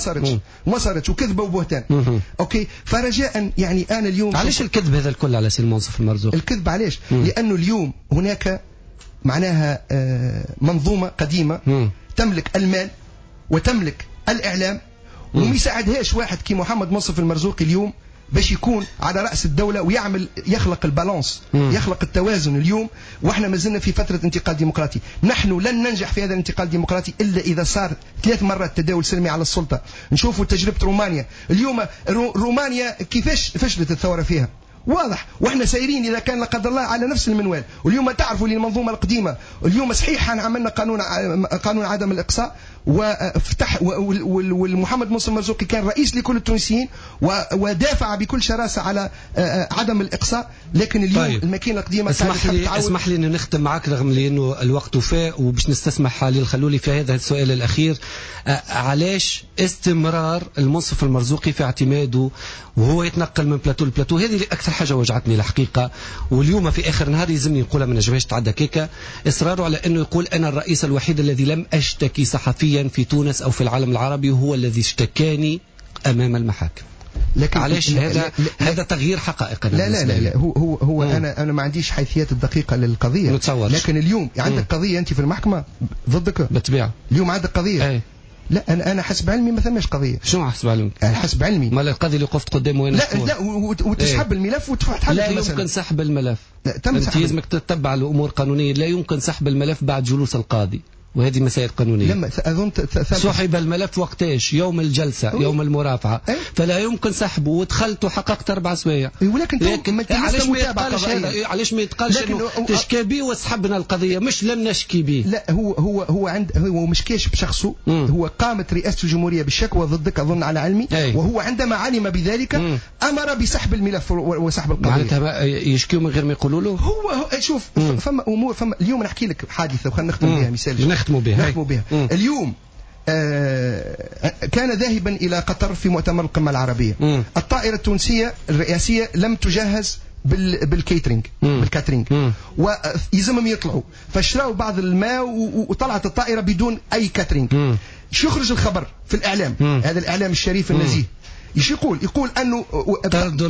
وما صارتش وكذبة وبهتان. أوكي فرجاء يعني أنا اليوم علاش الكذب هذا الكل على سي المنصف المرزوقي؟ الكذب علاش؟ لأنه اليوم هناك معناها منظومة قديمة تملك المال وتملك الإعلام وما يساعدهاش واحد كي محمد مصطفى المرزوقي اليوم باش يكون على رأس الدولة ويعمل يخلق البالانس يخلق التوازن اليوم. واحنا ما زلنا في فترة انتقال ديمقراطي. نحن لن ننجح في هذا الانتقال الديمقراطي إلا إذا صار 3 مرات تداول سلمي على السلطة. نشوفوا تجربة رومانيا اليوم. رومانيا كيفاش فشلت الثورة فيها واضح. واحنا سايرين اذا كان لا قدر الله على نفس المنوال. واليوم تعرفوا للمنظومه القديمه اليوم صحيح عملنا قانون عدم الاقصاء وفتح والمحمد مصطفى المرزوقي كان رئيس لكل التونسيين ودافع بكل شراسه على عدم الاقصاء. لكن اليوم طيب. الماكينه القديمه اسمح لي انه نختم معك رغم لانه الوقت وفاء وباش نستسمح حالي الخلولي في هذا السؤال الاخير. علاش استمرار المنصف المرزوقي في اعتماده وهو يتنقل من بلاتو لبلاتو؟ هذه اكثر حاجه وجعتني الحقيقه. واليوم في اخر نهار يلزمني نقولها ما نجمهاش تعدى كيكه. اصراره على انه يقول انا الرئيس الوحيد الذي لم اشتكي صحفيا في تونس او في العالم العربي وهو الذي اشتكاني امام المحاكم. لكن علاش هذا تغيير حقائق. لا هو انا ما عنديش حيثيات الدقيقه للقضيه نتصور. لكن اليوم عندك قضيه انت في المحكمه ضدك بالطبيعه. اليوم عندك قضيه لا انا حسب علمي ما ثماش قضيه. شنو حسب علمك؟ حسب علمي ما القاضي اللي وقفت قدامه وين؟ لا وتسحب الملف وتحل. لا يمكن سحب الملف. انت لازمك تتبع الامور قانونيه. لا يمكن سحب الملف بعد جلوس القاضي وهذه مسائل قانونية. لما أظن سحب الملف وقتاش؟ يوم الجلسة يوم المرافعة فلا يمكن سحبه ودخلت وحققت 4 أسابيع. لكن علاش ما يتقالش هذا؟ علاش ما يتقالش انه تشكى بيه وسحبنا القضية مش لم نشكي به؟ لا هو مش كاش بشخصه. هو قامت رئاسة الجمهورية بالشكوى ضدك أظن على علمي. وهو عندما علم بذلك أمر بسحب الملف وسحب القضية. معناتها يشكيوا من غير ما يقولوا له. هو شوف فما أمور اليوم نحكي لك حادثة وخلينا نختم بها مثال. نختموا بها. اليوم كان ذاهبا إلى قطر في مؤتمر القمة العربية. الطائرة التونسية الرئاسية لم تجهز بالكاترينج ويلزمهم يطلعوا فاشتروا بعض الماء وطلعت الطائرة بدون أي كاترينج. شو يخرج الخبر في الإعلام هذا الإعلام الشريف النزيه يقول انه طردوا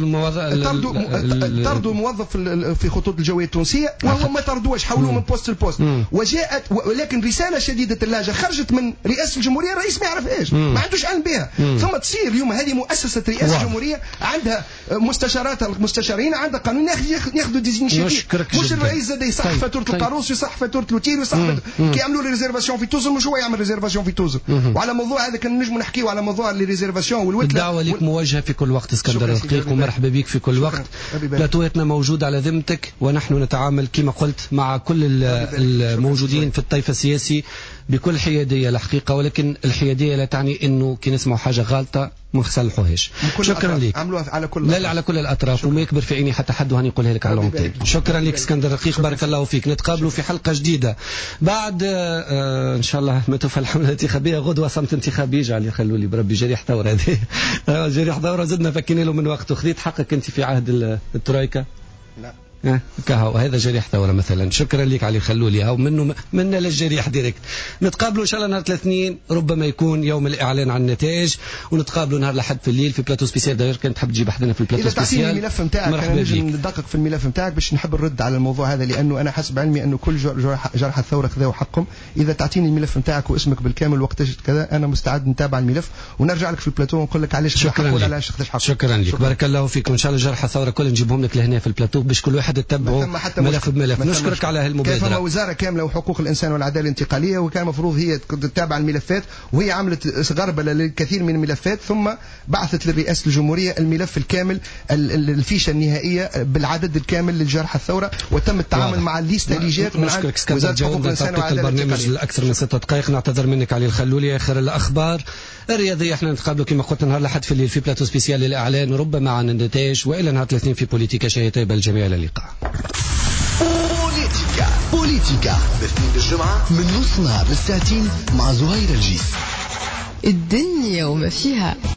الموظف في خطوط الجويه التونسيه وهو ما طردوش، حولوه من بوست لبوست. وجاءت ولكن رساله شديده اللهجه خرجت من رئاسه الجمهوريه، الرئيس ما يعرفهاش، ما عندوش علم بها. ثم تصير اليوم هذه مؤسسه رئاسه الجمهوريه عندها مستشارين، عندها قانون ياخذوا ديزينيشيتيف. مش الرئيس زاد يصح فاتوره القاروس، يصح فاتوره الوتير، يصح كي يعملوا لي ريزيرفاسيون في توزن، مش هو يعمل ريزيرفاسيون في توزن. وعلى موضوع هذا كان نجم نحكيو على موضوع لي ريزيرفاسيون والوتله. الدعوه لك موجهه في كل وقت اسكندر رقيق، ومرحبا بك في كل وقت. بلاتواتنا موجود على ذمتك، ونحن نتعامل كما قلت مع كل الموجودين في الطيف السياسي بكل حياديه الحقيقه، ولكن الحياديه لا تعني انه كي نسمعوا حاجه غلطه ما نصلحوهاش. شكرا لك. عملوها على كل لا على كل الاطراف، وما يكبر في عيني حتى حد وهنقولها لك على العنتين. شكرا لك اسكندر رقيق، بارك الله فيك. نتقابلوا في حلقه جديده بعد ان شاء الله ما تفعل الحمله الانتخابيه. غدوه صمت انتخابي يجعل يخلوا لي بربي جريح ثوره هذه جريح ثوره زدنا فكينا له من وقته. خذيت حقك انت في عهد الترويكا؟ لا كهو هذا جريح ثوره مثلا. شكرا لك علي خلولي، او منا للجريح ديريكت. نتقابلوا ان شاء الله نهار الاثنين، ربما يكون يوم الاعلان عن النتائج، ونتقابلوا نهار الاحد في الليل في بلاطو سبيسيال. داير كنت تحب تجي بحدنا في البلاطو سبيسيال. اذا تعطيني الملف نتاعك انا نجم ندقق في الملف نتاعك باش نحب نرد على الموضوع هذا، لانه انا حسب علمي انه كل جرح الثوره خذاوا حقهم. اذا تعطيني الملف نتاعك واسمك بالكامل وقتاش كذا، انا مستعد نتابع الملف ونرجع لك في البلاطو ونقول لك علاش خذ حقه ولا علاش خذش حقه. شكرا لك، بارك الله فيكم. ان شاء الله جرح الثوره كل نجيبهم لك لهنا في البلاطو باش كل واحد يتبعوا ملف بملف. نشكرك على هالمبادرة. كيف وزارة كاملة وحقوق الإنسان والعدالة الانتقالية، وكان المفروض هي تتابع الملفات، وهي عملت غربلة للكثير من الملفات، ثم بعثت للرئاسة الجمهورية الملف الكامل، الفيشة النهائية بالعدد الكامل للجرح الثورة، وتم التعامل مع الليستة اللي جات من عند وزارة حقوق الإنسان والعدالة البرنامج الأكثر من 6 دقائق. نعتذر منك علي الخلولي. آخر الأخبار الرياضية احنا نتقابلوا كما قلت نهار الأحد في الليل في بلاطو سبيسيال للإعلان وربما عن النتائج، وإلى نهار الاثنين في بوليتيكا. شيء طيب الجميع، إلى اللقاء. بوليتيكا باثنين الجمعة من نص نهار للساعتين مع زهير الجيس. الدنيا وما فيها.